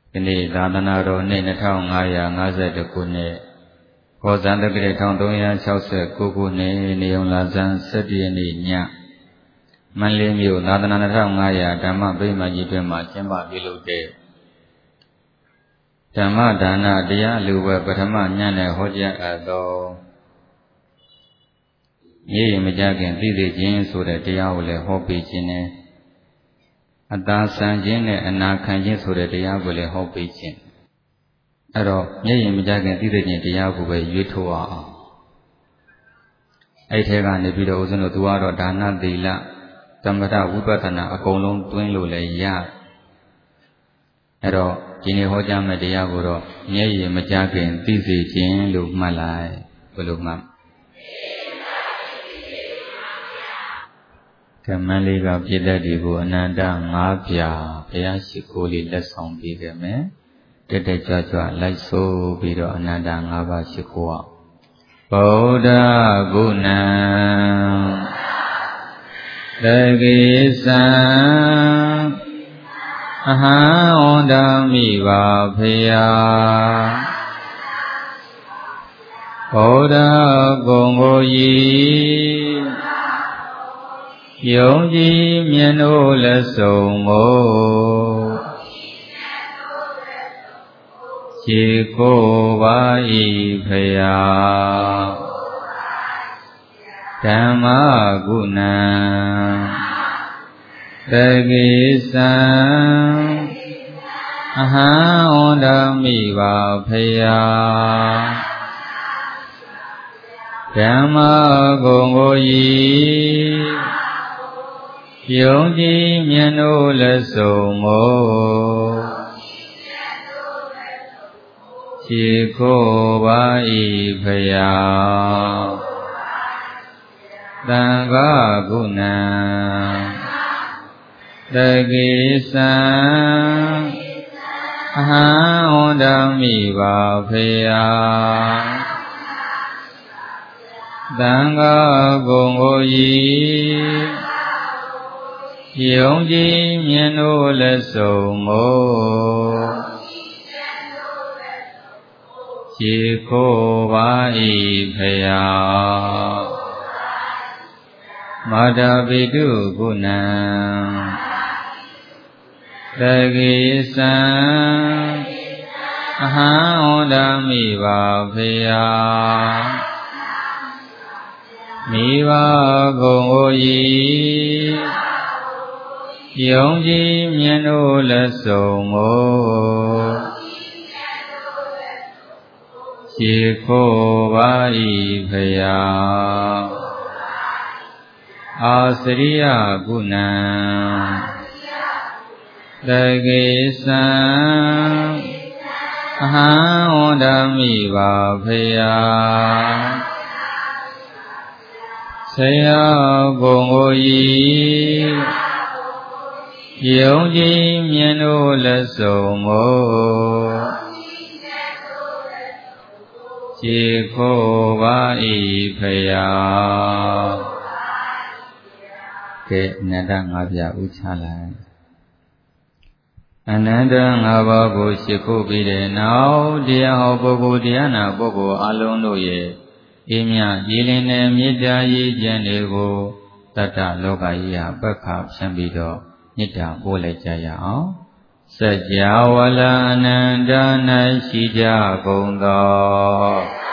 ဒီနေ့သာသနာတော်နှစ်2550ခုနှစ်ဘောဇန်တက္ကရာ1369ခုနှစ်နေုံလာဇန်17ရက်နေ့ညမန္တလေးမြို့သာသနာ2500ဓမ္မဗိမာန်ကြီးတွင်မှကျင်းပပြုလုပ်တဲ့ဓမ္မဒါနတရားလူပွဲပထမညနဲ့ဟောကြားအပ်သောမြေမကြခင်သိသိချင်းဆိုတဲ့တရားကိုလည်းဟောပေးခြင်းနဲ့အသာဆံခြင်းနဲ့အနာခံခြင်းဆိုတဲ့တရားကိုလည်းဟောပေးခြင်းအဲ့တော့မျက်ရည်မကြခင်သိသိချင်းတရားကိုပဲရွေးထုတ်အောင်အဲ့ထဲကနေပြီးတော့ဦးဇင်းတို့သူကတော့ဒါနသီလသမထဝိပဿနာအကုန်လုံးတွင်းလို့လည်းရအဲ့တော့ဒီနေ့ဟောကြားမယ့်တရားကိုတော့မျက်ရည်မကြခင်သိစေခြင်းလို့မှတ်လိုက်ဘယ်လိုမှတ်ကမန်းလေးကပြည့်တတ်ဒီကိုအနန္တ၅ပြာဘုရားရှိခိုးလေးလက်ဆောင်ပေးခဲ့မယ်တက်တက်ကြွကြွလိုက်ဆိုပြီးတော့အနန္တ၅ပါးရှိခိုးအောင်ဗုဒ္ဓဂုဏံတကိသံအဟံဝန္ဒမိပါဖေယဗုဒ္ဓဂုဏ်ကိုဤယုံကြည်မြတ်တို့လက်ဆုံးမို့ခြေကိုပါဤဖယာဓမ္မဂုဏံတကိသံအဟံဝန္ဒမိပါဖယာဓမ္မဂုဏ်ကိုဤယုံကြည်မြတ်တို့လက်ဆုံးမို့ခြေကိုပါဤဖယာသံဃာဂုဏံတကိသံအဟံဝန္ဒမိပါဖေယသံဃာဂုဏ်ကိုဤယုံကြည်မြတ်တို့လက်ဆုံးမို့ခြေကိုပါဤဖယာမာတာပိတုဂုဏံတကိသံအဟံဝန္ဒမိပါဖေယမိဘဂုဏ်ကိုဤယုံကြည်မြတ်တို့လက်ဆုံးမို့ခြေကိုပါဤဖယာအာစရိယဂုဏံတကိသံအဟံဝန္ဒမိပါဖေယဆရာဂုဏ်ကိုဤယုံကြည်မြတ်တို့လက်ဆုံးမို့ခြေကိုပါဤဖယာကဲအနန္တ၅ပြာဥချလိုက်အနန္တ၅ပါးကိုရှိခိုးပြီးတဲ့နောက်တရားဟောပုဂ္ဂိုလ်တရားနာပုဂ္ဂိုလ်အလုံးတို့ရဲ့အေးမြကြည်လင်တဲ့မေတ္တာရည်ကြံတွေကိုတတ္တလောကကြီးဟာပက္ခဖြန့်ပြီးတော့မေတ္တာပို့လိုက်ကြရအောင်စัจ java လအနန္တ၌ရှိကြကုန်သော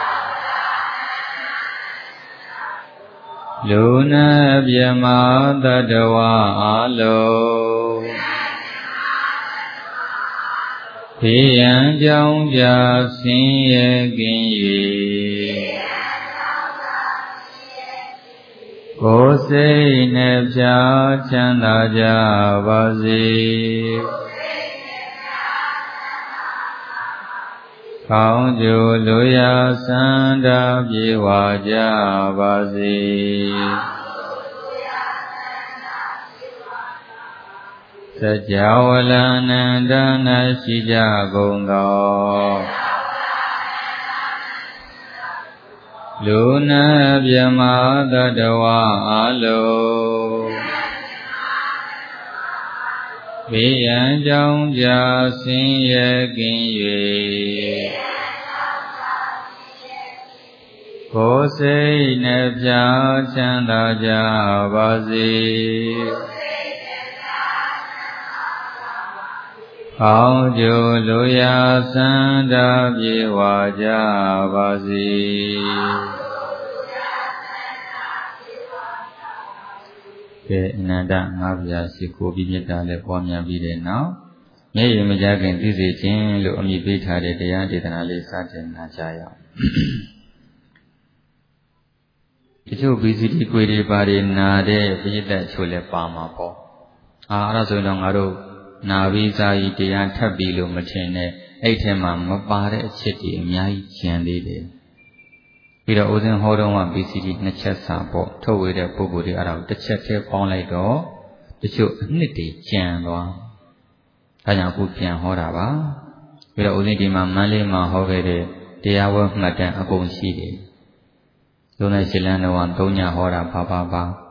လူနာမြမတတ္တဝါအလုံးဖေယံကြောင့်ကြဆင်းရဲကင်း၍ကိုယ်စိတ်နှပြချမ်းသာကြပါစေကောင်းကျိုးလိုရာဆန္ဒပြေဝကြပါစေစัจ java လအနန္တ၌ရှိကြကုန်သောလူနာမြမတတ္တဝါအလုံးဘေးရန်ကြောင့်ကြာဆင်းရဲကင်း၍ကိုယ်စိတ်နှပြချမ်းသာကြပါစေကောင်းကျိုးလိုရာစံတာပြေဝကြပါစေကဲအနန္တငါးပါးရှိခိုးပြီးမြတ်တာလည်းပွားများပြီးတဲ့နောက်မျက်ရည်မကြခင်သိစေခြင်းလို့အမည်ပေးထားတဲ့တရားဒေသနာလေးစတင်နာကြရအောင်တချို့ BCD ကိုယ်တွေပါတွေနာတဲ့ပြည့်တဲ့ချို့လည်းပါမှာပေါ့အဲ့ဒါဆိုရင်တော့ငါတို့နာပြီးစားပြီးတရားထပ်ပြီးလို့မထင်နဲ့အဲ့ထဲမှာမပါတဲ့အချက်တွေအများကြီးကျန်သေးတယ်ပြီးတော့ဦးဇင်းဟောတော့က BCD နှစ်ချက်စာပေါ့ထုတ်ဝေတဲ့ပုဂ္ဂိုလ်တွေအဲ့ဒါကိုတစ်ချက်တည်းပေါင်းလိုက်တော့တချို့အနှစ်တွေကျန်သွားဒါကြောင့်အခုပြန်ဟောတာပါပြီးတော့ဦးဇင်းဒီမှာမန်းလေးမှာဟောခဲ့တဲ့တရားဝဲမှတ်တမ်းအကုန်ရှိတယ်လုံးနဲ့ရှင်းလန်းတော့3ညဟောတာပါဟို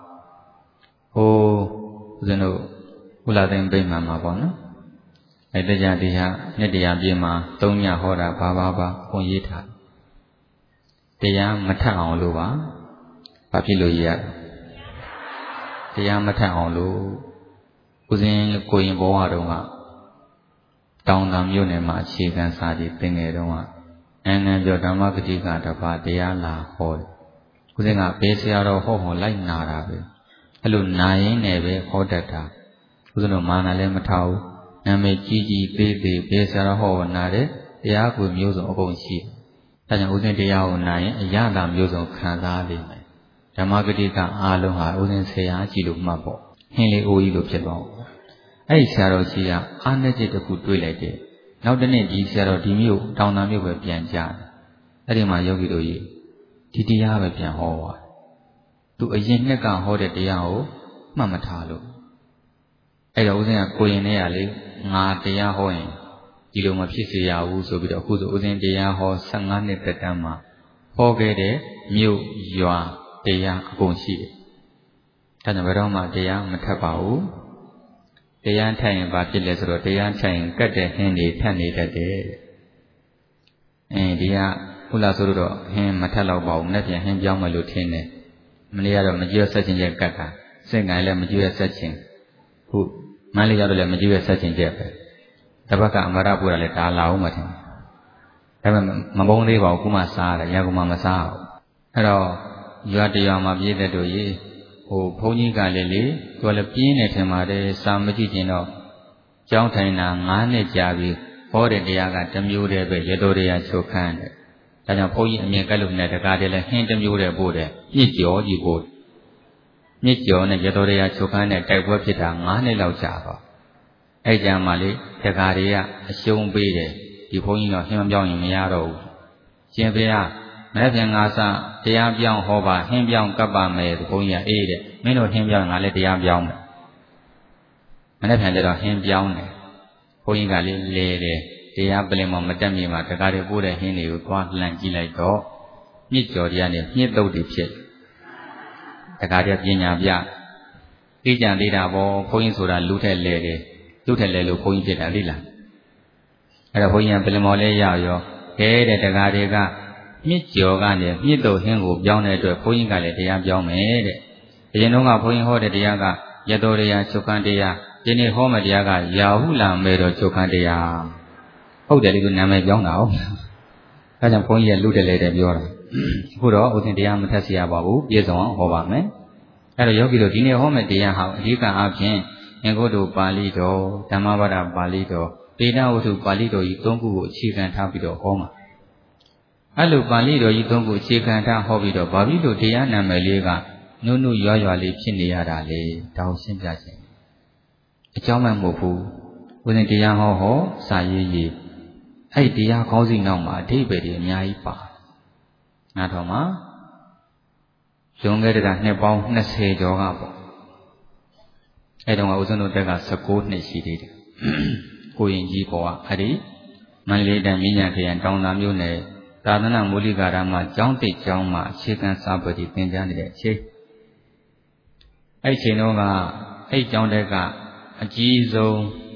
ဦးဇင်းတို့ဥလာသိမ့်ပြိမှန်မှာပေါ့နော်အဲ့တရားတရားနှစ်တရားပြည့်မှာ3ညဟောတာဘာခွန်ရေးထားတရားမထအောင်လို့ပါဘာဖြစ်လို့ရေးရတရားမထအောင်လို့ဦးဇင်းကိုရင်ဘဝတုန်းကတောင်တံမြို့နယ်မှာအခြေခံစာကြည့်သင်ငယ်တုန်းကအနန္တပြောဓမ္မဂတိကတပါးတရားလာဟောတယ်ဦးဇင်းကဘေးဆရာတော်ဟောလိုက်နာတာပဲအဲ့လိုနာရင်းနဲ့ပဲဟောတတ်တာဦးဇင်းတို့မာနလည်းမထားဘူးနာမည်ကြီးကြီးသေးသေးဘေးဆရာတော်ဟောနာတဲ့တရားကိုမျိုးစုံအကုန်ရှိတယ်ဒါကြောင့်ဦးဇင်းတရားကိုနာရင်အရသာမျိုးစုံခံစားလိမ့်မယ်ဓမ္မဂတိကအားလုံးဟာဦးဇင်းဆရာကြီးလို့မှတ်ပေါ့ဟင်းလေးအိုးကြီးလို့ဖြစ်သွားအောင်အဲ့ဒီဆရာတော်ကြီးကအားနည်းချက်တစ်ခုတွေးလိုက်တယ်နောက်တစ်နေ့ဒီဆရာတော်ဒီမြို့တောင်တံမြို့ပဲပြန်ကြတယ်အဲ့ဒီမှာယောဂီတို့ကြီးဒီတရားပဲပြန်ဟောသွားသူအရင်နှစ်ကဟောတဲ့တရားကိုမှတ်မထားလို့အဲ့တော့ဦးဇင်းကကိုရင်နဲ့ကလေငါတရားဟောရင်ဒီလိုမဖြစ်စေရဘူးဆိုပြီးတော့အခုဆိုဦးဇင်းတရားဟော15နှစ်သက်တမ်းမှာဟောခဲ့တဲ့မြို့ရွာတရားအကုန်ရှိတယ်ဒါကြောင့်ဘယ်တော့မှတရားမထပ်ပါဘူးတရားထိုင်ရင်ဘာဖြစ်လဲဆိုတော့တရားထိုင်ရင်ကတ်တဲ့ဟင်းတွေထပ်နေတတ်တယ်ဒီကခုလာဆိုတော့ဟင်းမထပ်တော့ပါဘူးနဲ့ပြန်ဟင်းပြောင်းမယ်လို့ထင်တယ်မလေးကတော့မကြည့်ရဆက်ချင်းကျက်ကတ်တာစိတ်ငိုင်းလည်းမကြည့်ရဆက်ချင်းခုမန်းလေးရောက်တော့လည်းမကြည့်ရဆက်ချင်းကျက်ပဲတပတ်ကအမရပူတာလည်းဒါလာအောင်မထင်ဒါပေမဲ့မပုံသေးပါဘူးခုမှစားတယ်ရကူမှမစားဘူးအဲ့တော့ရွာတရွာမှာပြည့်တဲ့တို့ကြီးဘုန်းကြီးကလည်းလေသူကလည်းပြင်းနေထင်ပါတယ်စာမကြည့်ခြင်းတော့ကြောင်းထိုင်တာ9နှစ်ကြာပြီဟောတဲ့တရားကတစ်မျိုးတည်းပဲရတော်တရားချုပ်ခန်းတယ်ဒါကြောင့်ဘုန်းကြီးအမြင်ကပ်လို့နဲ့တကားတည်းလည်းဟင်းတစ်မျိုးတည်းပို့တယ်မြစ်ကျော်ကြီးပို့မြစ်ကျော်နဲ့ရတော်တရားချုပ်ခန်းနဲ့တိုက်ပွဲဖြစ်တာ9နှစ်လောက်ကြာပါအဲ့ကြမှာလေတကားတွေကအရှုံးပေးတယ်ဒီဘုန်းကြီးတော့ဟင်းမပြောင်းရင်မရတော့ဘူးရှင်ဖေကမနေ့ပြန်ငါစတရားပြောင်းဟောပါဟင်းပြောင်းကပ်ပါမယ်ဘုန်းကြီးကအေးတဲ့မင်းတို့ဟင်းပြောင်းငါလည်းတရားပြောင်းမယ်မနေ့ပြန်ကျတော့ဟင်းပြောင်းတယ်ဘုန်းကြီးကလေလဲတယ်တရားပလင်မတက်မြေမှာတကားတွေပို့တဲ့ဟင်းတွေကိုသွားလှန်ကြည့်လိုက်တော့မြစ်ကျော်တရားနဲ့မြစ်တုပ်တွေဖြစ်တကားတွေပညာပြသိကြံသေးတာပေါ့ဘုန်းကြီးဆိုတာလူထက်လဲတယ်လူထက်လဲလို့ဘုန်းကြီးဖြစ်တာလေလားအဲ့တော့ဘုန်းကြီးကပလင်မော်လေးရရောခဲတဲ့တကားတွေကမြစ်ကျော်ကနေမြစ်တုပ်ဟင်းကိုပြောင်းတဲ့အတွက်ဘုန်းကြီးကလည်းတရားပြောင်းမယ်တဲ့အရင်တော့ကဘုန်းကြီးဟောတဲ့တရားကရတော်တရားချုပ်ခန်းတရားဒီနေ့ဟောမယ့်တရားကရာဟုလာမဲ့တော်ချုပ်ခန်းတရားဟုတ်တယ်လေသူနာမည်ပြောင်းတာဟုတ်ဒါကြောင့်ဘုန်းကြီးကလူတယ်လေတဲ့ပြောတာအခုတော့ဥစဉ်တရားမထက်စီရပါဘူးပြေဆုံးအောင်ဟောပါမယ်အဲ့တော့ယောဂီတို့ဒီနေ့ဟောမယ့်တရားဟာအဓိကအားဖြင့်အင်္ဂုတ္တပါဠိတော်ဓမ္မပဒပါဠိတော်ပေဒဝတ္ထုပါဠိတော်ကြီး3ခုကိုအခြေခံထားပြီးတော့ဟောမှာအဲ့လိုပါဠိတော်ကြီး3ခုအခြေခံထားဟောပြီးတော့ဘာဖြစ်လို့တရားနာမည်လေးကနုနုရွာရွာလေးဖြစ်နေရတာလေဒါကိုရှင်းပြခြင်းအကြောင်းမှမဟုတ်ဘူးဥစဉ်တရားဟောစာရေးရေးအဲ့ဒီတရားခေါင်းစဉ်နောက်မှာအဓိပ္ပာယ်တွေအများကြီးပါငါတော်မှာလွန်ခဲ့တဲ့နှစ်ပေါင်း20ကျော်ကပေါ့အဲ့တုန်းကဦးဇင်းတို့တက်က19နှစ်ရှိသေးတယ်ကိုရင်ကြီးပေါ်ကအဲ့ဒီမန္တလေးတိုင်းမြင်းညာခရိုင်တောင်သာမြို့နယ်သာသနာမူလကာရမှာကျောင်းတိတ်ကျောင်းမှာအခြေခံစာပေတွေသင်ကြားနေတဲ့အချိန်အဲ့ချိန်တော့ကအဲ့ကျောင်းတက်ကအကြီးဆုံး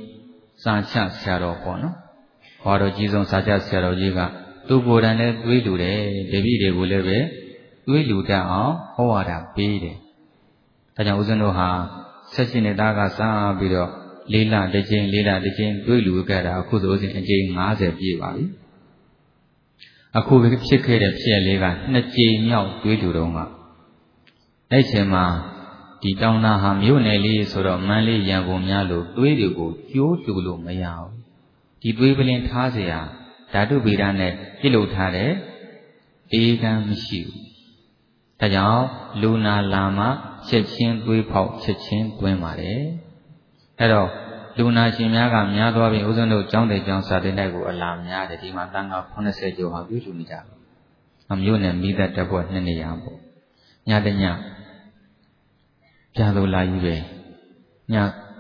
စာချဆရာတော်ပေါ့နော်။ဘာတော်ကြီးဆုံးစာချဆရာတော်ကြီးကသူ့ကိုယ်တိုင်လည်းတွေးလူတယ်တပည့်တွေကိုလည်းပဲတွေးလူတတ်အောင်ဟောဝါဒပေးတယ်။ဒါကြောင့်ဦးဇင်းတို့ဟာ16နှစ်သားကစပြီးတော့4 လတစ်ကြိမ်တွေးလူခဲ့တာအခုဆိုရင်အကြိမ်50ပြည့်ပါပြီ။အခုဖြစ်ခဲ့တဲ့ဖြစ်လေးက2 ကြိမ်မြောက်တွေးလူတော့ကအဲ့ချိန်မှာဒီတောင်နာဟာမြို့နယ်လေးဆိုတော့မန်းလေးရန်ကုန်များလို့သွေးတွေကိုကျိုးတူလို့မရဘူးဒီသွေးပလင်ထားเสียဓာတုဗေဒနဲ့ပြုလုပ်ထားတဲ့အေးကံမရှိဘူးဒါကြောင့်လူနာလာမှချက်ချင်းသွေးဖောက်ချက်ချင်းတွင်းပါတယ်အဲ့တော့လူနာရှင်များကများသွားပြီဥစဉ်တို့ကျောင်းတဲ့ကျောင်းစာတင်တဲ့ကိုအလာများတယ်ဒီမှာတန်ခါ80ကျော်ဟာပြုစုနေကြတယ်မြို့နယ်မိသက်တပ်ဖွဲ့2 နေရာပေါ့ညတညပြန်လို့လာကြီးပဲည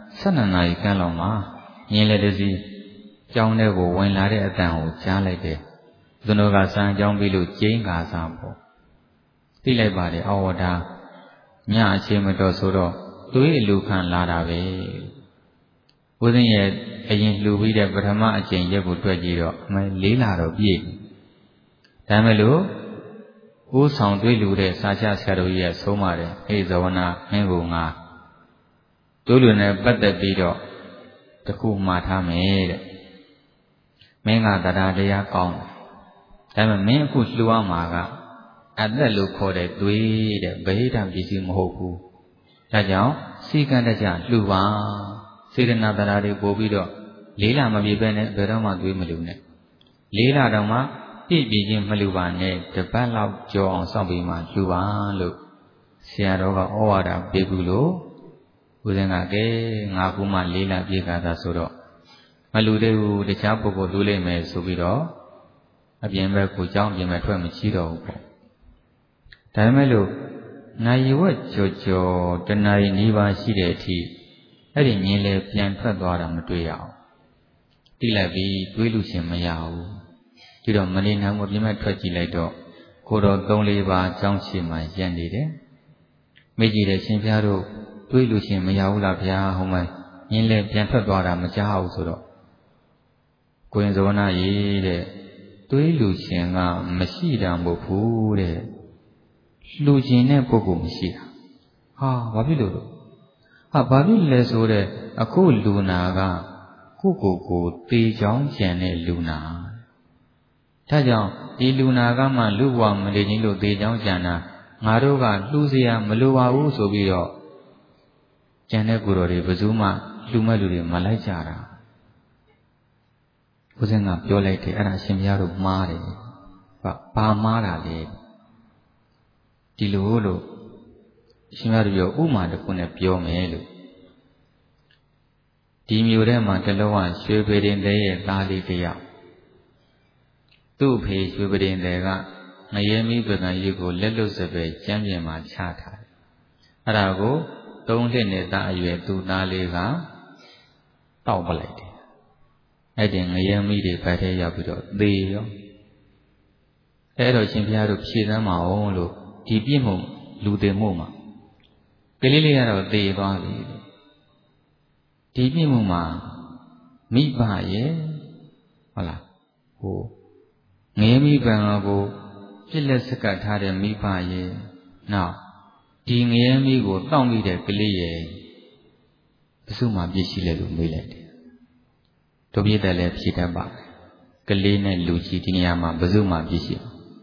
12 နာရီခန့်လောက်မှာညင်လေတစီကျောင်းထဲကိုဝင်လာတဲ့အတန်ကိုကြားလိုက်တယ်။သူတို့ကစံကျောင်းပြီးလို့ကျင်းကာစားပေါ့။သိလိုက်ပါတယ်ဩဝါဒညအချိန်မတော်ဆိုတော့သွေးအလူခံလာတာပဲ။ဦးဇင်းရဲ့အရင်လှူပြီးတဲ့ပထမအချိန်ရက်ကိုတွေ့ကြည့်တော့အမေ4 လတော့ပြည့်။ဒါမဲ့လို့ဦးဆောင်တွေးလူတဲ့စာချဆရာတော်ကြီးရဲ့ဆုံးပါတယ်ဟေ့ဇဝနာမင်းကိုငါတို့လူနဲ့ပတ်သက်ပြီးတော့တခုမှားထားမယ်တဲ့မင်းကတရားတရားကောင်းတယ်ဒါပေမဲ့မင်းအခုလှူရမှာကအသက်လို့ခေါ်တဲ့သွေးတဲ့ဗဟိတပစ္စည်းမဟုတ်ဘူးဒါကြောင့်စီကံတကြလှူပါစေတနာတရားတွေပို့ပြီးတော့4 လမပြည့်ပဲနဲ့ဘယ်တော့မှသွေးမလှူနဲ့4 လတောင်မှပြည့်ချင်းမလူပါနဲ့တပတ်လောက်ကြောအောင်စောင့်ပြီးမှလူပါလို့ဆရာတော်ကဩဝါဒပေးဘူးလို့ဦးဇင်းကကဲငါကူမှ4 လပြည့်ကားတာဆိုတော့မလူသေးဘူးတခြားပုဂ္ဂိုလ်လူလိမ့်မယ်ဆိုပြီးတော့အပြင်ဘက်ကိုကြောင်းပြင်မဲ့ထွက်မချီတော့ဘူးပေါ့ဒါပေမဲ့လို့နိုင်ဝက်ကြော်တနာရီနီးပါးရှိတဲ့အထိအဲ့ဒီမြင်လေပြန်ထွက်သွားတာမတွေ့ရအောင်တိလိုက်ပြီးတွေးလို့ရှင်မရဘူးဒီတော့မနေနိုင်ဘူးပြင်မဲ့ထွက်ကြည့်လိုက်တော့ကိုတော်3 4ပါးအကြောင်းရှိမှရက်နေတယ်မိကြည့်တဲ့ရှင်ပြားတို့တွေးလို့ရှင်မရဘူးလားဗျာဟောမမြင်လေပြန်ထွက်သွားတာမကြောက်ဘူးဆိုတော့ကိုရင်ဇဝနာကြီးတဲ့တွေးလို့ရှင်ကမရှိတာမဟုတ်ဘူးတဲ့လှူခြင်းတဲ့ပုဂ္ဂိုလ်မရှိတာဟာဘာဖြစ်လို့ဟာဘာဖြစ်လဲဆိုတဲ့အခုလူနာကကိုသေချောင်းကျန်တဲ့လူနာဒါကြောင့်ဒီလူနာကမှလူဘဝမနေခြင်းလို့သေချောင်းကျန်တာငါတို့ကလှူเสียမလိုပါဘူးဆိုပြီးတော့ကျန်တဲ့ကိုယ်တော်တွေဘယ်သူမှလှူမဲ့လူတွေမလိုက်ကြတာဦးဇင်းကပြောလိုက်တယ်အဲ့ဒါရှင်ဘုရားတို့မှားတယ်ဘာမှားတာလဲဒီလိုလို့ရှင်ဘုရားတို့ပြောဥမာတစ်ခုနဲ့ပြောမယ်လို့ဒီမျိုးထဲမှာတလုံးကရွှေပေရင်တဲ့ရဲ့သားလေးတစ်ယောက်သူ့အဖေရွှေပေရင်တဲ့ကငရဲမီးပကံရုပ်ကိုလက်လွတ်စပယ်ကျမ်းပြင်မှာချထားတယ်အဲ့ဒါကို3 နှစ်သားအရွယ်သူ့သားလေးကတောက်ပလိုက်တယ်အဲ့ဒီငရဲမီးတွေဖတ်ထဲရောက်ပြီးတော့သေရောအဲ့တော့ရှင်ဘုရားတို့ဖြေသမ်းမအောင်လို့ဒီပြည့်မှုလူသေမှုမှာကလေးလေးကတော့သေသွားပြီဒီပြည့်မှုမှာမိဘရဲ့ဟုတ်လားဟိုငရဲမီးပံကိုပြစ်လက်စကတ်ထားတဲ့မိဘရဲ့နောက်ဒီငရဲမီးကိုတောင့်မိတဲ့ကလေးရဲ့ဘယ်သူမှပြစ်ရှိလဲလို့မေးလိုက်တယ်တို့ပြည့်တယ်လည်းဖြေတတ်ပါကလေးနဲ့လူကြီးဒီနေရာမှာဘယ်သူမှပြစ်ရှိ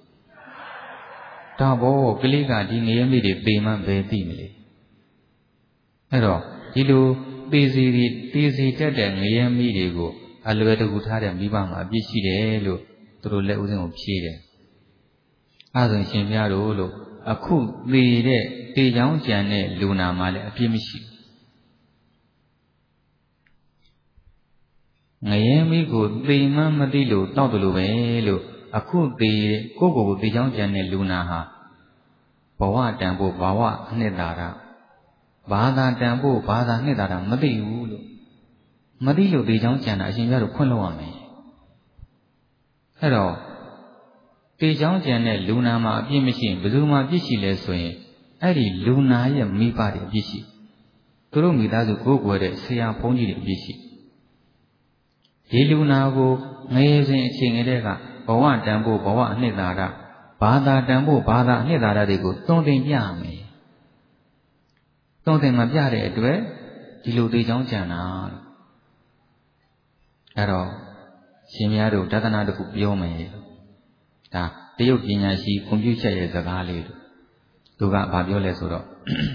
ဒါဘောကလေးကဒီငရဲမီးတွေပေမှပဲသိမလဲအဲ့တော့ဒီလိုသေစီတက်တဲ့ငရဲမီးတွေကိုအလွယ်တကူထားတဲ့မိဘမှာအပြစ်ရှိတယ်လို့သူတို့လက်ဦးစင်းကိုဖြေတယ်အဲ့ဒါဆိုရှင်ပြတို့လို့အခုသေတဲ့သေချောင်းကြံတဲ့လူနာမှာလည်းအပြစ်မရှိငရဲမီးကိုသေမှမသိလို့တောက်တယ်လို့ပဲလို့အခုသေကိုသေချောင်းကြံတဲ့လူနာဟာဘဝတန်ဖို့ဘာဝအနှစ်သာရဘာသာတန်ဖို့ဘာသာနှစ်သာရမသိဘူးလို့မသိလို့သေချောင်းကြံတာအရှင်ပြတို့ခွင့်လို့ရမယ်အဲ့တော့သေချောင်းကြံတဲ့လူနာမှာအပြစ်မရှိရင်ဘယ်သူမှပြစ်ရှိလဲဆိုရင်အဲ့ဒီလူနာရဲ့မိဘတွေအပြစ်ရှိသူတို့မိသားစုကိုယ်ွယ်တဲ့ဆရာဘုန်းကြီးတွေအပြစ်ရှိဒီလူနာကိုငရေစဉ်အချိန်ကလေးကဘဝတန်ဖို့ဘဝအနှစ်သာရဘာသာတန်ဖို့ဘာသာအနှစ်သာရတွေကိုသွန်သင်ပြမယ်သွန်သင်မပြတဲ့အတွက်ဒီလိုသိချောင်းကြံတာအဲ့တော့ရှင်များတို့တသနာတစ်ခုပြောမယ်ဒါတရုတ်ပညာရှိကွန်ပျူတာရဲ့စကားလေးသူကဘာပြောလဲဆိုတော့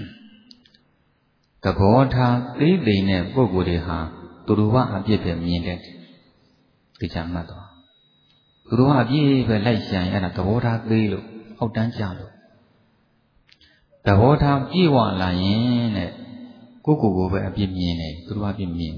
သဘောထားသိသိနဲ့ပုဂ္ဂိုလ်တွေဟာသူတို့ကအပြစ်ပဲမြင်တတ်တယ်သိချမှတ်တော့သူတို့ကအပြစ်ပဲလိုက်ရှာရင်အဲ့ဒါသဘောထားသိလို့အောက်တန်းကြလို့သဘောထားပြေဝလာရင်တဲ့ကိုပဲအပြစ်မြင်တယ်သူတို့ကအပြစ်မြင်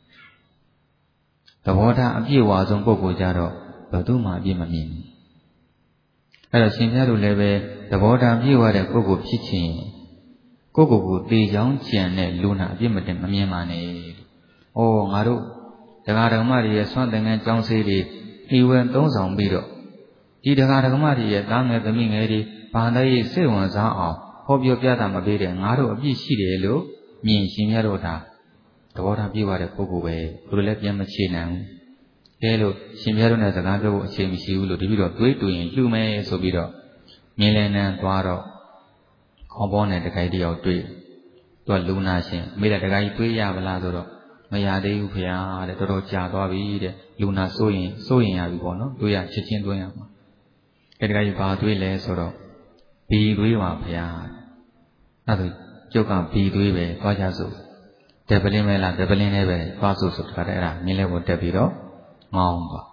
သဘောထားအပြည့်ဝဆုံးပုဂ္ဂိုလ်ကြတော့ဘယ်သူမှအပြစ်မမြင်ဘူးအဲ့တော့ရှင်ပြတို့လည်းပဲသဘောထားပြည့်ဝတဲ့ပုဂ္ဂိုလ်ဖြစ်ခြင်းကိုသေချောင်းကြံတဲ့လူနာအပြစ်မတင်မမြင်ပါနဲ့။ဩငါတို့တရားဓမ္မတွေရဲ့ဆွမ်းသင်္ကန်းကျောင်းဆေးတွေဤဝဲသုံးဆောင်ပြီးတော့ဒီတရားဓမ္မတွေရဲ့သားငယ်သမီးငယ်တွေဘာသာရေးစိတ်ဝင်စားအောင်ဟောပြောပြတာမပေးတဲ့ငါတို့အပြစ်ရှိတယ်လို့မြင်ရှင်ပြတို့ဒါသဘောထားပြည့်ဝတဲ့ပုဂ္ဂိုလ်ပဲဘယ်လိုလဲပြန်မချေနိုင်ဘူး။အဲလိုရှင်ပြတို့နဲ့စကားပြောဖို့အချိန်မရှိဘူးလို့တပည့်တော်တွေးတူရင်လှူမယ်ဆိုပြီးတော့မြင်လည်နန်းသွားတော့ခေါင်းပေါ်နဲ့တခိုက်တယောက်တွေ့သူကလူနာရှင်မိတဲ့တခိုက်တွေ့ရပါလားဆိုတော့မရသေးဘူးဖေ။တဲ့တော်တော်ကြာသွားပြီတဲ့လူနာစိုးရင်ရပြီပေါ့နော်တွေ့ရချက်ချင်းတွေ့ရမှာအဲတခိုက်ဘာတွေ့လဲဆိုတော့ဘီတွေးပါဖေ။အဲ့ဒါကျုပ်ကဘီတွေးပဲသွားကြစို့တပလင်းမဲလားတပလင်းနဲ့ပဲသွားစို့ဆိုတခါတည်းအဲ့ဒါမြင်လဲပေါ်တက်ပြီးတော့ငေါင်းသွား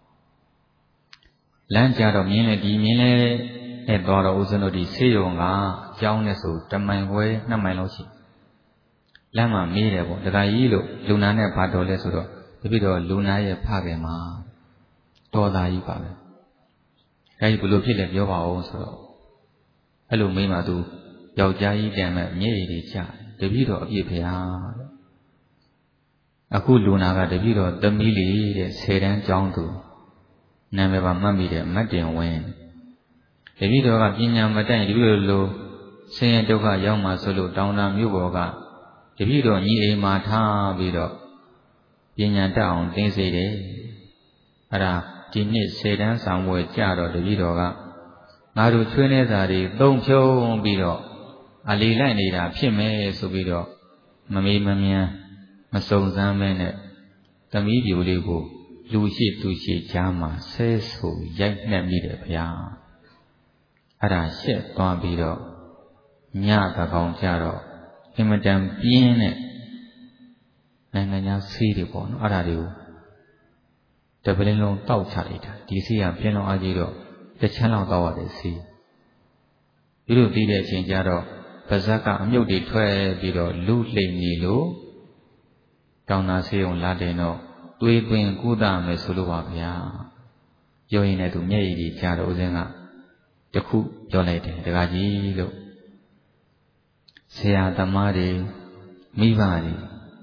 လမ်းကြတော့မြင်လဲနဲ့သွားတော့ဦးဇင်းတို့ဒီဆေးရုံကကျောင်းနဲ့ဆို1မိုင်ခွဲ2မိုင်လောက်ရှိလမ်းမှာမေးတယ်ပေါ့တခါကြီးလို့လူနာနဲ့ဘာတော်လဲဆိုတော့တပိတော့လူနာရဲ့ဖခင်မှာတော်သားကြီးပါပဲဒါကြီးဘယ်လိုဖြစ်လဲပြောပါဦးဆိုတော့အဲ့လိုမေးမှသူယောက်ျားကြီးတန်မဲ့မျက်ရည်တွေကျတပိတော့အပြည့်ဖျားတဲ့အခုလူနာကတပိတော့သမီးလေးတဲ့10တန်းကျောင်းသူနာမည်ပါမှတ်မိတယ်မတ်တင်ဝင်းတပည့်တော်ကပညာမတတ်ရင်တပည့်တော်လိုဆင်းရဲဒုက္ခရောက်မှဆိုလို့တောင်းတမြို့ပေါ်ကတပည့်တော်ညီအိမ်မှာထားပြီးတော့ပညာတတ်အောင်သင်စေတယ်အဲ့ဒါဒီနှစ်10တန်းဆောင်ဝယ်ကြတော့တပည့်တော်ကငါတို့ချွေးနေစာတွေသုံးဖြုံးပြီးတော့အလီလိုက်နေတာဖြစ်မယ်ဆိုပြီးတော့မမေးမမြန်းမစုံစမ်းမဲနဲ့သမီးပြိုလေးကိုလူရှိသူရှိကြားမှာဆဲဆူရိုက်နှက်မိတယ်ဗျာအဲ့ဒါရှက်သွားပြီးတော့ညသကောင်ကြတော့အင်မတန်ပြင်းတဲ့နိုင်ငံခြားဆေးတွေပေါ့နော်အဲ့ဒါတွေကိုတပလင်းလုံးတောက်ချလိုက်တာဒီဆေးကပြင်းလုံးအားကြီးတော့တစ်ချမ်းလောက်တောက်ရတဲ့ဆေးဒီလိုပြီးတဲ့အချိန်ကျတော့ပါဇက်ကအမြုပ်တွေထွက်ပြီးတော့လူလှိမ့်နေလို့တောင်းတာဆေးုံလာတယ်တော့တွေးသွင်းကုသမယ်ဆိုလို့ပါဗျာပြောရင်လည်းသူမျက်ရည်ကြီးကြားတော့ဦးစင်းကတခုပြောလိုက်တယ်တခါကြီးလို့ဆရာသမားတွေမိဘတွေ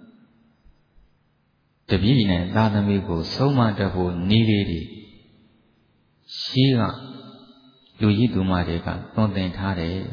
တပည့်နဲ့သားသမီးကိုဆုံးမတတ်ဖို့နည်းလေးတွေရှိကလူကြီးသူမတွေကသွန်သင်ထားတယ်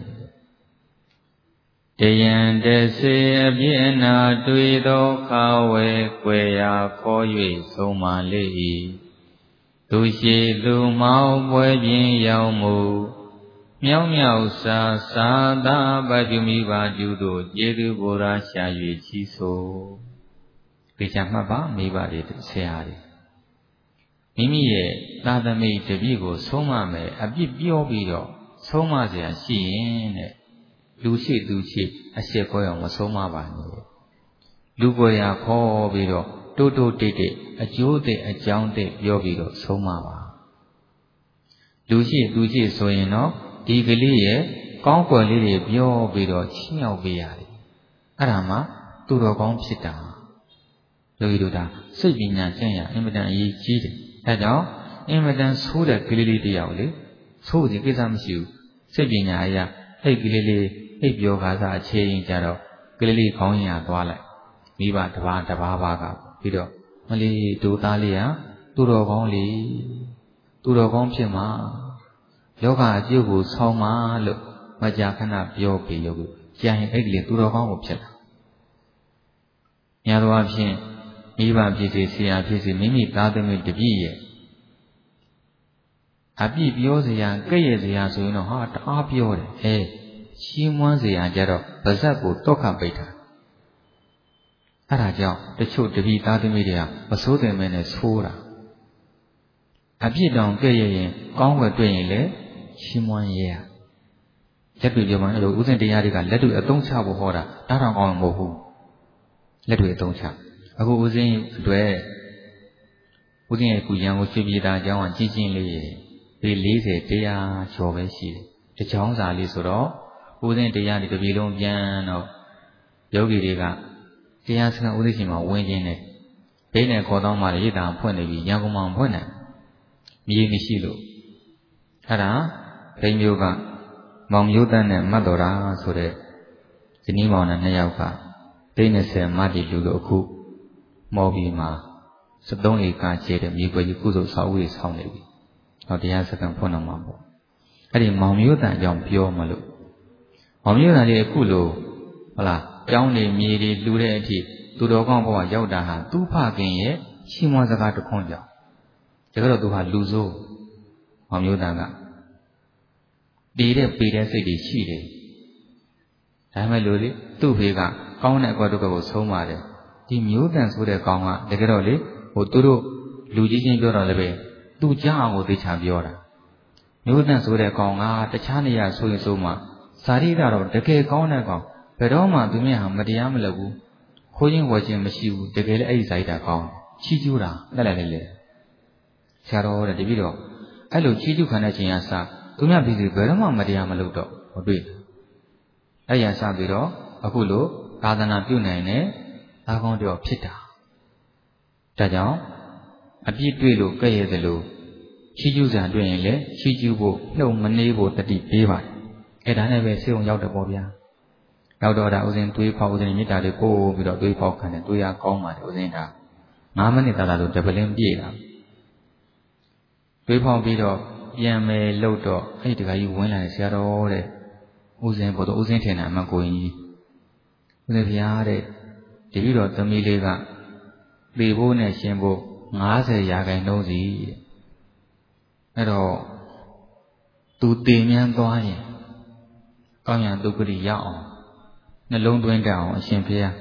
တယံတစေအပြည့်အနာတွေ့သောခါဝဲကွယ်ရာခေါ်၍ဆုံးမလေ၏သူရှိသူမောင်ပွဲပြင်းရောက်မူမြောက်မြောက်စာသာပပြုမိပါပြုတို့ကျေသူဘုရားရှာ၍ချီးဆိုပေချာမှတ်ပါမိဘတွေဆရာတွေမိမိရဲ့သာသမီတပည့်ကိုဆုံးမမယ်အပြစ်ပြောပြီးတော့ဆုံးမเสียရှိရင်တဲ့လူရှိသူရှိအရှိခေါ်အောင်မဆုံးမပါနဲ့လူကိုယ်ရာခေါ်ပြီးတော့တိုးတိုးတိတ်တိတ်အကျိုးသိအကြောင်းသိပြောပြီးတော့ဆုံးမပါလူရှိသူရှိဆိုရင်တော့ဒီကလေးရဲ့ကောင်းကွယ်လေးတွေပြောပြီးတော့ချီးမြှောက်ပေးရတယ်အဲ့ဒါမှသူတော်ကောင်းဖြစ်တာလူကြီးတို့ဒါစိတ်ပညာကျင့်ရအင်မတန်အရေးကြီးတယ်ဒါကြောင့်အင်မတန်ဆိုးတဲ့ကလေးလေးတယောက်လေဆိုးဒီကိစ္စမရှိဘူးစိတ်ပညာအရာအဲ့ကလေးလေးအိပ်ပျော်ခါစားအခြေရင်ကြတော့ကလေးလေးခေါင်းရသွားလိုက်မိဘတစ်ပါးကပြီးတော့မလေးဒူသားလေးဟာသူတော်ကောင်းလေသူတော်ကောင်းဖြစ်မှာယောဂအကျိုးကိုဆောင်းမှာလို့မကြာခဏပြောပြီးလို့ကြာရင်အဲ့ကလေးသူတော်ကောင်းကိုဖြစ်လာညာတော်အဖြစ်မိဘဖြစ်စေဆရာဖြစ်စေမိမိသားသမီးတပည့်ရဲ့အပြည့်ပြောစရာကဲ့ရဲ့စရာဆိုရင်တော့ဟာတအားပြောတယ်ချီးမွမ်းစရာကြတော့ပါဇက်ကိုတော့ခတ်ပိတ်တာအဲ့ဒါကြောင့်တချို့တပည့်သားသမီးတွေကမစိုးတယ်မဲနဲ့ဆိုးတာအပြည့်တောင်ကဲ့ရဲ့ရင်ကောင်းွယ်တွေ့ရင်လည်းချီးမွမ်းရလက်တွေပြောမှအဲ့လိုဥစဉ်တရားတွေကလက်တွေအသုံးချဖို့ဟောတာဒါတောင်ကောင်းမှာမဟုတ်ဘူးလက်တွေအသုံးချအခုဥစဉ်အတွက်ဥစဉ်ရဲ့ကုရန်ကိုရွှေပြည်သားအကြောင်းကကြီးချင်းလေးပေ40တရားကျော်ပဲရှိတယ်တချောင်းစာလေးဆိုတော့ဥစဉ်တရားတွေတစ်ပြေလုံးပြန်တော့ယောဂီတွေကတရားစခန်းဥစဉ်ရှင်မှာဝင်ခြင်းနဲ့ဘိနဲ့ခေါ်တော့မှရိတ်တာဖွင့်နေပြီရန်ကုန်မှာဖွင့်တယ်မြေမရှိလို့အဲ့ဒါဘိမျိုးကမောင်မျိုးတန်းနဲ့မတ်တော်ရာဆိုတဲ့ဇနီးမောင်နဲ့2ယောက်ကသိန်း20မတ်တီလူလို့အခုမော်ပြီးမှာ73ဧကကျဲတဲ့မြေကွယ်ကြီးကုသိုလ်ဆောက်ဦးဆောင်းနေပြီ။ဟောတရားစခန်းဖွင့်တော့မှာပေါ့။အဲ့ဒီမောင်မျိုးတန်းအကြောင်းပြောမလို့မောင်မျိုးတန်းလေးအခုလို့ဟုတ်လားကျောင်းနေမြေတွေလူတဲ့အထိသူတော်ကောင်းဘဝရောက်တာဟာသူ့ဖခင်ရဲ့ချီးမွမ်းစကားတစ်ခွန်းကြောင့်ဒါကြတော့သူဟာလူဆိုးမောင်မျိုးတန်းကပေတဲ့စိတ်တွေရှိတယ်ဒါမှမဟုတ်လေသူ့ဖေကကောင်းတဲ့အကွက်တို့ကိုဆုံးပါတယ်ဒီမျိုးတန်ဆိုတဲ့ကောင်ကတကယ်တော့လေသူတို့လူကြီးချင်းပြောတော့လည်းပဲသူကြားအောင်ကိုသိချာပြောတာမျိုးတန်ဆိုတဲ့ကောင်ကတခြားနေရာဆိုရင်ဆိုမှဇာတိကတော့တကယ်ကောင်းတဲ့ကောင်ဘယ်တော့မှသူမြတ်ဟာမတရားမလုပ်ဘူးခိုးခြင်းဝယ်ခြင်းမရှိဘူးတကယ်လည်းအဲ့ဒီဇာတိတာကောင်းချီးကျူးတာလက်လက်လေးဆရာတော်တဲ့တပည့်တော်အဲ့လိုချီးကျူးခံတဲ့ချိန်ကစသူများပြည်သူဘယ်တော့မှမတရားမလုပ်တော့ဟောတွေ့အဲ့ရစပြီးတော့အခုလိုသာသနာပြုနိုင်တဲ့သားကောင်းတော်ဖြစ်တာဒါကြောင့်အပြစ်တွေ့လို့ကဲ့ရဲ့သလိုချီးကျူးစံတွေ့ရင်လည်းချီးကျူးဖို့နှုတ်မနှေးဖို့တတိပေးပါတယ်အဲ့ဒါနဲ့ပဲစေုံရောက်တယ်ပေါ့ဗျာရောက်တော့ဒါဥစဉ်တွေးဖောက်ဥစဉ်မေတ္တာတွေပို့ပြီးတော့တွေးဖောက်ခံတယ်တွေးရကောင်းပါတယ်ဥစဉ်ဒါ9မိနစ်သာဆိုတပလင်းပြည့်တာတွေးဖောက်ပြီးတော့ပြန်မယ်လို့တော့အဲ့ဒီတခါကြီးဝင်လာတယ်ဆရာတော်တဲ့ဥစဉ်ဘုရားဥစဉ်ထင်တာအမကိုကြီးဥစဉ်ဘုရားတဲ့ဒီပြီးတော့သမီးလေးကသေဖို့နဲ့ရှင်ဖို့90ရာခိုင်နှုန်းစီတဲ့အဲ့တော့သူတည်မြန်းသွားရင်ကောင်းရန်ဒုက္ခရိရောက်အောင်နှလုံးသွင်းတတ်အောင်အရှင်ဘုရား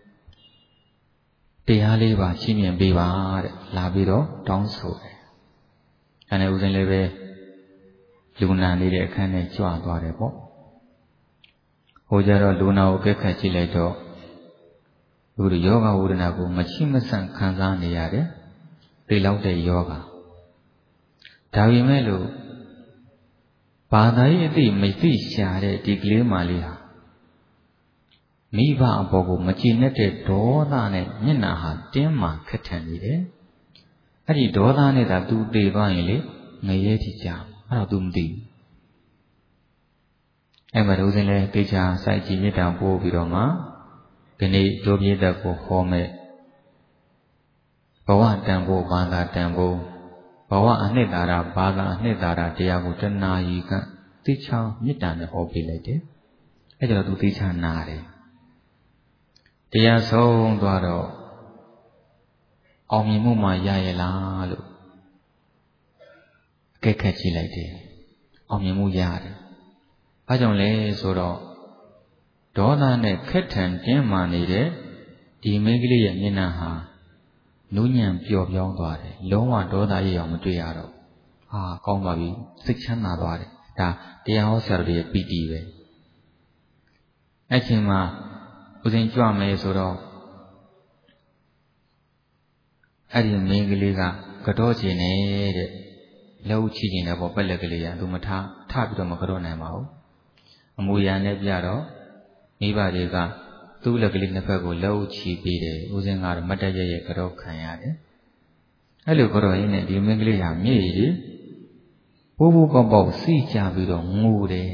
တရားလေးပါရှင်းမြင်ပေးပါတဲ့လာပြီးတော့တောင်းဆိုတယ်အဲ့ဒါနဲ့ဥစဉ်လေးပဲလူနာနေတဲ့အခန်းနဲ့ကြွသွားတယ်ပေါ့ဟိုကြတော့လူနာကိုကဲခတ်ကြည့်လိုက်တော့အခုယောဂဝေဒနာကိုမချိမဆန့်ခံစားနေရတယ်သိလောက်တဲ့ယောဂဒါပေမဲ့လို့ဘာသာရေးအသိမသိရှာတဲ့ဒီကလေးမလေးဟာမိဘအပေါ်ကိုမကြည်နဲ့တဲ့ဒေါသနဲ့မျက်နှာဟာတင်းမာခက်ထန်နေတယ်အဲ့ဒီဒေါသနဲ့သာသူတည်သွားရင်လေငရဲထိကြအဲ့တော့ तू မသိဘူးအဲ့မှာဒုစင်းလဲတေချာစိုက်ကြည့်မြတ်တာပို့ပြီးတော့မှဒီနေ့ဒုပြည့်သက်ကိုဟောမဲ့ဘဝတန်ဖို့ဘာသာတန်ဖို့ဘဝအနှစ်သာရဘာသာအနှစ်သာရတရားကိုတဏှာကြီးကတေချာမြတ်တာနဲ့ဟောပေးလိုက်တယ်အဲ့ကြတော့ तू တေချာနာတယ်တရားဆုံးသွားတော့အောင်မြင်မှုမှရရလားလို့အကဲခတ်ကြည့်လိုက်တယ်အောင်မြင်မှုရတယ်ဘာကြောင့်လဲဆိုတော့ဒေါသနဲ့ခက်ထန်တင်းမာနေတဲ့ဒီမိန်းကလေးရဲ့မျက်နှာဟာနူးညံ့ပျော်ပြောင်းသွားတယ်လုံးဝဒေါသရအောင်မတွေ့ရတော့ဟာကောင်းသွားပြီစိတ်ချမ်းသာသွားတယ်ဒါတရားဟောဆရာတို့ရဲ့ပီတိပဲအဲ့ချိန်မှာဦးဇင်းကြွမယ်ဆိုတော့အဲ့ဒီမိန်းကလေးကကတော့ချင်နေတဲ့လက်ဦးချီချင်တယ်ပေါ့ပက်လက်ကလေးကသူမထားထပြီးတော့မကတော့နိုင်ပါဘူးအမူအရာနဲ့ပြတော့မိဘတွေကသူ့လက်ကလေးနှစ်ဖက်ကိုလက်ဦးချီပေးတယ်ဦးဇင်းကတော့မတ်တရရဲ့ကတော့ခံရတယ်အဲ့လိုကတော့ရင်းနဲ့ဒီမိန်းကလေးဟာမြေ့ရီဘိုးဘိုးပေါက်ပေါက်စီးကြပြီးတော့ငိုတယ်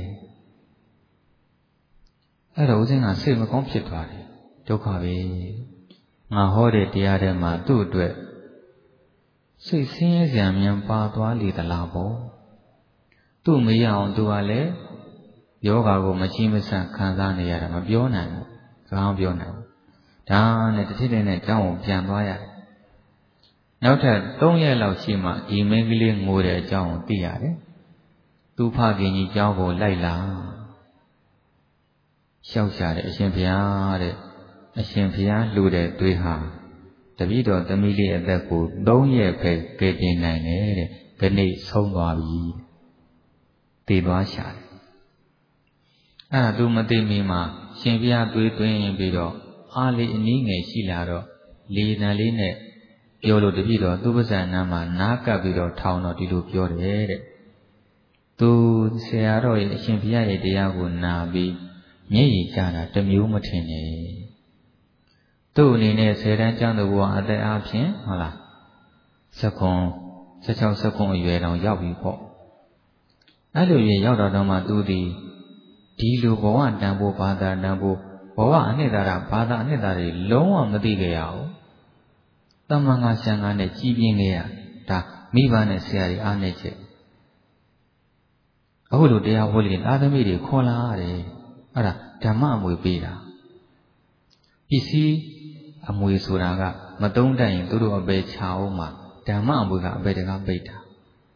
အဲ့တော့ဦးဇင်းကစိတ်မကောင်းဖြစ်သွားတယ်ဒုက္ခပဲငါဟောတဲ့တရားထဲမှာသူ့အတွက်စိတ်ဆင်းရဲစရာမြန်ပါသွားလေသလားပေါ့သူ့မရအောင်သူကလည်းယောဂါကိုမချိမဆန့်ခံစားနေရတာမပြောနိုင်ဘူးစကားမပြောနိုင်ဘူးဒါနဲ့တစ်ထစ်နဲ့ကျောင်းကိုပြန်သွားရတယ်နောက်ထပ်3ရက်လောက်ရှိမှဒီမင်းကလေးငိုတဲ့အကြောင်းကိုသိရတယ်သူဖခင်ကြီးကျောင်းကိုလိုက်လာရှောက်ရှာတဲ့အရှင်ဘုရားတဲ့အရှင်ဘုရားလှူတဲ့သွေးဟာတပည့်တော်သမီးလေးအသက်ကို3ရက်ပဲကယ်တင်နိုင်တယ်တဲ့ဒီနေ့ဆုံးသွားပြီတည်သွားရှာတယ်အဲ့ဒါသူမသိမီမှာရှင်ဘုရားသွေးသွင်းပြီးတော့အားလေးအနည်းငယ်ရှိလာတော့လေတံလေးနဲ့ပြောလို့တပည့်တော်သူပဇာနာမှာနားကပ်ပြီးတော့ထောင်တော့ဒီလိုပြောတယ်တဲ့သူဆရာတော်ရဲ့အရှင်ဘုရားရဲ့တရားကိုနာပြီးမျက်ရည်ကျတာတမျိုးမထင်နဲ့သူ့အနေနဲ့10တန်းကျောင်းသူဘဝအသက်အားဖြင့်ဟုတ်လား16 17အရွယ်တောင်ရောက်ပြီပေါ့အဲ့လိုရင်ရောက်တော့မှသူဒီလိုဘဝတန်ဖို့ဘာသာတန်ဖို့ဘဝအနှစ်သာရဘာသာအနှစ်သာရလုံးဝမသိကြရဘူးတမန်ငါဆံငါနဲ့ကြီးပြင်းနေရဒါမိဘနဲ့ဆရာကြီးအားနေချက်အခုလိုတရားဟောလို့သားသမီးတွေခေါ်လာရတယ်အဲ့ဒါဓမ္မအမွေပေးတာပစ္စည်းအမွေဆိုတာကမတုံးတတ်ရင်သူတို့အပေချအောင်မှာဓမ္မအမွေကအပေတကားပိတ်တာ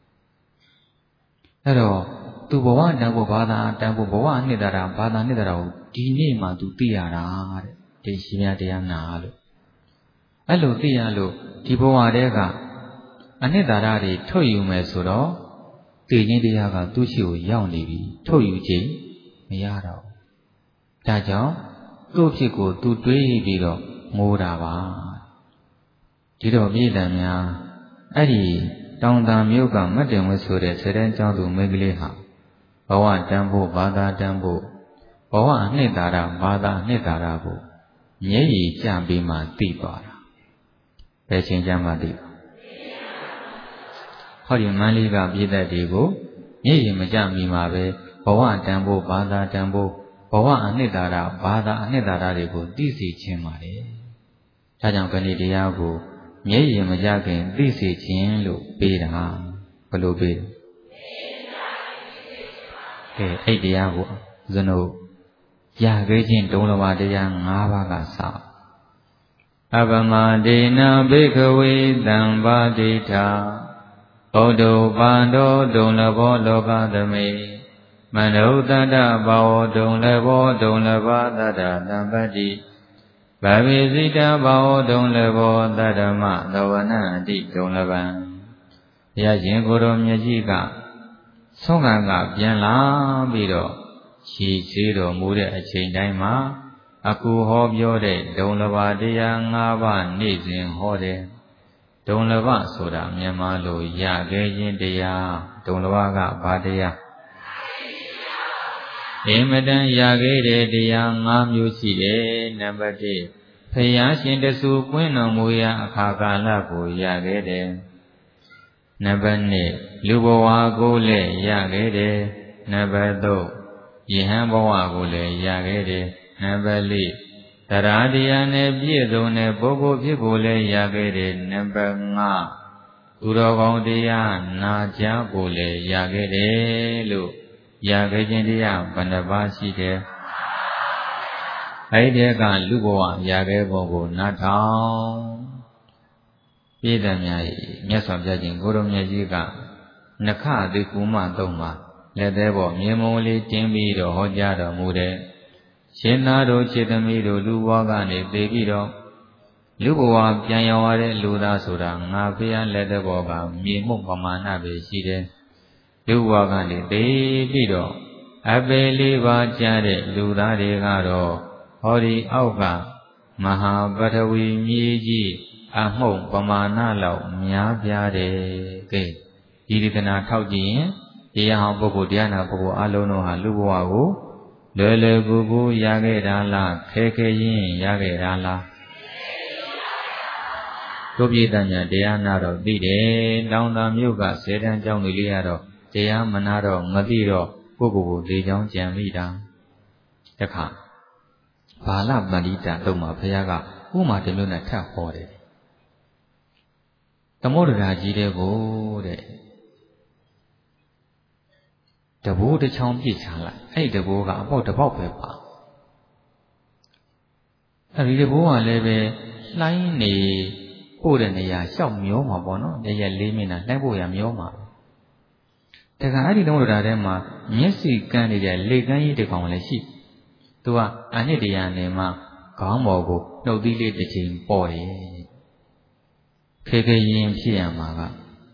အဲ့တော့သူဘဝတန်ဖို့ဘာသာတန်ဖို့ဘဝအနှစ်သာရဘာသာနှစ်သာရကိုဒီနေ့မှသူသိရတာတဲ့ဒီရှင်များတရားနာလို့အဲ့လိုသိရလို့ဒီဘဝတည်းကအနှစ်သာရတွေထုတ်ယူမယ်ဆိုတော့သိခြင်းတရားကသူ့ရှိကိုရောက်နေပြီထုတ်ယူခြင်းမရတော့ဒါကြောင့်သူ့ဖြစ်ကိုသူတွေးပြီးတော့ငိုတာပါဒီတော့ပြည်တံများအဲ့ဒီတောင်တံမြို့ကမတ်တင်ဝဲဆိုတဲ့ဆယ်တန်းကျောင်းသူမိန်းကလေးဟာဘဝတန်ဖို့ဘာသာတန်ဖို့ဘဝအနှစ်သာရဘာသာအနှစ်သာရကိုမျက်ရည်ကျပြီးမှသိသွားတာဘယ်ချိန်ကျမှသိပါဟောဒီမန္လေးကပြည်သက်တွေကိုမျက်ရည်မကျမီမှာပဲဘဝတန်ဖို့ဘာသာတန်ဖို့ဘဝအနှစ်သာရဘာသာအနှစ်သာရတွေကိုသိစေခြင်းပါလေဒါကြောင့်ခဏဒီတရားကိုမျက်ရည်မကျခင်သိစေခြင်းလို့ပေးတာဘယ်လိုပေးလဲအဲ့တရားကိုဇနုရခဲ့ခြင်းတုံးလဘာတရား5ပါးကစအပမဒေနဘိကဝေတံပါတိထာဘုဒ္ဓဘာတောတုံလဘောလောကသမေမနုဿတဘာဝတုံလဘောတုံလဘာသတ္တတံပတိဗဗေစိတဘာဝတုံလဘောသတ္တမသဝနအတိတုံလဗံဘုရားရှင်ကိုယ်တော်မြတ်ကြီးကဆုံးခံကပြန်လာပြီးတော့ရှည်သေးတော်မူတဲ့အချိန်တိုင်းမှာအခုဟောပြောတဲ့ဒုံလဘတရား5ပါးနေ့စဉ်ဟောတယ်ဒုံလဘဆိုတာမြန်မာလိုရခဲ့ခြင်းတရားဒုံလဘကဘာတရားအင်မတန်ရခဲ့တဲ့တရား5မျိုးရှိတယ်နံပါတ်1ဖယားရှင်တဆူပွင့်တော်မူရာအခါကာလကိုရခဲ့တယ်နံပါတ်2လူဘဝကိုလည်းရခဲ့တယ်နံပါတ်3ယဟန်ဘဝကိုလည်းရခဲ့တယ်နံပါတ်4တရားတရားနဲ့ပြည့်စုံတဲ့ပုဂ္ဂိုလ်ဖြစ်ကိုလည်းရခဲ့တယ်နံပါတ်5သူတော်ကောင်းတရားနာကြားကိုလည်းရခဲ့တယ်လို့ရခဲ့ခြင်းတရားဘယ်နှပါးရှိတယ်အဲ့ဒီကလူဘဝရခဲ့ပုံကိုနားထောင်ပြည်သူများမြတ်စွာဘုရားရှင်ကိုရောမြတ်ကြီးကနခအတိကူမသုံးပါလက်သေးပေါ်မြေမုံလေးတင်းပြီးတော့ဟောကြားတော်မူတဲ့ရှင်သားတို့ခြေသမီးတို့လူဘဝကနေသိပြီးတော့လူဘဝပြန်ရောက်ရတဲ့လူသားဆိုတာငါဖျားလက်သေးပေါ်ကမြေမှုပမာဏပဲရှိတယ်လူဘဝကနေသိပြီးတော့အပေလေးပါးကြားတဲ့လူသားတွေကတော့ဟောဒီအောက်ကမဟာပထဝီမြေကြီးအမှုန့်ပမာဏလောက်များပြားတယ်ကဲဒီဒေသနာထောက်ကြည့်ရင်တရားဟောပုဂ္ဂိုလ်တရားနာပုဂ္ဂိုလ်အလုံးစုံဟာလူဘဝကိုလွယ်လွယ်ကူကူရခဲ့တာလားခဲခဲရင်ရခဲ့တာလားတို့ပြည်သားများတရားနာတော့သိတယ်တောင်သာမြို့ကစေတန်းကျောင်းသူလေးကတော့တရားမနာတော့မသိတော့ပုဂ္ဂိုလ်ကိုလေချောင်းကြံမိတာတခါဘာလပန္တိတတုံးမှာဘုရားကဥမာတစ်မျိုးနဲ့ထပ်ဟောတယ်သမုဒ္ဒရာကြီးတဲ့ကိုတဲ့တဘိုးတစ်ချောင်းပြစ်ချလိုက်အဲ့တဘိုးကအပေါက်တစ်ပေါက်ပဲပါအဲဒီတဘောကလည်းပဲလှိုင်းနေပို့တဲ့နေရာရှောက်မျောမှာပေါ့နော်တရက်4မိနစ်လှိုင်းပို့ရမျောမှာတခါအဲ့ဒီတော့ဒါထဲမှာမျက်စိကန်းနေတဲ့လေကန်းကြီးတစ်ကောင်လည်းရှိသူကအနှစ်တရာနေမှခေါင်းပေါ်ကိုနှုတ်သီးလေးတစ်ချိန်ပေါ်တယ်ခေခေရင်ဖြစ်ရမှာက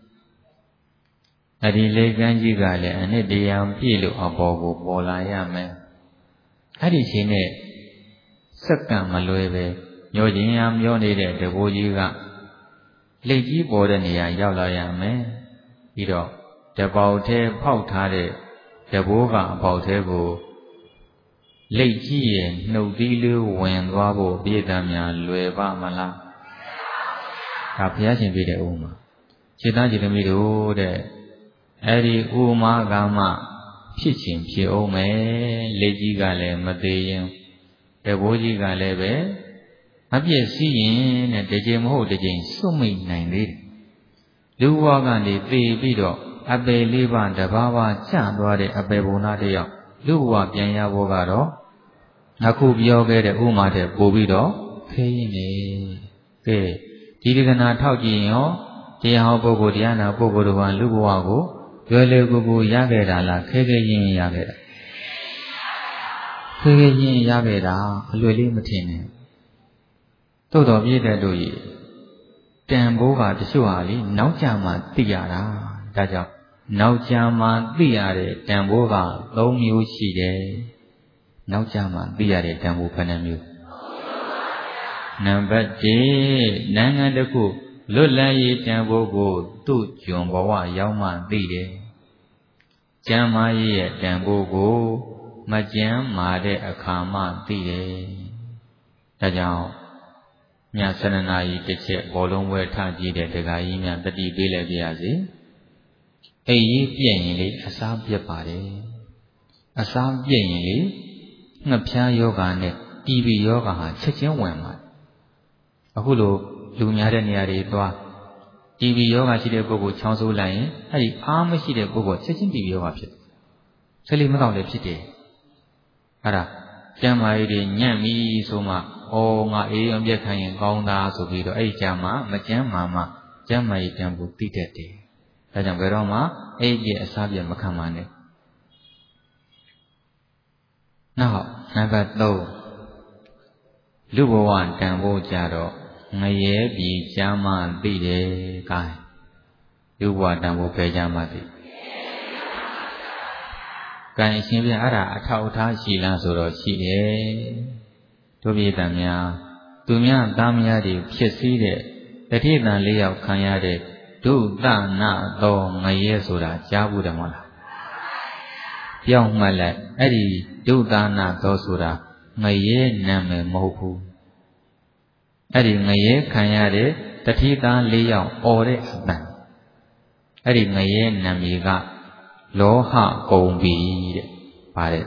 အဲ့ဒီလေကန်းကြီးကလည်းအနှစ်တရာပြည့်လို့အပေါ်ကိုပေါ်လာရမယ်အဲ့ဒီချိန်နဲ့စက္ကန့်မလွယ်ပဲမျောခြင်းအားမျောနေတဲ့တဘိုးကြီးကလက်ကြီးပေါ်တဲ့နေရာရောက်လာရမယ်ပြီးတော့တပေါက်ထဲဖောက်ထားတဲ့တဘိုးကအပေါက်ထဲကိုလက်ကြီးရဲ့နှုတ်သီးလေးဝင်သွားဖို့ပြည့်တမ်းများလွယ်ပါမလားဒါဘုရားရှင်ပြတဲ့ဥမာခြေသားခြေသမီးတို့တဲ့အဲ့ဒီဥမာကမှဖြစ်ခြင်းဖြစ်အောင်မယ်လက်ကြီးကလည်းမသေးရင်တဘိုးကြီးကလည်းပဲအပြည့်စည်းရင်တဲ့တစ်ချိန်မဟုတ်တစ်ချိန်စွန့်မိနိုင်သေးတယ်လူဘဝကနေသေပြီးတော့အပေလေးပါးတဘာဝကျသွားတဲ့အပေဘုံနာတယောက်လူဘဝပြန်ရဖို့ကတော့အခုပြောခဲ့တဲ့ဥမာတဲ့ပို့ပြီးတော့ခဲရင်နေကဲဒီဒကနာထောက်ကြည့်ရင်ရောတရားဟောပုဂ္ဂိုလ်တရားနာပုဂ္ဂိုလ်တို့ကလူဘဝကိုလွယ်လွယ်ကူကူရခဲ့တာလားခဲခဲရင်ရခဲ့တာခဲခဲရင်ရခဲ့တာအလွယ်လေးမထင်နဲ့သို့တော်ပြည့်တဲ့တို့ကြီးတန်ဖိုးကတချို့ဟာလေနောက်ကြမှသိရတာဒါကြောင့်နောက်ကြမှသိရတဲ့တန်ဖိုးက3မျိုးရှိတယ်နောက်ကြမှသိရတဲ့တန်ဖိုးဘယ်နှမျိုးနံပါတ်1နိုင်ငံတစ်ခုလွတ်လပ်ရေးတန်ဖိုးကိုသူ့ကျွန်ဘဝရောက်မှသိတယ်ကျမ်းမာရေးရဲ့တန်ဖိုးကိုမကျမ်းမာတဲ့အခါမှသိတယ်ဒါကြောင့်ည7 နာရီတစ်ချက်ဘောလုံးပွဲထကြည့်တဲ့ဒကာကြီးများတတိပေးလိုက်ပါရစေအိပ်ရေးပြည့်ရင်လေအစားပြတ်ပါတယ်အစားပြည့်ရင်လေငှက်ဖျားယောဂါနဲ့တီဘီယောဂါဟာချက်ချင်းဝင်ပါတယ်အခုလိုလူများတဲ့နေရာတွေသွားတီဘီယောဂါရှိတဲ့ပုဂ္ဂိုလ်ချောင်းဆိုးလိုက်ရင်အဲ့ဒီအားမရှိတဲ့ပုဂ္ဂိုလ်ချက်ချင်းတီဘီယောဂါဖြစ်တယ်ဆက်လေးမတော့လည်းဖြစ်တယ်အဲ့ဒါကျမ်းမာရေးတွေညံ့ပြီဆိုမှငါအေးအပြက်ခံရင်ကောင်းတာဆိုပြီးတော့အဲ့ဒီကျမ်းမာမကျမ်းမာမှကျမ်းမာရေးတန်ဖို့သိတတ်တယ်ဒါကြောင့်ဘယ်တော့မှအဲ့ဒီအစားပြတ်မခံပါနဲ့နောက်နံပါတ်3လူဘဝတန်ဖို့ကြတော့ငရဲပြည်ကျမ်းမာသိတယ်ကိုင်းလူဘဝတန်ဖို့ပဲကျမ်းမာသိကံအရှင်ပြအဲ့ဒါအထောက်အထားရှိလားဆိုတော့ရှိတယ်တို့ပြည်သားများသူများသားမယားတွေဖြစ်စည်းတဲ့တတိတန်4ယောက်ခံရတဲ့ဒုသနာသောငရဲဆိုတာကြားဘူးတယ်မဟုတ်လားပြောင်းမှတ်လိုက်အဲ့ဒီဒုသနာသောဆိုတာငရဲနာမည်မဟုတ်ဘူးအဲ့ဒီငရဲခံရတဲ့တတိသား4ယောက်အော်တဲ့အတန်အဲ့ဒီငရဲနာမည်ကလောဟကုံပြီတဲ့ပါတယ်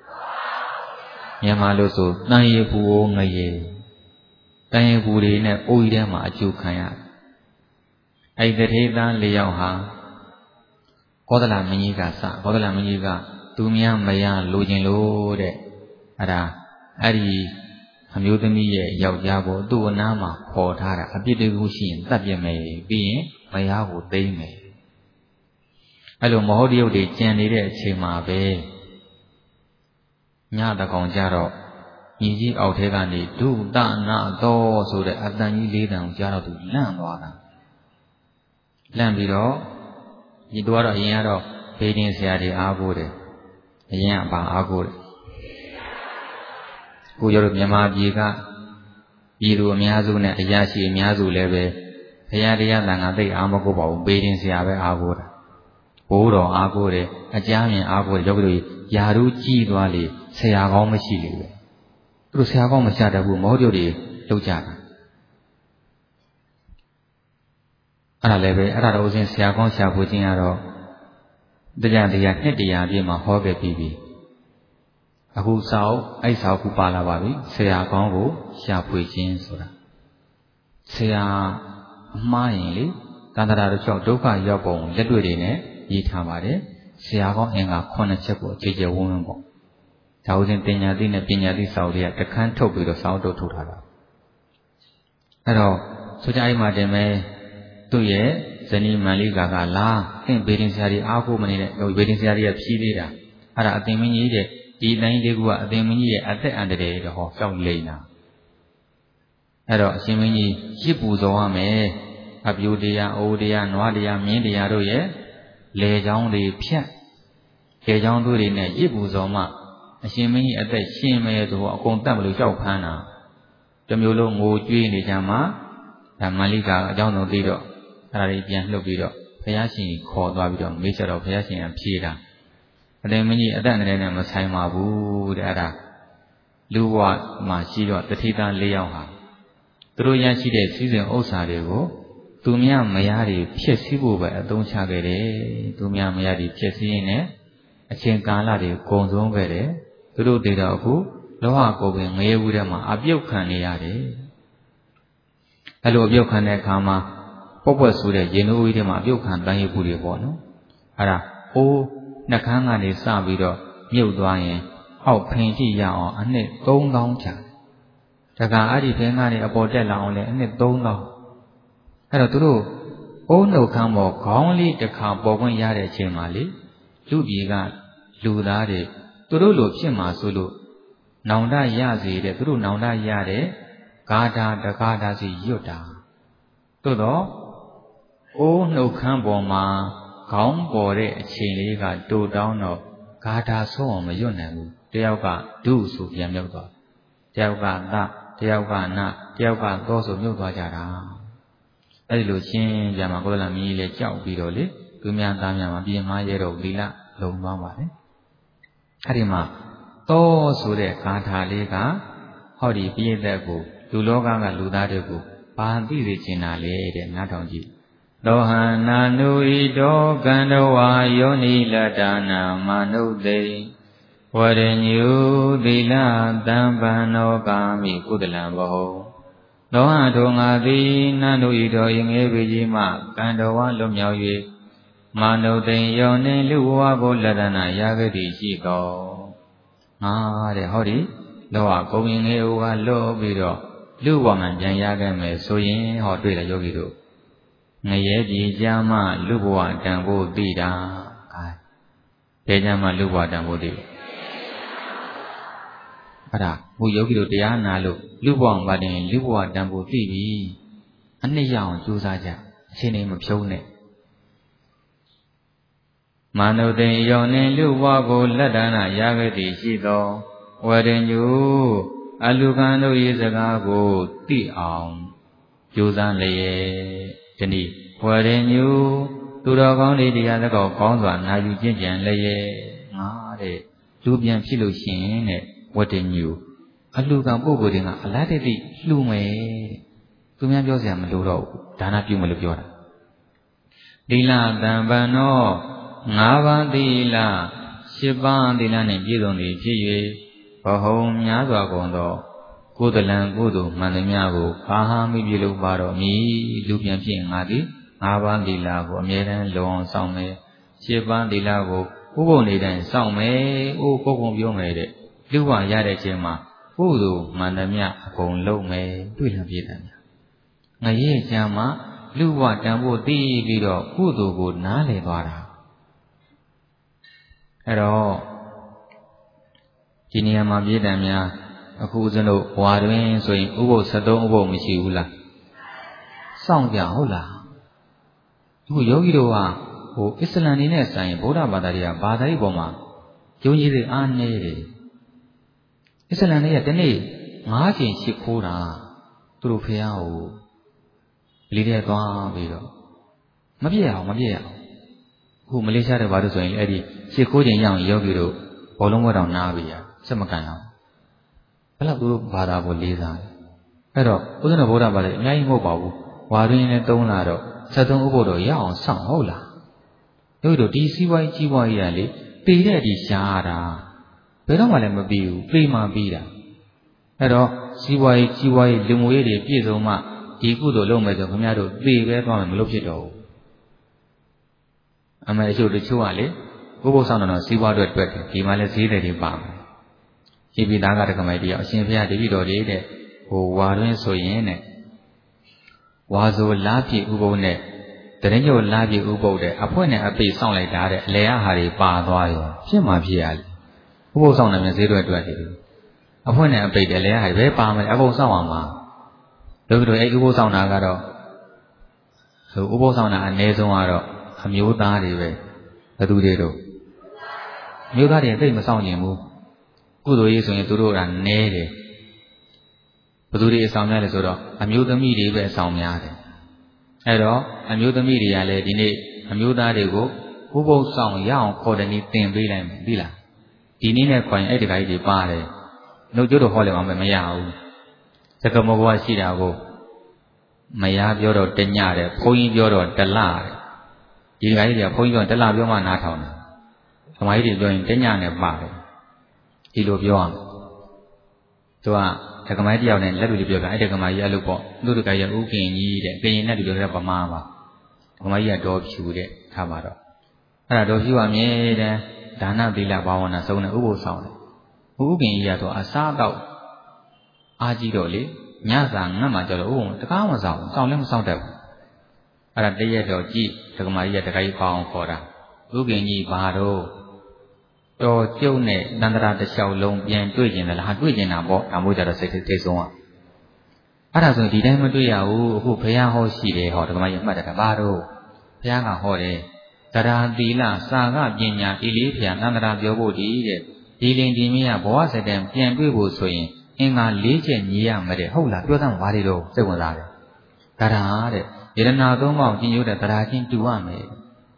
မြန်မာလို့ဆိုတန်ရပူငရေတန်ရပူတွေနဲ့အိုးကြီးထဲမှာအကျိုးခံရအဲ့ဒီတထေသား4ယောက်ဟာကောသလမင်းကြီးကကောသလမင်းကြီးကသူများမရလိုချင်လို့တဲ့အဲ့ဒီအမျိုးသမီးရဲ့ယောက်ျားကိုသူ့အနားမှာပေါ်ထားတာအပြစ်တွေကိုရှိရင်တတ်ပြမယ်ပြီးရင်မရကိုသိမ့်မယ်အဲ့လိုမဟုတ်တရုပ်တွေကြံနေတဲ့အချိန်မှာပဲညတကောင်ကြတော့ညီကြီးအောက်ထဲကနေဒုသနာသောဆိုတဲ့အတန်ကြီး4တန်ကိုကြားတော့သူလန့်သွားတာလန့်ပြီးတော့ဒီတော့အရင်ကတော့ဘေးတင်ဆရာတွေအားကိုးတယ်အရင်ကဘာအားကိုးတယ်ကိုရောမြန်မာပြည်ကပြည်သူအများစုနဲ့အရာရှိအများစုလည်းပဲဘုရားတရားသံဃာသိအားမကိုးပါဘူးဘေးတင်ဆရာပဲအားကိုးတာဘိုးတော်အားကိုးတယ်အကြမ်းမြင်အားကိုးတယ်ယောဂီတို့ယာရုကြီးသွားလေဆရာကောင်းမရှိလေပဲသူတို့ဆရာကောင်းမချတတ်ဘူးမဟုတ်ကြတွေလုပ်ကြတာအဲ့ဒါလည်းပဲအဲ့ဒါတော့ဦးဇင်းဆရာကောင်းရှာဖွေခြင်းကတော့တရားနှစ်တရားပြည့်မှာဟောခဲ့ပြီးပြီအခုစာအုပ်အဲ့စာအုပ်ခုပါလာပါပြီဆရာကောင်းကိုရှာဖွေခြင်းဆိုတာဆရာအမှားရင်လေတန်တရာတို့ကြောင့်ဒုက္ခရောက်ပုံလက်တွေ့တွေနဲ့ရေးထားပါတယ်ဆရာကောင်းအင်္ဂါ9ချက်ကိုအခြေကျဝန်းဝန်းပေါ့ဒါဦးဇင်းတင်ညာသိနဲ့ပညာသိစာအုပ်တွေကတခန်းထုတ်ပြီးတော့စာအုပ်ထုတ်ထားတာအဲ့တော့ဆိုကြအိမ်မှာတင်မဲ့သူ့ရဲ့ဇနီးမန်လိကာကလာသင်ဘေဒင်ဆရာကြီးအားကိုးမနေတဲ့ဘေဒင်ဆရာကြီးကဖြီးသေးတာအဲ့ဒါအသင်မင်းကြီးတဲ့ဒီတိုင်းလေးကအသင်မင်းကြီးရဲ့အသက်အန္တရာယ်တော့ဟောကြောက်လိမ့်တာအဲ့တော့အရှင်မင်းကြီးရစ်ပူဇော်ရမယ်အပြိုတရားအိုးတရားနွားတရားမြင်းတရားတို့ရဲ့လေချောင်းတွေဖြတ်လေချောင်းတို့တွေနဲ့ရစ်ပူဇော်မှအရှင်မင်းကြီးအသက်ရှင်မယ်ဆိုတော့အကုန်တတ်မလို့ကြောက်ဖမ်းတာတမျိုးလုံးငိုကြွေးနေကြမှာဒါမန္လိကာအကြောင်းဆုံးသိတော့အဲ့ဒါတွေပြန်လှုပ်ပြီးတော့ဘုရားရှင်ခေါ်သွားပြီးတော့မေးကြတော့ဘုရားရှင်ကဖြေတာအသင်မင်းကြီးအသက်နဲ့မဆိုင်ပါဘူးတဲ့အဲ့ဒါလူဘဝမှာရှိတော့တတိသား၄ယောက်ဟာသူတို့ရရှိတဲ့စည်းစိမ်ဥစ္စာတွေကိုသူများမယားတွေဖျက်ဆီးဖို့ပဲအသုံးချခဲ့တယ်သူများမယားတွေဖျက်ဆီးရင်းနဲ့အချိန်ကာလတွေကုန်ဆုံးခဲ့တယ်သူတို့တွေတော့အခုလောဟကိုပင်ငရဲဘူးထဲမှာအပြုတ်ခံနေရတယ်အဲ့လိုအပြုတ်ခံတဲ့အခါမှာပွက်ပွက်ဆိုတဲ့ရင်တို့ဝီးထဲမှာအပြုတ်ခံတန်းရဖို့တွေပေါ့နော်အဲ့ဒါအိုးနှကန်းကနေစပြီးတော့မြုပ်သွားရင်အောက်ဖင်ကြည့်ရအောင်အနှစ်3000ချာတခါအဲ့ဒီဖင်ကနေအပေါ်တက်လာအောင်လဲအနှစ်3000အဲ့တော့သူတို့အိုးနှုတ်ခမ်းပေါ်ခေါင်းလေးတစ်ခါပေါ်ခွင့်ရတဲ့အချိန်မှာလေလူပြည်ကလူသားတွေသူတို့လိုဖြစ်မှာဆိုလို့နောင်တရစေတဲ့သူတို့နောင်တရတဲ့ဂါထာတဂါထာစီရွတ်တာသို့တော့အိုးနှုတ်ခမ်းပေါ်မှာခေါင်းပေါ်တဲ့အချိန်လေးကတိုတောင်းတော့ဂါထာဆုံးအောင်မရွတ်နိုင်ဘူးတယောက်ကဒုဆိုပြန်မြုပ်သွားတယောက်ကသတယောက်ကနတယောက်ကသောဆိုမြုပ်သွားကြတာအဲ့ဒီလိုရှင်းကြမှာကိုယ်လာမီးလေးကြောက်ပြီးတော့လေသူများသားများမှာပြင်မရဲတော့လီလလုံသွားပါတယ်အဲ့ဒီမှာသောဆိုတဲ့ဂါထာလေးကဟောဒီပြည့်တဲ့ကိုလူလောကကလူသားတွေကိုဘာသိစေချင်တာလဲတဲ့နားထောင်ကြည့်သောဟနာနုဣတောကန္တဝါယောနိလတ္တနာမနုသိဝရညုသီလတံပန္နောကာမိကုသလံဘောသောဟထိုငါသည်နာနုဣတောယငယ်ပေကြီးမှကန္တဝါလွတ်မြောက်၍မနုသိယောနှင့်လူဘဝကိုလတ္တနာရခဲ့သည်ရှိသောငါတဲ့ဟောဒီလောကကုံရင်ငယ်ဟိုကလွတ်ပြီးတော့လူဘဝမှာပြန်ရခဲ့မယ်ဆိုရင်ဟောတွေ့တယ်ယောဂီတို့ငရဲပြည်ကြမှလူဘဝတန်ဖို့သိတာဘယ်ကြမှလူဘဝတန်ဖို့သိအဲ့ဒါဘုယောဂီတို့တရားနာလို့လူဘဝမှာတင်လူဘဝတန်ဖို့သိပြီအနှစ်ရအောင်ကြိုးစားကြအချိန်နဲ့မဖြုံးနဲ့မနုသိယောနှင့်လူဘဝကိုလတ္တနာရခဲ့သည်ရှိသောဝရညုအလူကံတို့၏စကားကိုသိအောင်ကြိုးစားလျက်ဒီနေ့ဝရညုသူတော်ကောင်းတွေတရားသကောကောင်းစွာနာယူကျင့်ကြံလျက်ငါတဲ့လူပြန်ဖြစ်လို့ရှိရင်တဲ့ဝတ္တညုအလူကံပုဂ္ဂိုလ်တွေကအလားတည်းလှူမယ်သူများပြောစရာမလိုတော့ဘူးဒါနပြုမလို့ပြောတာသီလတံပန္နော5ပါးသီလ10ပါးသီလနှင့်ပြည့်စုံသည်ဖြစ်၍ဘဟုံများစွာကုန်သောကုသလံကုသိုလ်မှန်သမျှကိုဘာဟာမိပြုလုပ်ပါတော့မည်လူပြန်ဖြစ်ငါသည်5ပါးသီလကိုအမြဲတမ်းလုံအောင်စောင့်မယ်10ပါးသီလကိုဥပုံနေတိုင်းစောင့်မယ်အိုးကိုယ်ပြောမယ်တဲ့လူဝရတဲ့ချိန်မှာကုသိုလ်မှန်သမျှအကုန်လုပ်မယ်တွေ့လံပြည့်တယ်ငရဲချမ်းမှာလူဝတန်ဖို့သိပြီးတော့ကုသိုလ်ကိုနားလည်သွားတာအဲ့တော့ဒီနေရာမှာပြည့်တယ်များအခုဦးဇင်းတို့ဘွာတွင်ဆိုရင်ဥပုသ်73ဥပုသ်မရှိဘူးလားစောင့်ကြဟုတ်လားအခုယောဂီတို့ကအစ္စလမ်နေနဲ့ဆိုင်ဗုဒ္ဓဘာသာတွေကဘာသာရေးပေါ်မှာယုံကြည်တဲ့အားနည်းတယ်အစ္စလမ်တွေကဒီနေ့9ချိန်ရှိခိုးတာသူတို့ဖះကိုလေးတဲ့သွားပြီးတော့မပြည့်အောင်အခုမလေးရှားတဲ့ဘာလို့ဆိုရင်အဲ့ဒီရှိခိုးချိန်ရအောင်ယောဂီတို့ဘောလုံးဘွဲတော်နားပြီစက်မကန်တော့ဘယ်လောက်သူတို့ဘာသာကိုလေးစားတယ်အဲ့တော့ဦးဇင်းတော်ဗုဒ္ဓဘာသာအများကြီးမဟုတ်ပါဘူးဝါရင်းနဲ့3လတော့73ဥပုသ်တော့ရအောင်စောင့်ဟုတ်လားတို့တို့ဒီစီးပွားရေးကြီးပွားရေးရလေပေတဲ့အထိရှားတာဘယ်တော့မှလည်းမပြီးဘူးပေမှပြီးတာအဲ့တော့စီးပွားရေးကြီးပွားရေးလူမှုရေးတွေပြည့်စုံမှဒီကုသိုလ်လုပ်မယ်ဆိုခင်ဗျားတို့ပေပဲသွားမယ်မလုပ်ဖြစ်တော့ဘူးအမေအချို့တချို့ကလေဥပုသ်ဆောင်တော့စီးပွားအတွက်တယ်ဒီမှာလည်းဈေးတယ်တွေပါမယ်ရှိပြီးသားကတက္ကမကြီးတယောက်အရှင်ဘုရားတပည့်တော်တွေတဲ့ဝါတွင်းဆိုရင်တဲ့ Wazo lapi ubone, the Renjo lapi ubode, upon a piece sound like that, Lea Harry Padwayo, Shima Pial. Who sound a zero to it? Upon a bait, Lea Harry Palm, Abo Sawama. Look to Ego Sound Agaro. So Ubo Sound and Nezomaro, a muta rive, a dudedo. Muta de sound you move. Good is when you do and nade. Paduri is some Melisoro, a muta media sound yard. Edo, a muta media led in it, a muta de go, Ubo sound young called anything Villa. Dinina coin educated party. No judo holly on Mayao. Sakamoa Sidago. Maya Bioro Tenyare, Point Bioro Delar. You idea point on Delar Yoma Naton. Some idea going Tenyane Bar. Ilo Bion. So a comedy and let me be a guide of my yellow pot. Do the Gaya Uki and ye, the Gayana to the Rabamama. Maya dog shoot it, Tamara. I don't you are made Dana Villa Bawana Sona Ubo sound. Uki Yato a Sago Ajidoli. Nyazang Namajalo, the Kama sound, sound up. At the yet of G, the Maria the Gai pound for her. Looking ye baro. Your Jone, Nandra the Shao Long, Bien Twigin, the Hadwigin about Amuja Secretary Tezon. Arazo di Demodia, who pay a horse, she or the Maya Madabaro. Pianga Hore. Tara Dila, Saga, Ginia, Ilipia, Nandra Biobodi, dealing Dimia, Boas at them, Pian Bibu swing. In a legion, Yam, the whole Yodan Varido, Segundare. Tarade, Yeranado mountain you that I can do one made.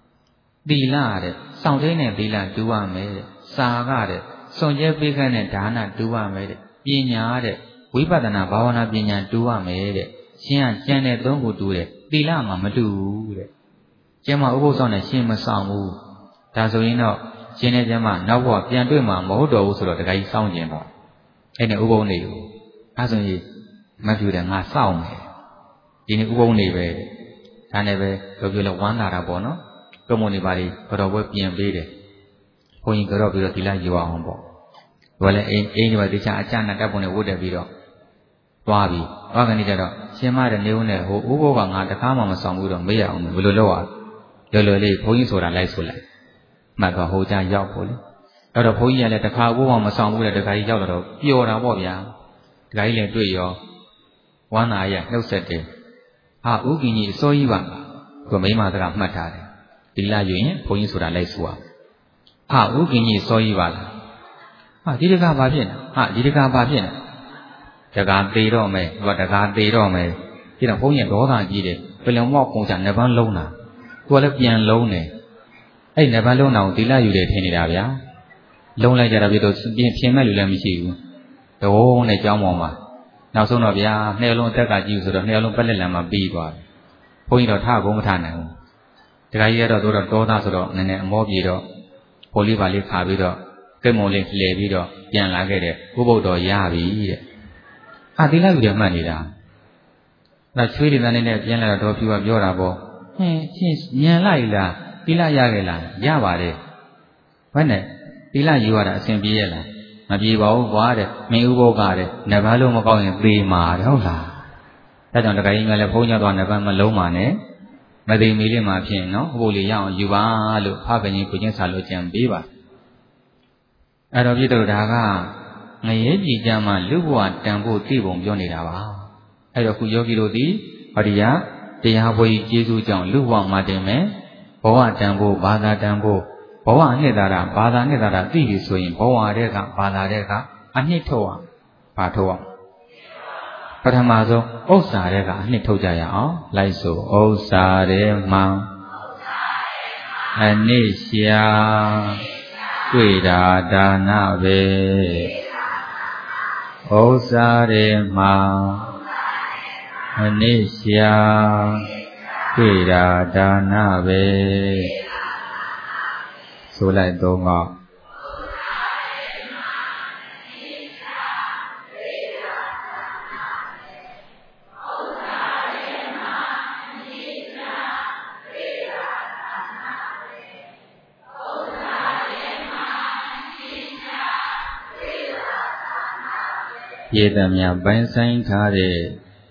Dilade, Soundin and Dila do one made. Sagade, Sonja Bigan and Dana do one made. Binyade, Wibadana Bawana Binya do one made. Sian Janet don't go do it. Dila Mamma do it. Gemma Ubos on a shimmer sound. Tazoino, Janet Gemma, now what Yanduma, Modo, so the guy sound Gemma. And Ubo Nebu. As only Matthew and my sound. In Ubo Nebe, I never go one Arabono, come on anybody, but a work being bided. When you go up with the you are on board. Well, anybody, the Chana upon a wood of video. Wabi, Organizer, Shema and Neune, who Ubo and the Kama song would on Bea on Vululoa. Yolo, points or a light. Maga Hoja Yapoli. Out of Hoya let the car go on a song with the guy Yolo, Yora Wobia. Guy let do your 1 eye, no set it. Ah, Ugini, so you want. Go may mother of Matari. Dilla you in, points or a light swap. Ah, Ugini, so you want. Ah, did you come back in? Ah, did you come back in? The guard they don't make, but the guard they don't make. You know, Hoya Dora did it. Will walk on and never loner. Well, if you're lonely. I never know now, Dilla you did any area. Long like a bit of female, let me see you. The old Najamoma. Now, so no, ya, Nelon Taka use the Nelon Pelama Beaver. Point of Tagomatan. The Gaya of Dota, and a Mobido, Polivali Cabido, Gemoli Levido, Yan Lagade, Ubodo Yavi. Ah, they love your money down. That's really than in a general of you of Yorabo. Since Yan Laila, Dilla Yagela, Yavare. When Dila you are a Simbiela. Nabibo, water, may Ubo got it, never loom going 3 Marola. That on the Gaima Ponya on the Malomane. Madi Milima Piano, Holy Young, you are look happening to Salujan Biva. At a little Daga, Nayeji Jama, Luwa, Tambo, Tibum, Jonidava. At a Kuyogi Rodi, Padia, they have way Jesu John, Luwa Mademe, Boa Tambo, Bada Tambo. Boa Nedara, Bada Nedara, these swing, Boa Rega, Bada Rega, and Nitoa, Patoa. Patamazo, Osa Rega, Nitojaya, Laiso, Osa Rema, Anisha, Guida Danabe, Osa Rema, Anisha, Guida Danabe. So like Donga. Yedamia Bansain Tade,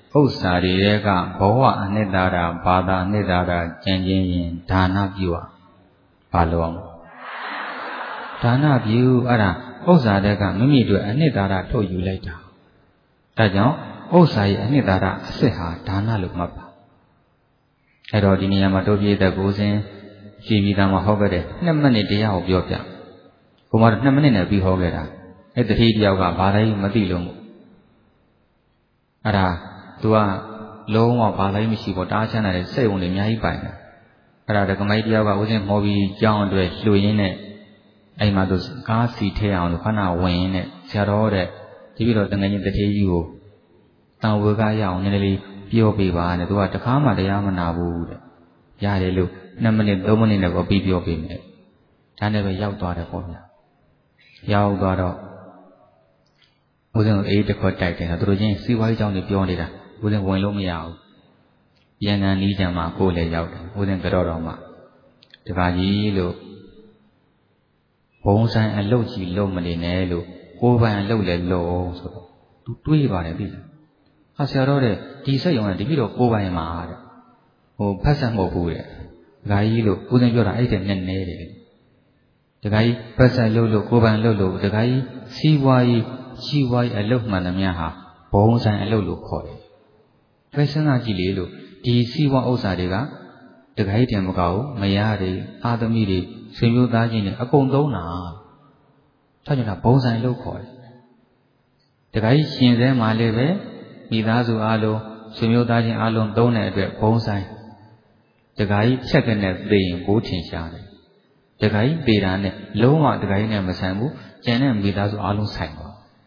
ဥစ္စာတွေကဘဝအနှစ်သာရဘာသာအနှစ်သာရကျင့်ခြင်းရင်ဒါနပြုရဘာလို့အောင်ဒါနပြုအဲ့ဒါဥစ္စာတွေကမိမိတို့အနှစ်သာရထုတ်ယူလိုက်တာဒါကြောင့်ဥစ္စာရဲ့အနှစ်သာရအစစ်ဟာဒါနလို့မှတ်ပါအဲ့တော့ဒီနေရာမှာတို့ပြည့်တဲ့ကိုစဉ်ကြည်ပြီးသားမှာဟောခဲ့တဲ့2မိနစ်တရားကိုပြောပြဘုရား2မိနစ်နဲ့ပြီးဟောခဲ့တာအဲ့တတိတယောက်ကဘာတိုင်းမသိလို့အဲ့ဒါသူကလုံးဝဘာတိုင်းမရှိဘူးတားချမ်းတဲ့စိတ်ဝင်တွေအများကြီးပိုင်တယ်အဲ့ဒါဒကမိုက်တယောက်ကဦးစင်းမော်ပြီးကြောင်းအတွက်လှူရင်းနဲ့အဲ့မှာသူကားစီထဲအောင်လို့ခဏဝင်ရင်းနဲ့ဆရာတော်တဲ့ဒီပြီးတော့တငယ်ချင်းတတိကြီးကိုတန်ဝေကရအောင်နည်းနည်းလေးပြောပြပါနဲ့သူကတခါမှတရားမနာဘူးတဲ့ရတယ်လို့2မိနစ်3မိနစ်နဲ့ကိုပြီးပြောပြမယ်ဒါနဲ့ပဲရောက်သွားတယ်ပေါ့ဗျာရောက်သွားတော့ဦးဇင်းအေးတစ်ခွက်တိုက်တယ်သူတို့ချင်းစီဝါးကြီးเจ้าတွေပြောနေတာဦးဇင်းဝင်လို့မရဘူးပြန်ကန်နီးကြမှာကိုယ်လည်းရောက်တယ်ဦးဇင်းကြောတော်မှာတခါကြီးလို့ဘုံဆိုင်အလုတ်ကြီးလုံးမနေနဲ့လို့ကိုယ်ပိုင်အလုတ်လည်းလုံးဆိုတော့သူတွေးပါတယ်ပြီဟာဆရာတော်တဲ့ဒီစက်ရုံကတပိတော့ကိုယ်ပိုင်မှာတဲ့ဖတ်ဆက်မဟုတ်ဘူးတဲ့ဒကာကြီးလို့ဦးဇင်းပြောတာအဲ့တဲ့နဲ့နဲတယ်ဒကာကြီးဖတ်ဆက်လို့ကိုယ်ပိုင်လို့ဒကာကြီးစီးပွားရေးရှိဝါးအလုတ်မှန်သမျှဟာဘုံဆိုင်အလုတ်လို့ခေါ်တယ်။ဖိစဉ်းစားကြည့်လေလို့ဒီစီဝါဥစ္စာတွေကတခါကြီးတင်မကောက်မရတွေအာသမီတွေဆွေမျိုးသားချင်းတွေအကုန်သုံးတာ။ထားကြတာဘုံဆိုင်လို့ခေါ်တယ်။တခါကြီးရှင်စဲမှာလည်းပဲမိသားစုအားလုံးဆွေမျိုးသားချင်းအားလုံးသုံးတဲ့အတွက်ဘုံဆိုင်တခါကြီးဖြက်ကနဲ့သိရင်ဘိုးထင်ရှားတယ်။တခါကြီးပေတာနဲ့လုံးဝတခါကြီးနဲ့မဆိုင်ဘူး။ကျန်တဲ့မိသားစုအားလုံးဆိုင်ပါ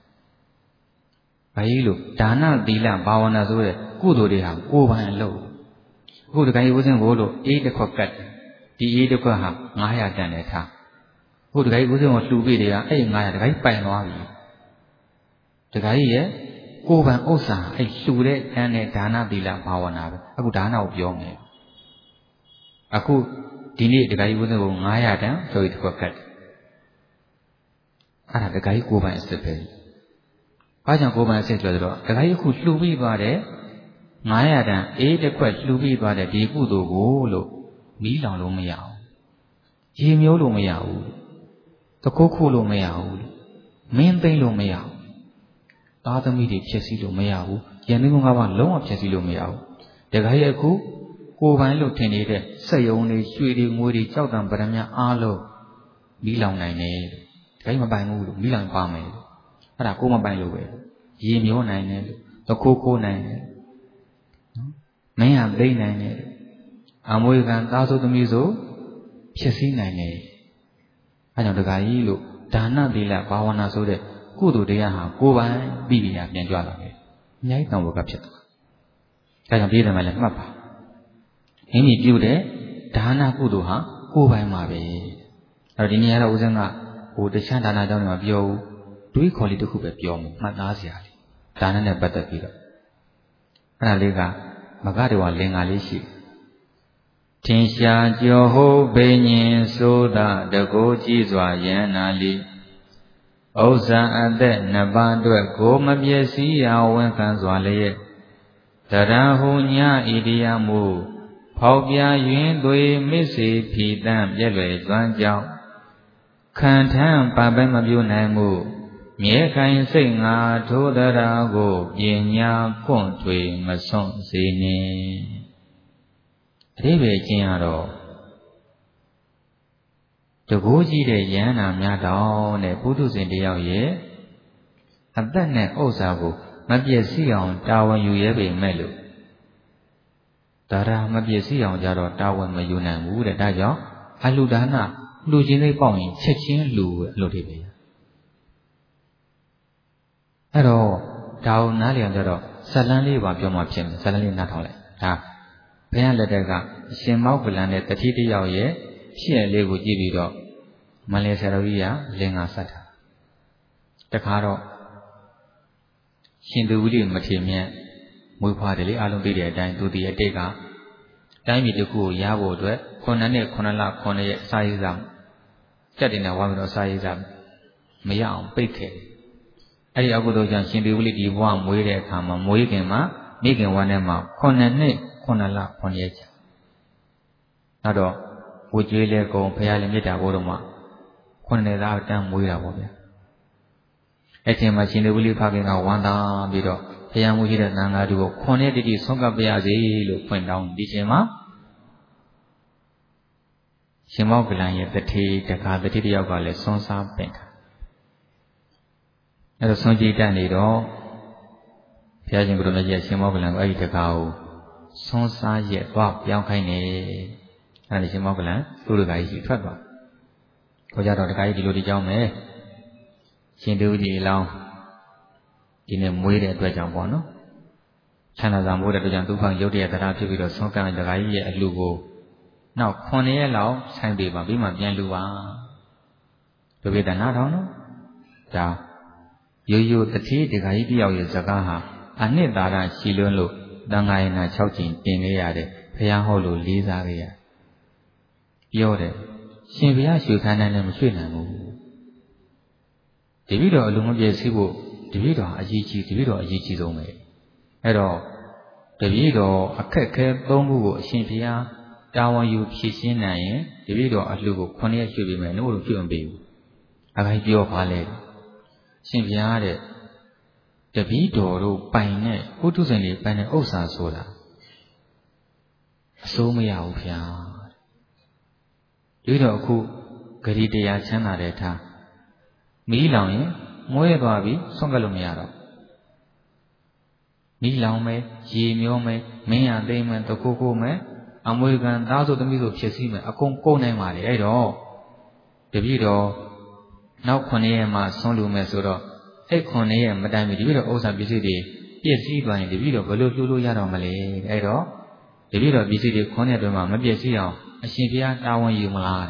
ဘာကြီးလို့ဒါနသီလဘာဝနာဆိုတဲ့ကုသိုလ်တွေဟာကိုယ်ပိုင်အလုပ်အခုတခါကြီးဦးစင်းကိုလို့အေးတစ်ခွက်ကတ်ဒီအေးတစ်ခွက်ဟာ900တန်တယ်ထားအခုတခါကြီးဦးစင်းကိုလှူပေးတယ်ကအဲ့900တခါကြီးပိုင်သွားပြီတခါကြီးရဲ့ကိုယ်ပိုင်ဥစ္စာအဲ့လှူတဲ့တန်းတဲ့ဒါနသီလဘာဝနာပဲအခုဒါနကိုပြောမယ်အခုဒီနေ့တခါကြီးဦးစင်းကို900တန်ဆိုပြီးတစ်ခွက်ကတ်အဲ့ဒါတခါကြီးကိုယ်ပိုင်အစ်စ်ပဲဘာကြောင့်ကိုယ်ပိုင်အစ်စ်ဆိုတော့တခါကြီးအခုလှူပြီးသွားတဲ့900တန်အေးတစ်ခွက်လှူပြီးသွားတဲ့ဒီကုသိုလ်ကိုလို့မီးလောင်လို့မရဘူးရေမျိုးလို့မရဘူးတကုတ်ခုလို့မရဘူးမင်းသိမ့်လို့မရဘူးသားသမီးတွေဖြစ်စည်းလို့မရဘူးရန်သူကဘာလုံးဝဖြစ်စည်းလို့မရဘူးတခါကြီးအခုကိုယ်ပိုင်လို့ထင်နေတဲ့စက်ယုံတွေရွှေတွေငွေတွေကြောက်တံပရမအားလုံးမီးလောင်နိုင်တယ်တခါကြီးမပိုင်ဘူးလို့မီးလောင်ပါမယ်အဲ့ဒါကိုမပိုင်လို့ပဲရေမျောနိုင်တယ်လို့တခိုးခိုးနိုင်တယ်နော်မင်းဟာသိနိုင်တယ်အမွေခံသားစုသမီးဆိုဖြစ်စည်းနိုင်တယ်အဲ့ကြောင့်တခါကြီးလို့ဒါနသီလဘာဝနာဆိုတဲ့ကုသိုလ်တရားဟာကိုယ်ပိုင်ပြီးပြီးပြန်ကြွလာတယ်အများကြီးတောင်းဖို့ကဖြစ်သွားဒါကြောင့်ပြည်တယ်မှာလည်းမှတ်ပါမိမိပြုတဲ့ဒါနကုသိုလ်ဟာကိုယ်ပိုင်မှာပဲအဲ့တော့ဒီနေရာတော့ဦးဇင်းကတခြားဒါနကြောင့်လည်းမပြောဘူးတွေးခေါ်လေးတစ်ခုပဲပြောမယ်မှတ်သားစရာလေးဒါနနဲ့ပတ်သက်ပြီးတော့အဲ့ဒါလေးကမဂ္ဂဒေဝလင်္ကာလေးရှိထင်ရှားကြောဟုတ်ဘိညာဉ်သို့သာတကိုးကြည်စွာယန္နာလီဥစ္စာအသက်နှစ်ပါးအတွက်ကိုမပျက်စီးရဝန်ခံစွာလျက်တရဟုညဣတိယမူဖောက်ပြ၍သွေမစ္စေဖြီတံပြည့်လွယ်စွမ်းကြောင့်ခံထမ်းပါပဲမပြုနိုင်မှုမြဲခိုင်စိတ်ငါထိုးတရာကိုပညာခွန့်ထွေမစွန့်စေနှင့်အဓိပ္ပာယ်ချင်းကတော့တကိုးကြီးတဲ့ယန္နာများတောင်းတဲ့ပုထုဇဉ်တယောက်ရဲ့အသက်နဲ့ဥစ္စာကိုမပျက်စီးအောင်တာဝန်ယူရဲပေမဲ့လို့ဒါရမပျက်စီးအောင်ကြတော့တာဝန်မယူနိုင်ဘူးတဲ့ဒါကြောင့်အလှူဒါနလှူခြင်းလေးပေါ့ရင်ချက်ချင်းလှူလို့ဒီပဲအဲ့တော့ဒါကိုနားလည်အောင်ကြတော့ဇလန်းလေးပါပြောမှဖြစ်မယ်ဇလန်းလေးနားထောင်လိုက်ဒါဘုရားလက်ထက်ကအရှင်မောက္ကလန်နဲ့တတိတယောက်ရဲ့ဖြစ်ရလေးကိုကြည့်ပြီးတော့မလဲဆရာတော်ကြီးကလင်္ကာဆက်တာတခါတော့ရှင်သူဝိလိမထေမြတ်မွေးဖွားတယ်လေအလုံးသိတဲ့အတိုင်းသူဒီအတိတ်ကတိုင်းပြည်တစ်ခုကိုရဖို့အတွက်9နှစ်9လ9ရက်စာရေးစာစက်တင်နဲ့ဝါပြီးတော့စာရေးစာမရအောင်ပိတ်ခဲ့တယ်အဲ့ဒီအကုသိုလ်ကြောင့်ရှင်သူဝိလိဒီဘဝမွေးတဲ့အခါမှာမွေးခင်မှာမိခင်ဝမ်းထဲမှာ9နှစ်9လ9ရက်ကြာနောက်တော့ဝကျွေးလဲကုန်ဖရာလည်းမေတ္တာပို့တော့မှ9နှစ်သားတန်းမွေးတာပေါ့ဗျာအဲ့ချိန်မှာရှင်သေဝိလိဖခင်ကဝမ်းသာပြီးတော့ဖရာမှုရှိတဲ့သံဃာတို့ကို9ရက်တိတိဆုံးကပ်ပါရစေလို့ဖွင့်တောင်းဒီချိန်မှာရှင်မောကလန်ရဲ့တထေတခါတတိတယောက်ကလည်းဆွန်းစားပင့်တာအဲ့တော့ဆွန်းကြည့်တတ်နေတော့ဘုရားရှင်ကိုယ်တော်မြတ်ကြီးရှင်မောကလန်ကိုအဲ့ဒီတခါကိုဆွန်းစားရဲ့သွားပြောင်းခိုင်းနေအဲ့ဒါရှင်မောကလန်သူ့တခါကြီးထွက်သွားခေါ်ကြတော့တခါကြီးဒီလိုဒီကြောင်းမယ်ရှင်တူကြီးအလောင်းဒီနေ့မွေးတဲ့အတွက်ကြောင့်ပေါ့နော်ချမ်းသာသာမိုးတဲ့အတွက်ကြောင့်ဒုက္ခရုပ်တရက်တရားဖြစ်ပြီးတော့ဆွန်းကန်းတခါကြီးရဲ့အလှကိုနောက်9ရက်လောက်ဆိုင်ပေးပါပြီးမှပြန်လူပါဒုပိတနာထောင်းနော်ဒါရိုးရိုးတတိတခါကြီးတယောက်ရဲ့ဇကားဟာအနှစ်သာရရှိလွန်းလို့တန်ခါရနာ6ကျင်တင်ခဲ့ရတယ်ဘုရားဟောလို့လေးစားခဲ့ရပြောတယ်ရှင်ဘုရားရွှေခမ်းတိုင်းလည်းမရွှေ့နိုင်ဘူးတပည့်တော်အလုံးမပြည့်စည်ဖို့တပည့်တော်အရေးကြီးတပည့်တော်အရေးကြီးဆုံးပဲအဲ့တော့တပည့်တော်အခက်ခဲ3ခုကိုအရှင်ဘုရားတာဝန်ယူဖြည့်ရှင်းနိုင်ရင်တပည့်တော်အလှကို9ရက်ရွှေ့ပေးမယ်လို့ပြောမပေးဘူးအခိုင်ပြောပါလေရှင်ဘုရားတဲ့တပည့်တော်တို့ပိုင်တဲ့ဥထုဇဉ်လေးပိုင်တဲ့ဥစ္စာဆိုတာအစိုးမရဘူးဗျာတပည့်တော်အခုဂရီတရားချမ်းသာတဲ့ထားမီးလောင်ရင်မွေးသွားပြီဆွန့်ကပ်လို့မရတော့မီးလောင်မယ်ရေမျောမယ်မင်းရသိမ့်မယ်တကူကူမယ်အမွေခံသားဆိုသမီးဆိုဖြစ်စီမယ်အကုန်ကုန်နိုင်ပါလေအဲ့တော့တပည့်တော်နောက်9ရက်မှဆွန့်လူမယ်ဆိုတော့အဲ့9ရက်မတိုင်မီတပည့်တော်ဥစ္စာပစ္စည်းတွေပြည့်စည်သွားရင်တပည့်တော်ဘယ်လိုလှူလို့ရတော့မလဲအဲ့တော့တပည့်တော်ပစ္စည်းတွေ9ရက်တွင်မှမပြည့်စည်အောင်အရှင်ဘုရားတာဝန်ယူမလား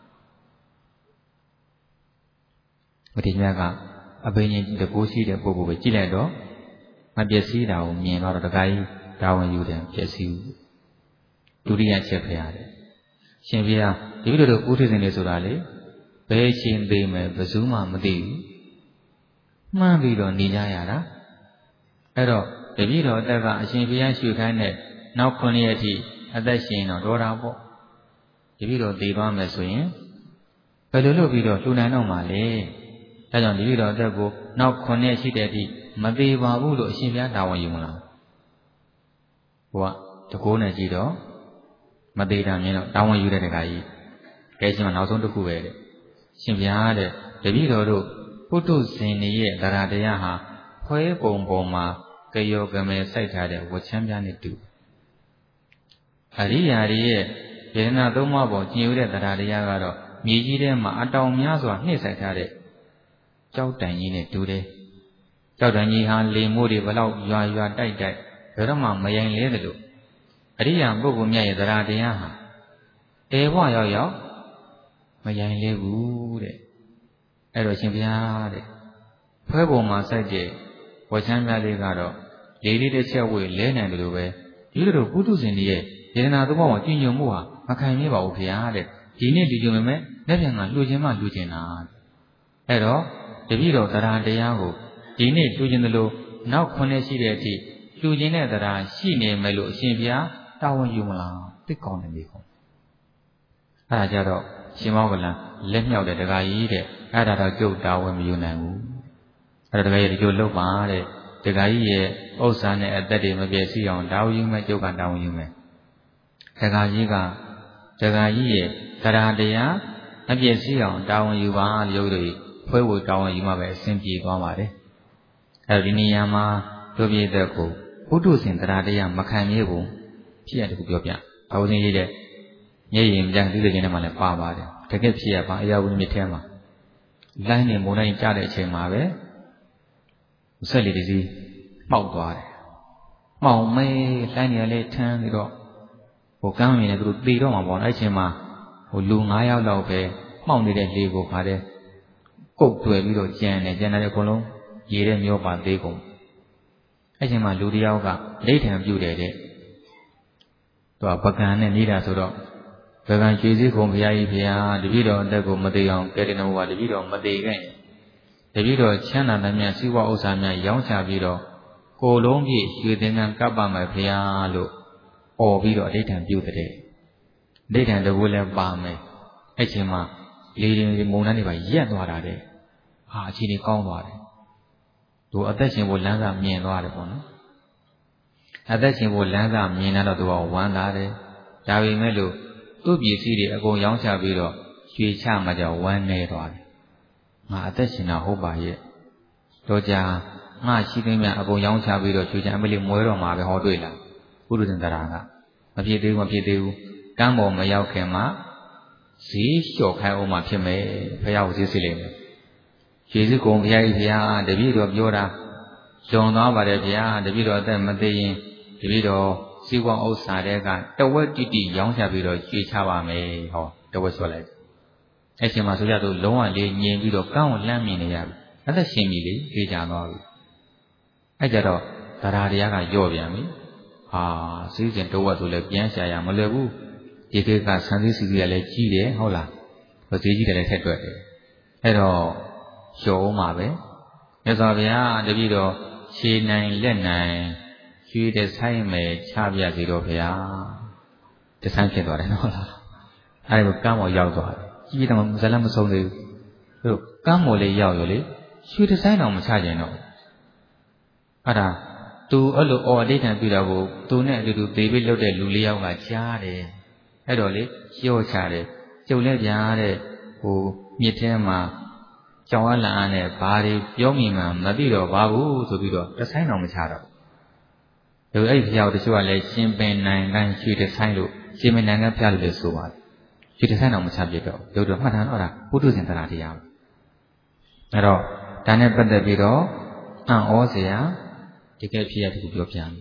တဲ့ဒီမြတ်ကအဘိညာဉ်တကူရှိတဲ့ပုဂ္ဂိုလ်ပဲကြည့်လိုက်တော့မပြည့်စည်တာကိုမြင်တော့တခါကြီးတာဝန်ယူတယ်ပြည့်စည်ဘူးဒုတိယချက်ဖရားတယ်ရှင်ဘုရားဒီလိုတို့ဥထိစဉ်တွေဆိုတာလေဘယ်ရှင်သိမယ်ဘယ်သူမှမသိဘူးမှန်းပြီးတော့နေကြရတာအဲ့တော့တပည့်တော်အသက်ကအရှင်ဘုရားရှုခိုင်းတဲ့နောက်9ရက်အထိအသက်ရှင်တော့တော်တာပေါ့တပည့်တော်သိသွားမယ်ဆိုရင်ဘယ်လိုလုပ်ပြီးတော့လှူနိုင်တော့မှာလဲဒါကြောင့်တပည့်တော်အသက်ကိုနောက်9ရက်ရှိတဲ့အထိမသေးပါဘူးလို့အရှင်ဘုရားတာဝန်ယူမလားဟိုကတကိုးနဲ့ကြည့်တော့မသေးတာမြင်တော့တာဝန်ယူတဲ့တခါကြီးကဲရှင်ကနောက်ဆုံးတစ်ခုပဲတဲ့ရှင်ဘုရားတဲ့တပည့်တော်တို့ပုထုဇဉ်တွေရဲ့တရားတရားဟာဖွဲပုံပေါ်မှာကယောကမဲစိုက်ထားတဲ့ဝချမ်းပြားနဲ့တူအရိယာတွေရဲ့ယန္နာသုံးပါးပေါ်ကျင်ယူတဲ့တရားတရားကတော့မြေကြီးထဲမှာအတောင်များစွာနှိမ့်ဆိုင်ထားတဲ့ကြောက်တိုင်ကြီးနဲ့တူတယ်ကြောက်တိုင်ကြီးဟာလေမိုးတွေဘလောက်ရွာတိုက်ဘယ်တော့မှမယိုင်လဲတယ်လို့အရိယာပုဂ္ဂိုလ်မြတ်ရဲ့တရားတရားဟာတေဘဝရောက်မယိုင်လဲဘူးတဲ့အဲ့တော့ရှင်ဘုရားတဲ့ဖွဲပုံမှာစိုက်တဲ့ဝချမ်းများလေးကတော့လေးလေးတစ်ချက်ဝေလဲနိုင်တယ်လို့ပဲဒီလိုပုထုဇဉ်တွေရဲ့ယန္နာသုံးပါးမှာကျင့်ကြံမှုဟာမခံရပါဘူးဘုရားတဲ့ဒီနေ့ဒီကြုံမဲ့လက်ပြန်ကလှူခြင်းမှလှူခြင်းတာအဲ့တော့တပည့်တော်တရားတရားကိုဒီနေ့လှူခြင်းသလိုနောက်9ရှိတဲ့အထိလှူခြင်းတဲ့တရားရှိနေမယ်လို့အရှင်ဘုရားတာဝန်ယူမလားသိကောင်းတယ်လေခေါအဲ့ဒါကြတော့ရှင်မောကလန်လက်မြောက်တဲ့တခါကြီးတဲ့အဲ့ဒါတော့ကျုပ်တာဝန်မယူနိုင်ဘူးအဲ့ဒါတခါကြီးဒီလိုလုပ်ပါတဲ့တခါကြီးရဲ့ဥစ္စာနဲ့အသက်တွေမပြည့်စည်အောင်တာဝန်ယူမယ်ကျုပ်ကတာဝန်ယူမယ်တခါကြီးရဲ့တရားတရားအပြည့်စည်အောင်တာဝန်ယူပါလို့ရုပ်တွေဖွဲဝတာဝန်ယူမှပဲအဆင်ပြေသွားပါတယ်အဲ့ဒီနေရာမှာတို့ပြည့်တဲ့ကိုပုထုဇဉ်တရားတရားမခံရဘူးဖြစ်ရတခုပြောပြအဝဇင်းရေးတဲ့မျက်ရည်ကြံသိတဲ့ခြင်းထဲမှာလည်းပါပါတယ်တကယ်ဖြစ်ရပါအရာဝိမြစ်ထဲမှာလိုင်းနဲ့မုန်တိုင်းကြတဲ့အချိန်မှာပဲဆက်လီတစည်းမှောက်သွားတယ်မှောင်မဲလိုင်းနေလည်းထမ်းပြီးတော့ဟိုကမ်းမြင်နေသူတို့သေတော့မှာပေါ့အဲ့ချိန်မှာဟိုလူ9ယောက်လောက်ပဲမှောက်နေတဲ့လေကိုခါတဲ့ကုတ်တွေ့ပြီးတော့ကျန်တယ်တဲ့အကုန်လုံးရေထဲမျောပါသေးကုန်အဲ့ချိန်မှာလူတယောက်ကလိဋ္ဌံပြုတ်တယ်တဲ့သူကပကံနဲ့နေတာဆိုတော့ပကံရွှေစည်းခုံဘုရားကြီးဘုရားတပည့်တော်အသက်ကိုမသေးအောင်ကဲတင်တော်ကတပည့်တော်မသေးခဲ့တပည့်တော်ချမ်းသာသမျှစီးပွားဥစ္စာများရောင်းချပြီးတော့ကိုလုံးပြည့်ရွှေသင်္ကန်းကပ်ပါမယ်ဖေဟာလို့អော်ပြီးတော့အဋ္ဌံပြုတဲ့အဋ္ဌံတကူလည်းပါမယ်အဲ့ချိန်မှာလေမုံနှမ်းတွေပါရက်သွားတာတဲ့ဟာအချိန်ကြီးကောင်းသွားတယ်သူအသက်ရှင်ဖို့လမ်းစာမြင်သွားတယ်ပေါ့နော်အသက်ရှင်ဖို့လမ်းစာမြင်တော့သူကဝမ်းသာတယ်ဒါပေမဲ့လို့သူ့ပစ္စည်းတွေအကုန်ရောင်းချပြီးတော့ရွှေချမှကြောင့်ဝမ်းနေသွားတယ်ငါအသက်ရှင်တာဟုတ်ပါရဲ့တော့ကြာငါရှိသိမ်းမြအကုန်ရောင်းချပြီးတော့ရွှေချအမလေးမွဲတော့မှာပဲဟောတွေ့လားဘုရုဇင်တရာကမဖြစ်သေးဘူးကမ်းပေါ်မရောက်ခင်မှာဈေးလျှော့ခိုင်းအောင်မှဖြစ်မယ်ဖះကိုဈေးစစ်လိမ့်မယ်ရွှေစစ်ကုံဖះကြီးဖះတပည့်တော်ပြောတာလွန်သွားပါတယ်ဖះတပည့်တော်အသက်မသေးရင်တပည့်တော်စီဝံဥစ္စာတွေကတဝက်တိတိရောင်းချပြီးတော့ရွှေချပါမယ်ဟောတဝက်ဆိုလိုက်အဲ့ချိန်မှာဆိုကြသူလုံးဝလေးညင်ပြီးတော့ကမ်းကိုလှမ်းမြင်နေရပြီအသက်ရှင်ပြီလေအေးကြသွားပြီအဲ့ကြတော့တရားတရားကကြော့ပြန်ပြီဟာစည်းစဉ်တဝက်ဆိုလဲပြန်ရှာရမလွယ်ဘူးဒီခေတ်ကဆန်းစည်းစီကလည်းကြီးတယ်ဟုတ်လားဈေးကြီးတယ်လည်းထက်တွက်တယ်အဲ့တော့လျှော်အောင်ပါပဲမြတ်စွာဘုရားတပည့်တော်ခြေနိုင်လက်နိုင်ရွှေတဆိုင်မယ်ချပြစီတော့ဘုရားတဆိုင်ဖြစ်သွားတယ်နော်ဟုတ်လားအဲ့ဒါကမ်းပေါ်ရောက်သွားတယ်ကြီးတယ်ဇလတ်မဆုံးသေးဘူးသူတို့ကမ်းပေါ်လေးရောက်ရောလေရွှေတဆိုင်တော့မချကြတော့အဲ့ဒါသူအဲ့လိုအော်အဋ္ဌံပြုတာကိုသူနဲ့အတူတူသေပြီးလှုပ်တဲ့လူလေးယောက်ကကြားတယ်အဲ့တော့လေလျှော့ချတယ်ကျုပ်လည်းပြားတဲ့ဟိုမြစ်ထဲမှာကြောင်အလန့်နဲ့ဘာတွေပြောမိမှမသိတော့ပါဘူးဆိုပြီးတော့တဆိုင်တော်မချတော့ဘူးအဲ့ဒီဖျားတချို့ကလည်းရှင်ပင်နိုင်တိုင်းရွှေတဆိုင်လို့ရှင်ပင်နိုင်ကဖျားလို့လည်းဆိုပါတယ်ရွှေတဆိုင်တော်မချပြတော့ရုပ်တော့မှတ်ထားတော့တာပုထုဇဉ်တရားတရားအဲ့တော့ဒါနဲ့ပတ်သက်ပြီးတော့အံ့ဩစရာတကယ်ဖြစ်ရတခုပြောပြမယ်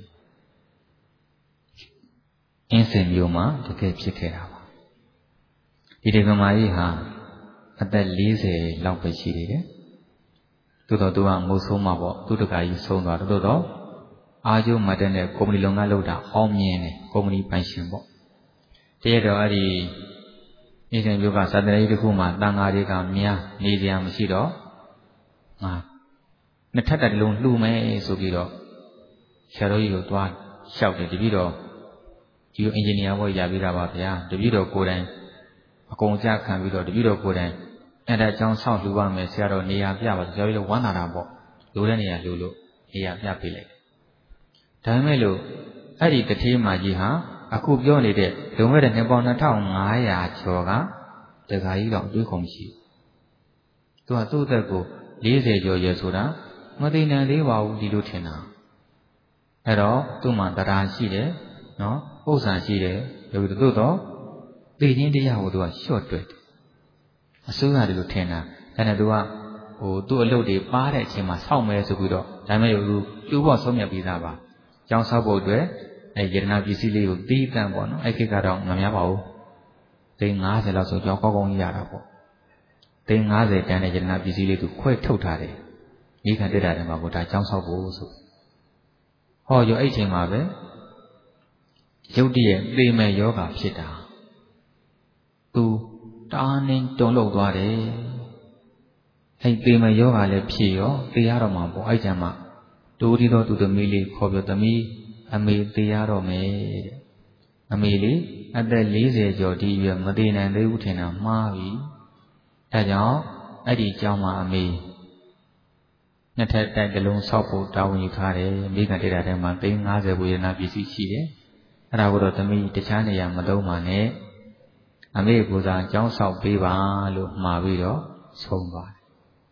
အင်းစင်မျိုးမှာတကယ်ဖြစ်ခဲ့တာပါဒီဒကမာကြီးဟာအသက်40လောက်ပဲရှိသေးတယ်သို့တော့သူကမုတ်ဆိုးမှာပေါ့သူတကကြီးဆုံးသွားတော့အာကျိုးမတက်တဲ့ကုမ္ပဏီလုပ်ငန်းလုပ်တာအောင်မြင်တယ်ကုမ္ပဏီပိုင်ရှင်ပေါ့တရက်တော့အဲ့ဒီအင်းစင်မျိုးကစာတရေးတစ်ခုမှာတန်ဃာတွေကများနေစရာမရှိတော့ငါနှစ်ထပ်တလုံးလှူမယ်ဆိုပြီးတော့ဆရာတော်ကြီးကိုသွားလျှောက်တယ်တပည့်တော်ဒီအင်ဂျင်နီယာဘောရပြီးတာပါဗျာတပည့်တော်ကိုယ်တိုင်အကုန်ကြခံပြီးတော့တပည့်တော်ကိုယ်တိုင်အဲ့ဒါအကြောင်းဆောက်လှူပါမယ်ဆရာတော်နေရာပြပါဆရာကြီးလည်းဝမ်းသာတာပေါ့လိုတဲ့နေရာလှူလို့နေရာပြပေးလိုက်ဒါပေမဲ့လို့အဲ့ဒီတထေးမကြီးဟာအခုပြောနေတဲ့လွန်ခဲ့တဲ့နှစ်ပေါင်း2500ကျော်ကတခါကြီးတော့တွေးခုံရှိသူကသူ့အသက်ကို40ကျော်ရွယ်ဆိုတာမသိနိုင်သေးပါဘူးဒီလိုထင်တာအဲ့တော့သူ့မှာတရားရှိတယ်နော်ဥစ္စာရှိတယ်ဒါပေမဲ့သို့တော့သိချင်းတရားကိုသူကလျှော့တွက်တယ်အစိုးရတွေလိုထင်တာဒါနဲ့သူကသူ့အလုပ်တွေပါတဲ့အချိန်မှာစောင့်မယ်ဆိုပြီးတော့ဒါမဲ့သူပြုဖို့ဆုံးဖြတ်ပြီးသားပါကျောင်းဆောက်ဖို့အတွက်ယတနာပစ္စည်းလေးကိုတီးတန့်ပေါ့နော်အဲ့ခေတ်ကတော့မများပါဘူးသိန်း50လောက်ဆိုကျောင်းကောင်းကောင်းကြီးရတာပေါ့သိန်း50တန်းတဲ့ယတနာပစ္စည်းလေးသူခွဲထုတ်ထားတယ်မိခံတက်တာတည်းမှာကိုဒါကျောင်းဆောက်ဖို့ဆိုဟောရောအဲ့ချိန်မှာပဲရုတ်တရက်သေမဲ့ယောဂဖြစ်တာသူတားနှင်းတုံလို့သွားတယ်အဲ့သေမဲ့ယောဂလည်းဖြစ်ရောသေရတော့မှာပေါ့အဲ့ကြမှာတိုးဒီတော့သူသမီးလေးခေါ်ပြသမီးအမေသေရတော့မယ်တဲ့အမေလေးအသက်40ကျော်ဒီရွယ်မသေနိုင်သေးဘူးထင်တာမှားပြီဒါကြောင့်အဲ့ဒီကျောင်းမှာအမေနှစ်ထပ်တိုက်ကလုံးဆောက်ဖို့တာဝန်ယူထားတယ်မိခင်တေတာထဲမှာသိန်း50ဝေဒနာပစ္စည်းရှိတယ်အဲ့ဒါကိုတော့သမီးတခြားနေရာမသုံးပါနဲ့အမေကိုယ်စားကျောင်းဆောက်ပေးပါလို့မှာပြီးတော့ဆုံးသွားတယ်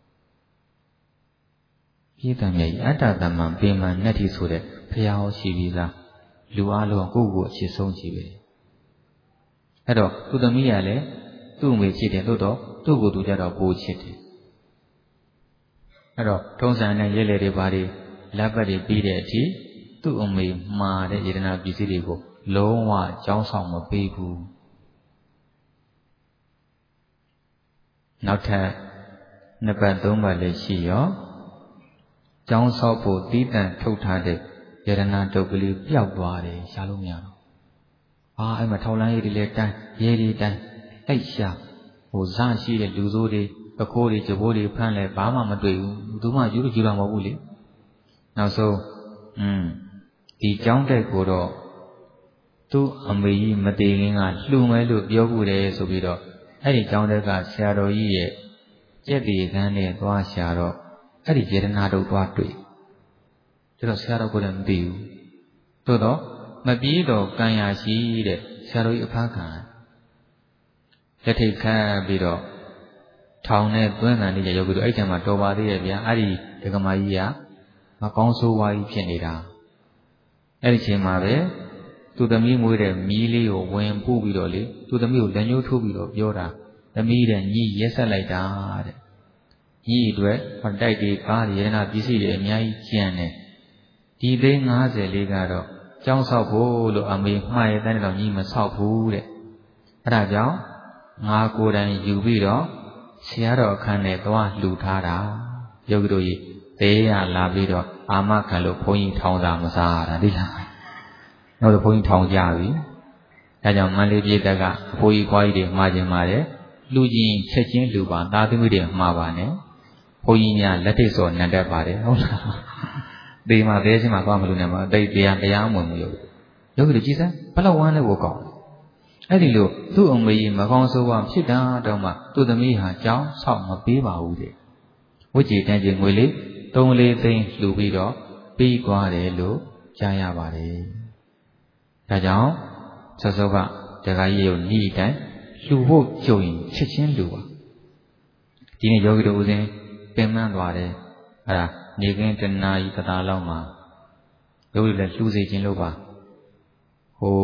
ပြည်သူမြေအတ္တတမံပေမံနတ္တိဆိုတဲ့ဖရာဟောရှိပြီးသားလူအလုံးကိုယ့်ကိုယ်အချစ်ဆုံးကြည့်ပဲအဲ့တော့သူသမီးကလည်းသူ့အမေချစ်တယ်သို့တော့သူ့ကိုယ်သူကြတော့ပိုချစ်တယ်အဲ့တော့ထုံးစံနဲ့ရဲလေတွေဘာတွေလက်ပတ်တွေပြီးတဲ့အထိသူ့အမေမှာတဲ့ယတနာပစ္စည်းတွေကိုလုံးဝကြောင်းဆောင်မပေးဘူးနောက်ထပ်နှစ်ပတ်သုံးပတ်လည်းရှိရောကျောင်းဆောက်ဖို့တီးတန့်ထုတ်ထားတဲ့ယတနာတုပ်ကလေးပျောက်သွားတယ်ရှားလို့မရတော့အဲ့မှာထောက်လန်းရေးတွေလည်းတန်းရဲတွေတန်းအဲ့ရှာဇာရှိတဲ့လူဆိုးတွေအခိုးတွေကြဘိုးတွေဖမ်းလဲဘာမှမတွေ့ဘူးသူမှယူတော့မဟုတ်ဘူးလေနောက်ဆုံးဒီကြောင်းတက်ကိုတော့သူ့အမေကြီးမတေခင်ကလှူမယ်လို့ပြောခုတယ်ဆိုပြီးတော့အဲ့ဒီကြောင်းတက်ကဆရာတော်ကြီးရဲ့ကျက်တီခန်းနဲ့သွားရှာတော့အဲ့ဒီယေဒနာတို့သွားတွေ့ကျတော့ဆရာတော်ကိုလည်းမသိဘူးသို့တော့မပြေတော့ကံရရှိတဲ့ဆရာတော်ကြီးအဖခံလက်ထိတ်ခတ်ပြီးတော့ထောင်နဲ့သွင်းကန်လေးရောက်ပြီးတော့အဲ့ကျမှတော်ပါသေးရဲ့ဗျာအဲ့ဒီဒကမာကြီးကမကောင်းဆိုးဝါးကြီးဖြစ်နေတာအဲ့ဒီချိန်မှာပဲသူသမီးမွေးတဲ့မီးလေးကိုဝင်ပူပြီးတော့လေသူသမီးကိုလက်ညှိုးထိုးပြီးတော့ပြောတာသမီးတဲ့ညီရက်ဆက်လိုက်တာတဲ့ညီအတွက်ဟောတိုက်တွေကားရရနာပစ္စည်းတွေအများကြီးကျန်တယ်ဒီသိန်း50လေးကတော့ကျောင်းဆောက်ဖို့လို့အမေမှားရတဲ့တော့ညီမဆောက်ဘူးတဲ့အဲ့ဒါကြောင့်ငါကိုယ်တိုင်ယူပြီးတော့ဆရာတော်အခန်းနဲ့သွားလှူထားတာယောဂီတို့ကြီးသေးရလာပြီးတော့အာမခံလို့ဘုန်းကြီးထောင်စာမစားတာသိလားနောက်တော့ဘုန်းကြီးထောင်ကြပြီဒါကြောင့်မန္တလေးပြည်သက်ကအဖိုးကြီးခွားကြီးတွေမှားခြင်းပါတယ်လူချင်းချက်ချင်းလူပါသားသမီးတွေမှားပါနဲ့ဘုန်းကြီးများလက်ထိတ်စော်နံတတ်ပါတယ်ဟုတ်လားဒီမှာသေးချင်းမှာသွားမလို့နဲ့မှာအတိတ်တရားမဝင်ဘူးယောဂီတို့ကြည်စမ်းဘလောက်ဝမ်းလဲကိုကောင်းအဲ့ဒီလိုသူ့အမေကြီးမကောင်းဆိုးဝါးဖြစ်တာတော့မှသူ့သမီးဟာကြောင်းဆောက်မပေးပါဘူးတဲ့ဝိจิတန်ကြီးငွေလေး3-4သိန်းလှူပြီးတော့ပြီးသွားတယ်လို့ကြားရပါတယ်ဒါကြောင့်စောစောကဒကာကြီးကိုဤတိုင်းလှူဖို့ကြုံရင်ချက်ချင်းလှူပါဒီနေ့ယောဂီတို့ဦးဇင်းပင်ပန်းသွားတယ်အဲ့ဒါနေကင်းတနာကြီးတသားလောက်မှာယောဂီလည်းလှူစေခြင်းလို့ပါဟို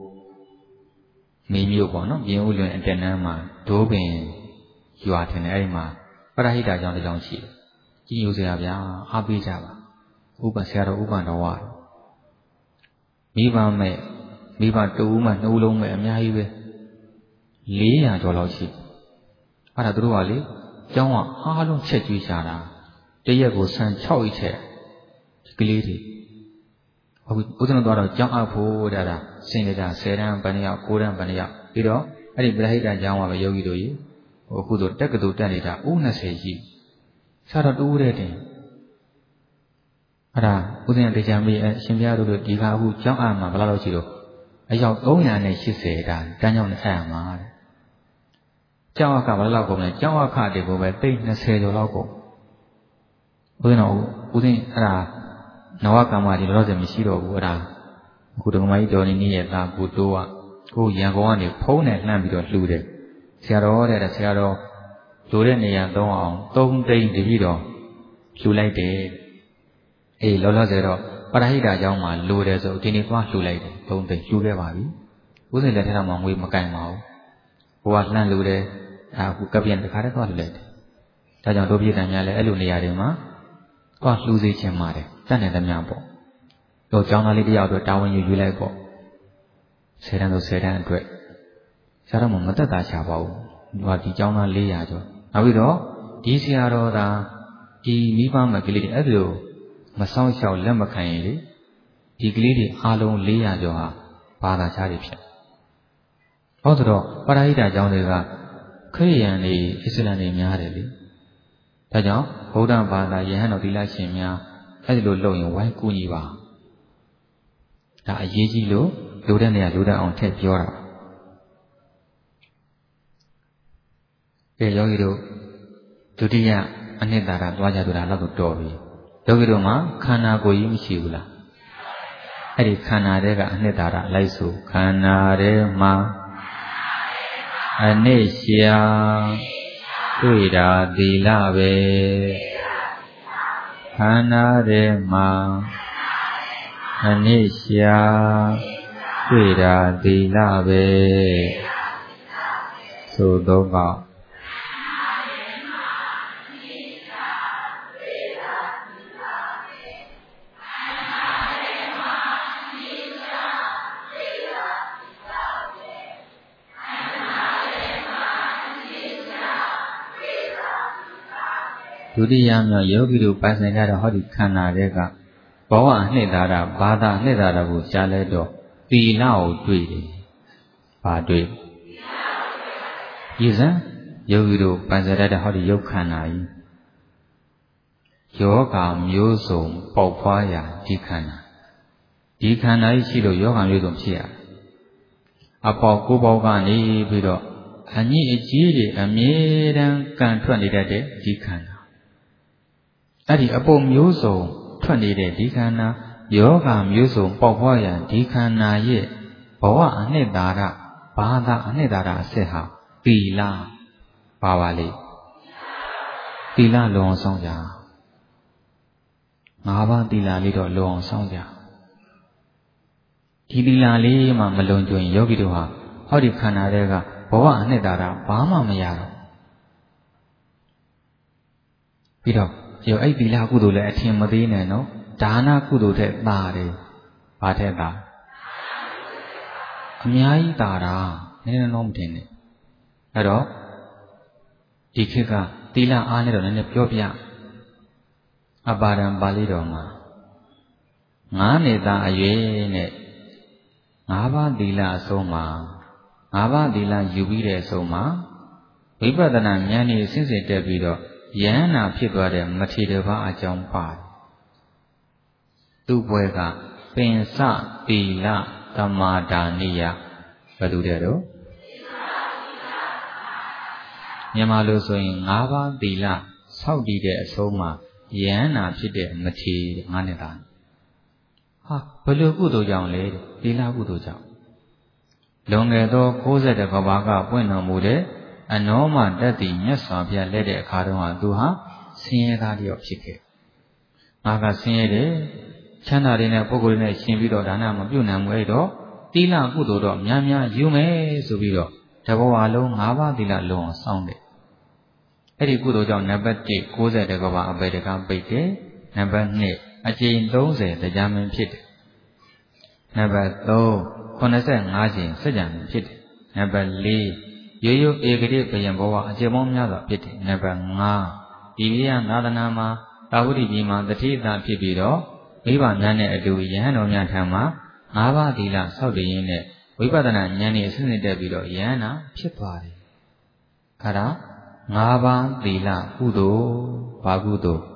မိမျိုးပေါ့နော်ပြင်ဦးလွင်အတက်နန်းမှာဒိုးပင်ရွာထင်တယ်အဲ့ဒီမှာပရဟိတကျောင်းတစ်ကျောင်းရှိတယ်ကြီးညိုစရာဗျာအားပေးကြပါဥပဆရာတော်ဥပတော်ဝါမိဘမဲ့မိဘတူဦးမှနှုတ်လုံးမဲ့အများကြီးပဲ400ကျော်လောက်ရှိအဲ့ဒါသူတို့ကလေကျောင်းကအားလုံးချက်ကျွေးရှာတာတရက်ကိုဆန်6ရက်ချက်ကလေးတွေဟုတ်ပြီဦးဇင်းတို့တော့ကျောင်းအပ်ဖို့တဲ့ဒါစင်ကြတာ10တန်းပန်းယောက်9တန်းပန်းယောက်ပြီးတော့အဲ့ဒီပရိဟိတကျောင်းကပဲယောဂီတို့ကြီးဟိုအခုဆိုတက္ကသိုလ်တက်နေတာဦး20ရှိဆရာတော်တူးတဲ့တင်အဲ့ဒါဦးဇင်းတေချာမေးအရှင်ဘုရားတို့ဒီကအခုကျောင်းအပ်မှာဘယ်လောက်ရှိတော့အယောက်380ဒါတန်းကျောင်းနဲ့ဆက်ရမှာတဲ့ကျောင်းအပ်ကဘယ်လောက်ကုန်လဲကျောင်းအခတွေကိုပဲသိ20ကျော်လောက်ကုန်ဦးဇင်းတော်ဦးဇင်းအဲ့ဒါနဝကမ္မဒီလောလောဆယ်မရှိတော့ဘူးအဲ့ဒါအခုဒကမကြီးတော်နေရဲ့သားကိုတိုးကကိုရန်ကုန်ကနေဖုံးနဲ့လှမ်းပြီးတော့လှူတယ်ဆရာတော်တဲ့ဆရာတော်လှူတဲ့နေရာသုံးအောင်3သိန်းတပြီတော့လှူလိုက်တယ်အေးလောလောဆယ်တော့ပရဟိတကျောင်းမှာလှူတယ်ဆိုဒီနေ့သွားလှူလိုက်တယ်3သိန်းလှူခဲ့ပါပြီဥစဉ်လက်ထက်မှာငွေမကင်ပါဘူးဟိုကလှမ်းလှူတယ်အခုကပ်ပြန်တခါတည်းသွားလှူလိုက်တယ်ဒါကြောင့်တို့ပြည်တန်များလည်းအဲ့လိုနေရာတွေမှာသွားလှူစေချင်ပါတယ်တတ်နိုင်သမျှပေါ့တော့ကျောင်းသားလေးတယောက်အတွက်တာဝန်ယူလိုက်ပေါ့10တန်းဆို10တန်းအတွက်ဆရာတော်မသက်သာချပါဘူးဒီကျောင်းသား400ကျော်နောက်ပြီးတော့ဒီဆရာတော်သာဒီမိဘမကလေးတွေအဲ့လိုမဆောင်ရှောက်လက်မခံရင်လေဒီကလေးတွေအားလုံး400ကျော်ဟာဘာသာခြားတွေဖြစ်ဟောဆိုတော့ပရဟိတကျောင်းတွေကခရစ်ယာန်တွေအစ္စလာမ်တွေများတယ်လေဒါကြောင့်ဗုဒ္ဓဘာသာယဟန်တော်သီလရှင်များအဲ့ဒီလိုလုပ်ရင်ဝိုင်းကူညီပါဒါအရေးကြီးလို့လူတဲ့နေရာလူတဲ့အောင်ထည့်ပြောတာကဲယောဂီတို့ဒုတိယအနှစ်သာရသွားကြသူတာတော့တော်ပြီယောဂီတို့မှာခန္ဓာကိုယ်ကြီးမရှိဘူးလားအဲ့ဒီခန္ဓာတွေကအနှစ်သာရလိုက်ဆိုခန္ဓာတွေမှာအနှစ်ရှာတွေ့တာသီလပဲခန္ဓာတွေမှာအနှစ်ရှာတွေ့တာသီလပဲဆိုတော့ကဒုတိယမြောက်ယောဂီတို့ပိုင်ဆိုင်ကြတဲ့ဟောဒီခန္ဓာတွေကဘဝအနှစ်သာရဘာသာအနှစ်သာရကိုကြားလဲတော့သီလကိုတွေ့တယ်။ဘာတွေ့။ဒီစံယောဂီတို့ပိုင်ဆိုင်ကြတဲ့ဟောဒီယုတ်ခန္ဓာကြီးယယောဂမျိုးစုံပေါက်ဖွားရာဒီခန္ဓာကြီးရှိလို့ယောဂမျိုးစုံဖြစ်ရအပေါက်ကိုပေါက်ကနေပြီးတော့အညစ်အကြေးတွေအမြဲတမ်းကန်ထွက်နေတတ်တဲ့ဒီခန္ဓာအဲ့ဒီအပုပ်မျိုးစုံထွက်နေတဲ့ဒီခန္ဓာယောဂမျိုးစုံပေါက်ဖွားရာဒီခန္ဓာရဲ့ဘဝအနှစ်သာရဘာသာအနှစ်သာရအစစ်ဟာသီလပါပါလေသီလလုံအောင်ဆောင်ကြ၅ပါးသီလလေးတော့လုံအောင်ဆောင်ကြဒီသီလလေးမှမလုံကျွင်ယောဂီတို့ဟာဟောဒီခန္ဓာတွေကဘဝအနှစ်သာရဘာမှမရတော့ပြီးတော့ယောအဲ့သီလကုသိုလ်လည်းအထင်မသေးနဲ့နော်ဒါနကုသိုလ်တဲ့သာတယ်ဘာတဲ့သာအများကြီးသာတာနည်းနည်းတော့မတင်နဲ့အဲ့တော့ဒီခေတ်ကသီလအားနဲ့တော့နည်းနည်းပြောပြအပါဒံပါဠိတော်မှာ9နှစ်သားအရွယ်နဲ့5ပါးသီလအဆုံးမှာ5ပါးသီလယူပြီးတဲ့အဆုံးမှာဝိပဿနာဉာဏ်နဲ့ဆင့်စစ်တက်ပြီးတော့ယန္နာဖြစ်သွားတဲ့မထေရဘာအကြောင်းပါတယ်သူ့ဘွဲကပင်စသီလသမာဒါနိယဘယ်လိုတဲ့တော့မြန်မာလိုဆိုရင်5ပါးသီလစောင့်တည်တဲ့အဆုံးမှာယန္နာဖြစ်တဲ့မထေရ9နှစ်သားဟာဘယ်လိုကုသိုလ်ကြောင့်လဲသီလကုသိုလ်ကြောင့်လွန်ခဲ့သော60ကဘာကပွင့်တော်မူတဲ့အနောမတတ္တိမြတ်စွာဘုရားလက်တဲ့အခါတုန်းကသူဟာဆင်းရဲသားတယောက်ဖြစ်ခဲ့ငါကဆင်းရဲတယ်ချမ်းသာတဲ့ပုဂ္ဂိုလ်တွေနဲ့ရှင်ပြီးတော့ဒါနမပြုတ်နိုင်ဘူးအဲ့တော့သီလကုသိုလ်တော့များများယူမယ်ဆိုပြီးတော့တဘဝလုံး5ပါးသီလလုံးအောင်စောင့်တယ်အဲ့ဒီကုသိုလ်ကြောင့်နံပါတ်1 60ကဘာအပေတကပိတ်တယ်နံပါတ်2အကျိန်30တရားမင်းဖြစ်တယ်နံပါတ်3 85ချိန်စัจ jam ဖြစ်တယ်နံပါတ်4ရိုးရိုးဧကတိဘယံဘဝအကျင့်ပေါင်းများစွာဖြစ်တယ်နံပါတ်5ဒီရိယသာသနာမှာသာဝတိပြည်မှာတတိသာဖြစ်ပြီးတော့မိဘများနဲ့အတူယဟန်တော်များထံမှာ5ပါးသီလစောင့်တည်ရင်းနဲ့ဝိပဿနာဉာဏ်နဲ့ဆင့်စစ်တက်ပြီးတော့ယဟန်နာဖြစ်သွားတယ်ခါတော့5ပါးသီလကုသိုလ်ဘာကုသိုလ်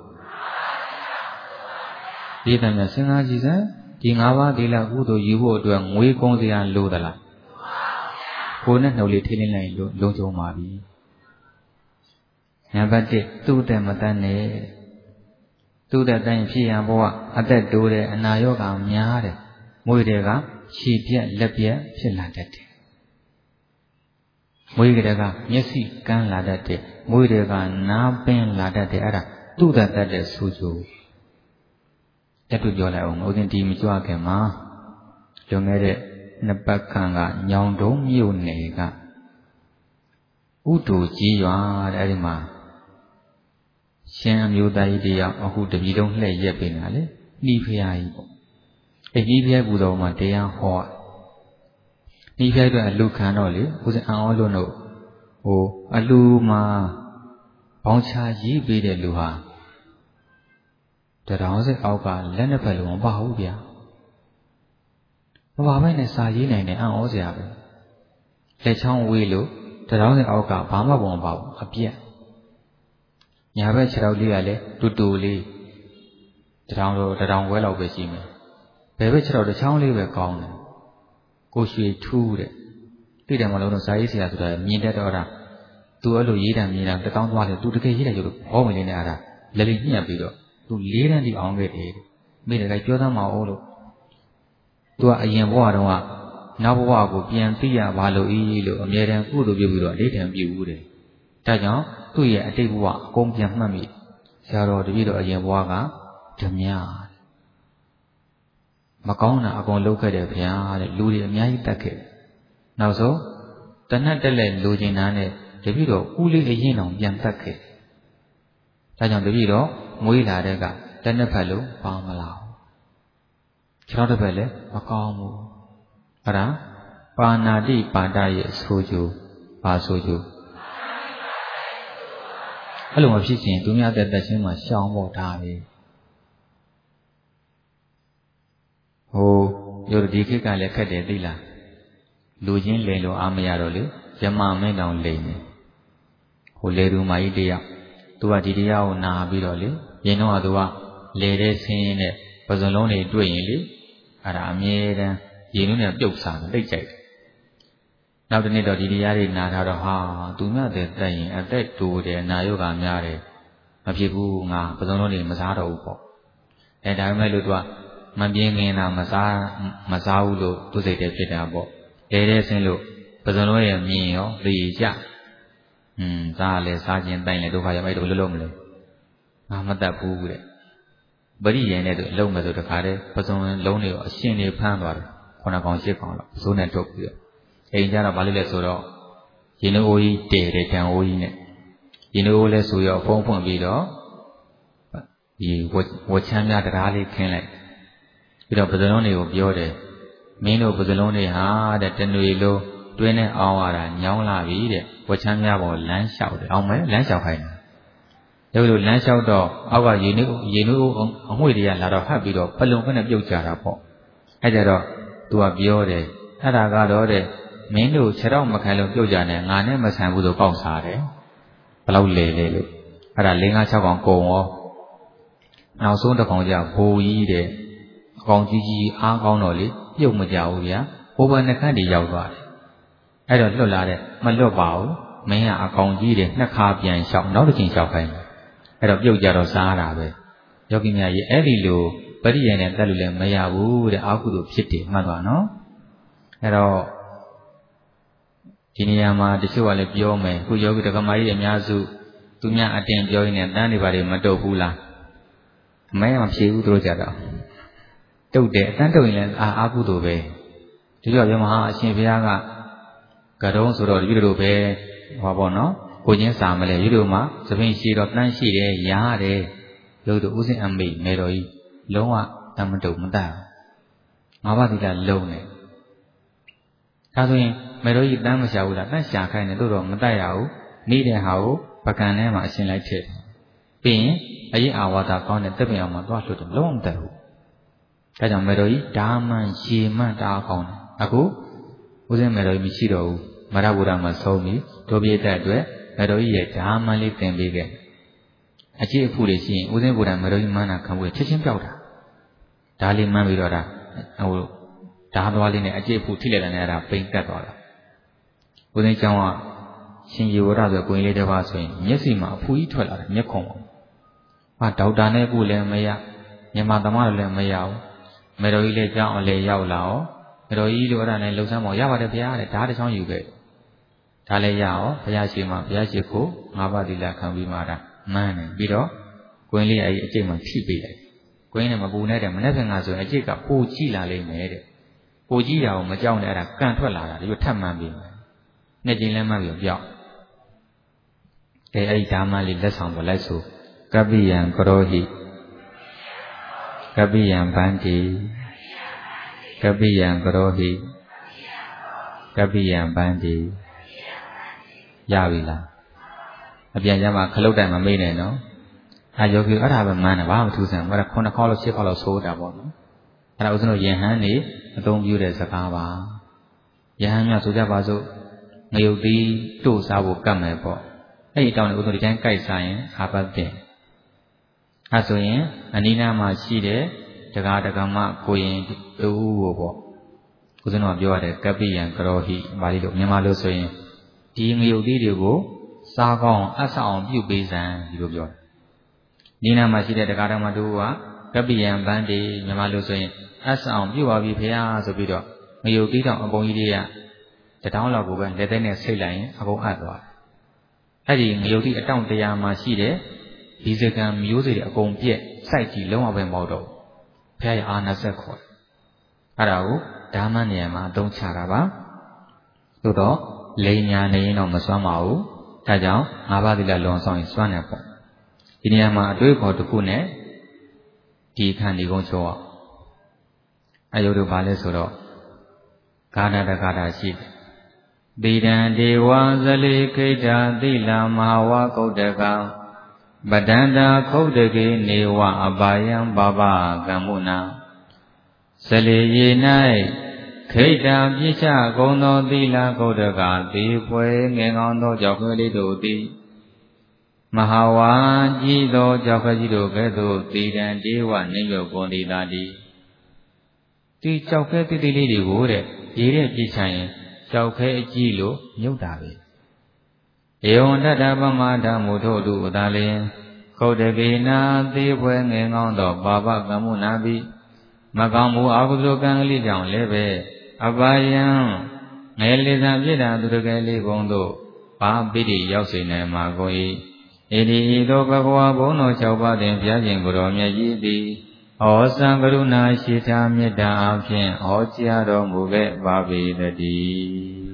ဒီတည်းမှာစဉ်းစားကြည့်စမ်းဒီ5ပါးသီလကုသိုလ်ယူဖို့အတွက်ငွေကုန်စရာလိုသလားကိုယ်နဲ့နှုတ်လေးထိလင်းလိုက်လို့လုံခြုံပါပြီနံပါတ်1သူ့တဲ့မတတ်နဲ့သူ့တဲ့တိုင်းဖြစ်ရန်ဘဝအသက်တိုးတယ်အနာရောဂါများတယ်မွေတွေကခြေပြက်လက်ပြက်ဖြစ်လာတတ်တယ်မွေတွေကမျက်စိကန်းလာတတ်တယ်မွေတွေကနားပင်းလာတတ်တယ်အဲ့ဒါသူ့တဲ့တတ်တဲ့ဆူဆူတက်တူပြောလိုက်အောင်ဦးဇင်းဒီမကြွခင်မှာလွန်ခဲ့တဲ့နှစ်ပတ်ခန့်ကညောင်တုံးမြို့နယ်ကဥတူကြီးရွာတဲ့အဲ့ဒီမှာရှင်အမျိုးသားကြီးတယောက်အခုတပြည်လုံးလှည့်ရက်ပေးနေတာလေနှီးဖျားကြီးပေါ့အဲ့နှီးဖျားပူတော်မှာတရားဟောနှီးဖျားအတွက်အလူခံတော့လေဦးဇင်းအံ့ဩလို့တော့အလူမှာဘောင်းချရေးပေးတဲ့လူဟာတရောင်းစိတ်အောက်ကလက်နှစ်ဖက်လုံးမပါဘူးဗျာမပါဘဲနဲ့စာရေးနိုင်တယ်အံ့ဩစရာပဲလက်ချောင်းဝေးလို့တရောင်းစိတ်အောက်ကဘာမှမပါဘူးအပြက်ညာဘက်ခြေထောက်လေးကလည်းတူတူလေးတရောင်ဝဲလောက်ပဲရှိမယ်ဘယ်ဘက်ခြေထောက်တစ်ချောင်းလေးပဲကောင်းတယ်ကိုရွှေထူးတဲ့သိတယ်မလို့တော့စာရေးဆရာဆိုတာမြင်တတ်တော့တာသူအဲ့လိုရေးတာမြင်တာတကောင်းသွားတယ်သူတကယ်ရေးတယ်ကျတော့ဘောဝင်နေအဲ့ဒါလက်လေးညှက်ပြီးတော့သူ4တန်းတိအောင်ခဲ့တယ်မိတယ်ကပြောသားမအောင်လို့သူကအရင်ဘဝတုန်းကနောက်ဘဝကိုပြန်သိရပါလို့လို့အမြဲတမ်းကုသိုလ်ပြုပြီးတော့အလေးတန်ပြုဦးတယ်ဒါကြောင့်သူ့ရဲ့အတိတ်ဘဝအကုန်ပြန်မှတ်မိဆရာတော်တပည့်တော်အရင်ဘဝကဓမြမကောင်းတာအကုန်လုပ်ခဲ့တယ်ဗျာတဲ့လူတွေအများကြီးတတ်ခဲ့နောက်ဆုံးတဏှတ်တက်လက်လူကျင်သားနဲ့တပည့်တော်ဦးလေးအရင်အောင်ပြန်တတ်ခဲ့ဒါကြောင့်တပည့်တော်မွေးလာတဲ့ကတဏှတ်ဖက်လို့ပါမလာဘူးခြေထောက်တစ်ဖက်လည်းမကောင်းဘူးအဲ့ဒါပါဏာတိပါဒရဲ့ဆိုကြပါဆိုကြအဲ့လိုမဖြစ်ချင်သူများတဲ့ချင်းမှာရှောင်ဖို့ဒါပဲရုပ်ဒီခေတ်ကလည်းခက်တယ်သိလားလူချင်းလိန်လို့အားမရတော့လေယမမင်းတောင်လိန်နေလေသူမာကြီးတယောက်သူကဒီတရားကိုနာပြီးတော့လေယရင်တော့သူကလေတဲ့ဆင်းရင်နဲ့ပဇွန်လုံးတွေတွေ့ရင်လေအဲ့ဒါအမြဲတမ်းရင်လုံးနဲ့ပြုတ်စားတိတ်ကြိုက်တယ်နောက်တစ်နေ့တော့ဒီတရားတွေနာထားတော့ဟာသူမြတ်တဲ့တက်ရင်အသက်တိုးတယ်နာယောဂများတယ်မဖြစ်ဘူးငါပဇွန်လုံးတွေမစားတော့ဘူးပေါ့ဒါပေမဲ့လို့သူကမပြင်းခင်တာမစားဘူးလို့သူစိတ်တည်းဖြစ်တာပေါ့လေတဲ့ဆင်းလို့ပဇွန်လုံးရဲ့မြင်ရောသိကြစားလဲစားခြင်းတိုင်လဲဒုက္ခရောက်အဲ့တော့လုံးမလဲငါမတတ်ဘူးတဲ့ပရိယေနဲ့သူအလုံးမဲ့ဆိုတခါတည်းပဇွန်လုံးတွေကိုအရှင်တွေဖမ်းသွားတယ်9 ကောင်10 ကောင်လောက်စိုးနဲ့ထုတ်ပြီးတော့အိမ်ကျတော့ဘာလို့လဲဆိုတော့ရင်အိုးကြီးတဲတယ်တန်အိုးကြီးနဲ့ရင်အိုးလဲဆိုရောဖုံးဖွင့်ပြီးတော့ဒီဝချမ်းများတရားလေးခင်းလိုက်ပြီးတော့ပဇွန်လုံးတွေကိုပြောတယ်မင်းတို့ပဇွန်လုံးတွေဟာတဲ့တနွေလုံးတွင်းနဲ့အောင်ရတာညောင်းလာပြီတဲ့ဝချမ်းများပေါ်လမ်းလျှောက်တယ်အောင်မယ်လမ်းလျှောက်ခိုင်းတယ်ဒါလိုလမ်းလျှောက်တော့အောက်ကရေနုအငွေ့တွေကလာတော့ဟပ်ပြီးတော့ပလုံခနဲ့ပြုတ်ကြတာပေါ့အဲ့ကြတော့သူကပြောတယ်အဲ့ဒါကတော့တဲ့မင်းတို့ခြေတော့မခံလို့ပြုတ်ကြနဲ့ငါနဲ့မဆန်ဘူးဆိုပေါက်စားတယ်ဘလောက်လေလေလို့အဲ့ဒါ5 6 ကောင်ကုန်ရောနောက်ဆုံးတစ်ကောင်ကျဘိုးကြီးတဲ့အကောင်ကြီးအားကောင်းတော့လေပြုတ်မကြဘူးဗျာဘိုးဘနှခန့်တည်းရောက်သွားတယ်အဲ့တော့လွတ်လာတဲ့မလွတ်ပါဘူးမင်းကအကောင်ကြီးတဲ့နှစ်ခါပြန်လျှောက်နောက်တစ်ချိန်လျှောက်ခိုင်းအဲ့တော့ပြုတ်ကြတော့စားတာပဲယောဂီများကြီးအဲ့ဒီလိုပရိယေနဲ့တက်လို့လည်းမရဘူးတဲ့အာဟုတုဖြစ်တယ်မှတ်ပါနော်အဲ့တော့ဒီနေရာမှာတချို့ကလည်းပြောမယ်ခုယောဂီတက္ကမကြီးအများစုသူများအတင်ပြောရင်းနဲ့တန်းတွေပါတွေမတုတ်ဘူးလားအမဲမဖြေဘူးသူတို့ကြတော့တုတ်တယ်အတန်းတုတ်ရင်လည်းအာဟုတုပဲဒီလိုပြောမှာအရှင်ဘုရားကကတုံးဆိုတော့ဒီလိုပဲဟောပေါ့နော်ကိုချင်းစာမလဲဒီလိုမှာသပင်ရှိတော့တန်းရှိတယ်ရားတယ်လို့သူဥစဉ်အမိမေတော်ကြီးလုံးဝတမတုတ်မတတ်ငါးပါးသီလလုံးတယ်ဒါဆိုရင်မေတော်ကြီးတန်းမရှာဘူးလားတန်းရှာခိုင်းတယ်တို့တော့မတတ်ရဘူးနေတဲ့ဟာကိုပကံထဲမှာအရှင်လိုက်ထည့်ပြီးရင်အရေးအာဝါဒကောင်းတဲ့တပ်ပင်အောင်မှာသွားလှုပ်တယ်လုံးဝမတတ်ဘူးဒါကြောင့်မေတော်ကြီးဓာမန်ရေမန်တာကောင်းတယ်အခုဦးဇင်းမေတော်ကြီးမရှိတော့ဘူးမရဗုဒ္ဓမှာဆုံးပြီတို့ပြည့်တဲ့အတွက်မေတော်ကြီးရဲ့ဓာမန်လေးသင်ပေးခဲ့အကျင့်အဖို့တွေရှိရင်ဦးဇင်းဗုဒ္ဓမေတော်ကြီးမန်းတာခံဖို့ချက်ချင်းပြောက်တာဒါလေးမှန်းပြီးတော့ဒါဟိုဓာသွားလေးနဲ့အကျင့်အဖို့ထိလိုက်တယ်အဲ့ဒါပိန်တက်သွားတာဦးဇင်းကျောင်းကရှင်ယေဝရဆိုကိုရင်လေးတစ်ပါးဆိုရင်မျက်စိမှာအဖူကြီးထွက်လာတယ်မျက်ခုံးပေါ်ဟာဒေါက်တာနဲ့ကိုလည်းမရမြန်မာသမားလည်းမရဘူးမေတော်ကြီးလည်းကြောင်းအလေရောက်လာအောင်မေတော်ကြီးတို့အဲ့ဒါနဲ့လှုပ်ရှားမောရပါတယ်ဗျာတဲ့ဓာတစ်ချောင်းယူခဲ့ဒါလည်းရအောင်ဘုရားရှိခိုး5 ပါးသီလခံပြီးမှဒါမှန်းတယ်ပြီးတော့ကိုင်းလေးအဲ့ဒီအကျိတ်မှဖြိပေးလိုက်ကိုင်းနဲ့မပူနဲ့တဲ့မနေ့ကငါဆိုရင်အကျိတ်ကပိုကြည့်လာလိမ့်မယ်တဲ့ပိုကြည့်တာကိုမကြောက်နဲ့အဲ့ဒါကန်ထွက်လာတာဒီလိုထပ်မှန်းပြီးမယ်နှစ်ကျင်းလဲမှန်းပြီးပြောက်အဲ့ဒီဓာမလေးလက်ဆောင်ပေါ်လိုက်ဆိုကပ္ပိယံကရောဟိကပ္ပိယံဗန္တိကပ္ပိယံကရောဟိကပ္ပိယံဗန္တိရပြီလားအပြန်ကြမှာခလုတ်တိုင်မမေ့နဲ့နော်အဲယောဂီအဲ့ဒါပဲမှန်းတယ်ဘာမှမထူးဆန်းဘူးအဲ့ဒါ9 ခေါက်လောက်10 ခေါက်လောက်ဆိုးတာပေါ့နော်အဲ့ဒါဥစဉ်တို့ယဟန်နေအသုံးပြုတဲ့စကားပါယဟန်များဆိုကြပါစို့ငရုတ်သီးတို့စားဖို့ကတ်မယ်ပေါ့အဲ့ဒီတောင်းနေဥစဉ်ဒီတိုင်းကြိုက်စားရင်အာပတ်တယ်အဲဆိုရင်အနိနာမှာရှိတဲ့တက္ကမကိုရင်တူကိုပေါ့ဥစဉ်တို့ပြောရတယ်ကပ္ပိယံကရောဟိပါဠိလိုမြန်မာလိုဆိုရင်ဒီငရုတ်သီးတွေကိုစားကောင်းအဆအောင်ပြုတ်ပေးစမ်းဒီလိုပြောတယ်နိနာမှာရှိတဲ့တက္ကမတူကကပ္ပိယံဗန္တိမြန်မာလိုဆိုရင်အဆအောင်ပြုတ်ပါပြီဖေဟာဆိုပြီးတော့ငရုတ်သီးတောင်အပုံကြီးတွေကတောင်းလောက်ကိုပဲလက်သေးနဲ့ဆိတ်လိုက်ရင်အကုန်အပ်သွားတယ်အဲ့ဒီငရုတ်သီးအတောင့်100မှာရှိတဲ့ဒီစကံမျိုးစေ့တွေအကုန်ပြက်စိုက်ကြည့်လုံးဝပဲမဟုတ်တော့ဘုရားရဲ့အာနာစက်ခေါ်အဲ့ဒါကိုဓမ္မနေရာမှာအသုံးချတာပါသို့တော့လိန်ညာနေရင်တော့မစွမ်းပါဘူးဒါကြောင့်5 ပါးသီလလွန်ဆောင်ရင်စွမ်းတယ်ပေါ့ဒီနေရာမှာအတွေးခေါ်တစ်ခုနဲ့ဒီခန္ဒီကုန်းချောအယုဒ္ဓဘာလဲဆိုတော့ဂါဏတဂါတာရှိတယ်တိတံဒေဝဇလိခိတ္တသီလမဟာဝကုဋ္ဌကံပဒန္တာခုတ်တကေနေဝအပါယံဘဘကမ္မုနာဇလိယေ၌ခိတ္တပြစ္ဆကုံသောသီလကုဋ္ဌကတိဖွယ်ငင်ကောင်းသောကြောင့်ကလေးတို့သည် Mahawa jido jakajido kedo tidan dewa nengyo konditadi. Ti chauke titili di gore, ire pichayin, chauke jilo nyudawi. Eon dada pamada mudodu udalin, kodegina tibwe ngengondo baba kamu nabi, makamu agudro kangli jang lebe, abayang, ngelizan jida durgali bondo, pabidi yausine magoi. Edi do bhagava bono chaupa den pyajin guru myaji ti Osan karuna shita metta aphin Ocha ro muge bhavidati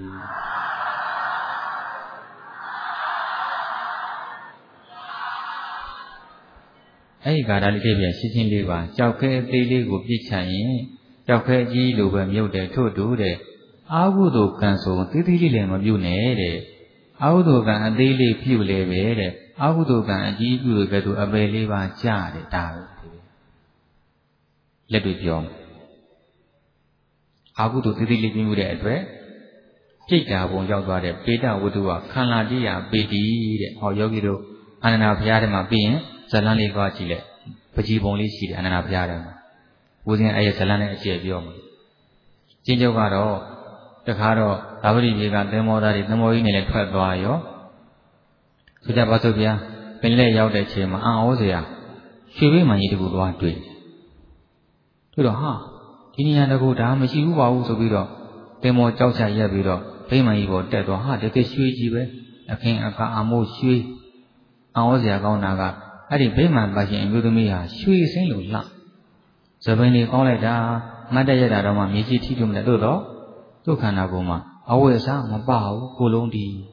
Ai gada li ke pya shin li ba chauk khe a thei li ko pit chat yin chauk khe a ji lo be myut de thot du de Agudo kan so thi thi li le ma pyu ne de Agudo kan a thei li pyu le be de Agudo kan a ji pyu ke tu a pe li ba ja de ta let twi pyaw Agudo thi thi li pyu de atwet Piat ta bong yauk twa de Peta watu wa Khanla tiya peti de Hao yogi do Ananda phaya de ma pi yin Zalan li twa chi le Paji bong li shi de Ananda phaya de ma Wo sin ai zalan ne a che pyaw ma Jin chok ka do Takha do Dhavati pi ka thimmo da ri thimmo ji ne le thwat twa yo So jap pa so phya Pin le yauk de chain ma an aw saya Shwe bai man ji taku twa twai Twi do ha Di niya taku da ma shi hu ba hu so pi do Thimmo chauk cha yat pi do Bai man ji paw tat twa ha teke shwe ji be Akhin aka amo shwe An aw saya kaung na ka Adi bai man pa shin a myoth thami ha shwe sin lo la Zabain li kaung lai da Mat tat yat da do ma mye chi thi tu ma le do do Tu khanda ko ma Awet sa ma pa hu ko long ti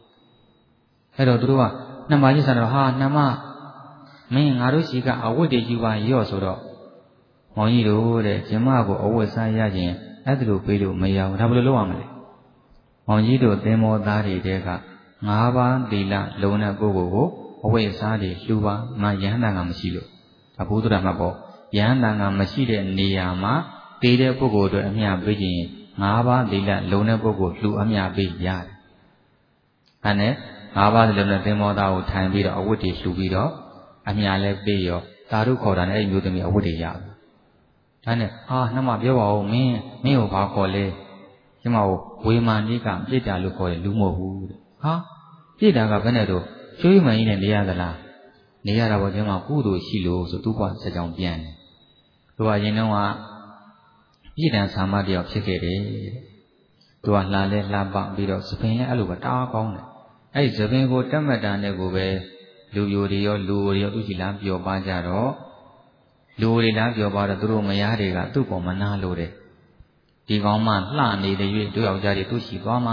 Ai do tu do ka Nama ji san do ha nama Main nga do shi ka awet de yu ba yo so do Maung ji do de Jima ko awet sa ya chin Ai lo pai lo ma ya da blo lo wa ma le Maung ji do thimmo da ri de ka 5 pa thila long na pukkol ko awet sa de hlu pa ma yahanda nga ma shi lo Da bhuddha ma paw Yahanda nga ma shi de neya ma Te de pukkol twet a mya pai chin 5 pa thila long na pukkol hlu a mya pai ya de Da ne 5 pa thila long thimmo da ko thain pi do awet de hlu pi do a mya le pai yo Ta ru khaw da ne ai myoth thami awet de ya Da ne ha nama pyaw pa u min ko ba khaw le Jima ko wei man ni ka piat ta lo khaw de lu mo hu de Ha piat ta ka bhe ne do Shwe man ji ne ne ya da la Ne ya da paw jima ku do shi lo so tu pa sa chaung pyan de Tu pa yin nong ka Piat tan sama tayaw phit ke de Tu pa hla le hla pa pi do Sabin le ai lo ba ta kaung de Ai sabin ko tat mat ta ne ko be Lu yo de yo lu de yo tu chi la pyaw pa ja do Lu de la pyaw pa do tu do maya de ka tu paw ma na lo de Di kaung ma hla ne de yue tu yauk ja de tu shi twa ma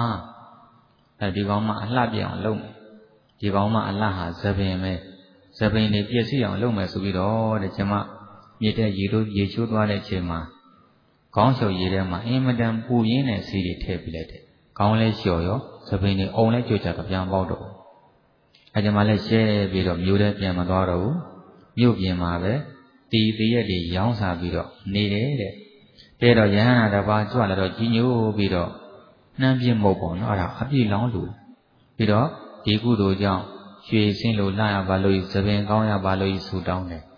Ai di kaung ma a hla piat aung lou me Di kaung ma a hla ha sabin me Sabin ne piat si aung lou me so pi do de Jima Myit tat ye do ye chiuh twa de chain ma Kaung hyaw ye de ma Inmatan pu yin ne si de thait pi lai de Kaung le hyaw yo Sabin ne aung le jwat cha tapyan paw do Ai Jima le she pi do myoth te pyan ma twa do Myot pyin ma be Ti yat de yaung sa pi do Ne de de Te do yahanda ta pa jwa la do ji nyိုpi do Nan pyin mot paw no a da a piat laung lo Pi do di kudo jaung Shwe sin lo la ya ba lo yi Sabin kaung ya ba lo yi so taung de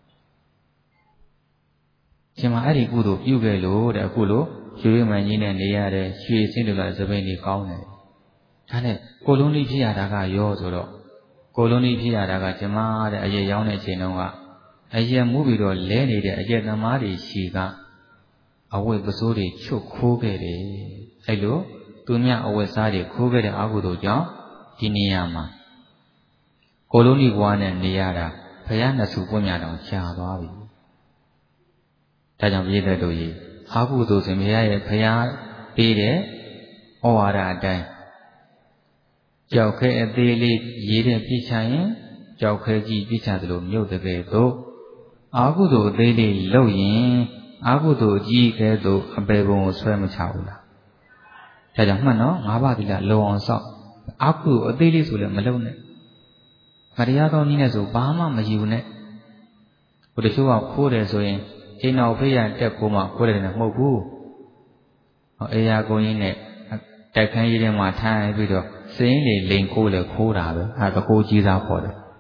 Jima ai di kudo pyu ke lo de Aku lo Shwe man ji ne ne ya de Shwe sin lo la Sabin li kaung de Da ne ko long li phit ya da ka yo so do Ko long li phit ya da ka Jima de a yet yaung de chain nong ka A yet mu pi do le ne de a yet thama de shi ka Awet pa so de chuk kho ke de Ai lo Tu mya awet sa de kho ke de Agudo jaung Di neya ma Ko long li bwa ne ne ya da Phaya nasu pwat mya taung cha twa pi Da jaung piat tat do ye Agudo sin phaya ye phaya pi de Aw wada a taing Chauk khe a thei li ye de pit chat yin Chauk khe ji pit chat thalo myot the ke do Agudo a thei li lou yin Agudo a ji ke do a pe pon ko sway ma cha hu la Da jaung mat no 5 pa thila lou aung sauk Agudo a thei li so le ma lou ne Ma taya kaung ni ne so ba ma ma yu ne Ko ta chiuh ka kho de so yin Chain naw phit ya tat kho ma kho de ne mဟုတ်bu Ai ya kaung yin ne Tat khan ji de ma thain pi do Sayin li lian kho le kho da be Ha ta kho ji sa khaw de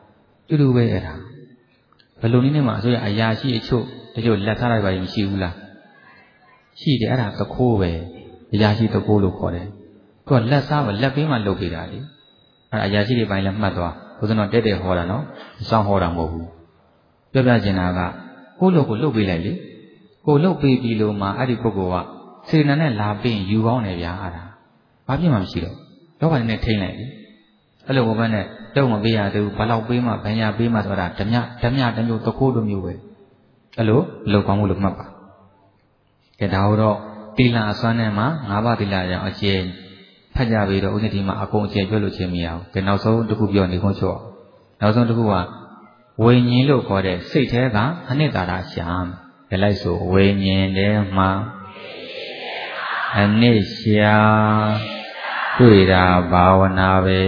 တူတူပဲအဲ့ဒါဘယ်လိုနည်းနဲ့မှဆိုရအရာရှိအချို့တချို့လက်ထားလိုက်ပါရင်မရှိဘူးလားရှိတယ်အဲ့ဒါသခိုးပဲအရာရှိသခိုးလို့ခေါ်တယ်သူကလက်စားပဲလက်ပေးမှလုပ်ပေးတာလေအဲ့ဒါအရာရှိတွေပိုင်းလည်းမှတ်သွားဘုရားတော်တဲ့ဟောတာနော်အဆောင်ဟောတာမဟုတ်ဘူးပြောပြချင်တာကကိုယ့်လုပ်ကိုလုပ်ပေးလိုက်လေကိုယ်လုပ်ပေးပြီးလို့မှအဲ့ဒီပုဂ္ဂိုလ်ကစေတနာနဲ့လာပြီးယူကောင်းတယ်ဗျာအဲ့ဒါဘာဖြစ်မှမရှိတော့လောကနဲ့ထိမ့်လိုက်လေအဲ့လိုဘဘနဲ့တုံးမပေးရသေးဘူးဘာလို့ပေးမှဘယ်ညာပေးမှဆိုတာဓမြတမျိုးသခိုးတစ်မျိုးပဲအဲ့လိုလုပ်ကောင်းမှုလို့မှတ်ပါကဲဒါတော့တိလအစွမ်းနဲ့မှ၅ပါးတိလရအောင်အကျဉ်းဖတ်ကြပြီးတော့ဥစ္စတိမှာအကုန်အကျဉ်းပြောလို့ချင်းမရဘူးကဲနောက်ဆုံးတစ်ခုပြောနေခွန်းချော့နောက်ဆုံးတစ်ခုကဝိညာဉ်လို့ခေါ်တဲ့စိတ်ထဲကအနှစ်သာရရှာကြလိုက်ဆိုဝိညာဉ်ထဲမှာအနှစ်ရှာတွေ့တာဘာဝနာပဲ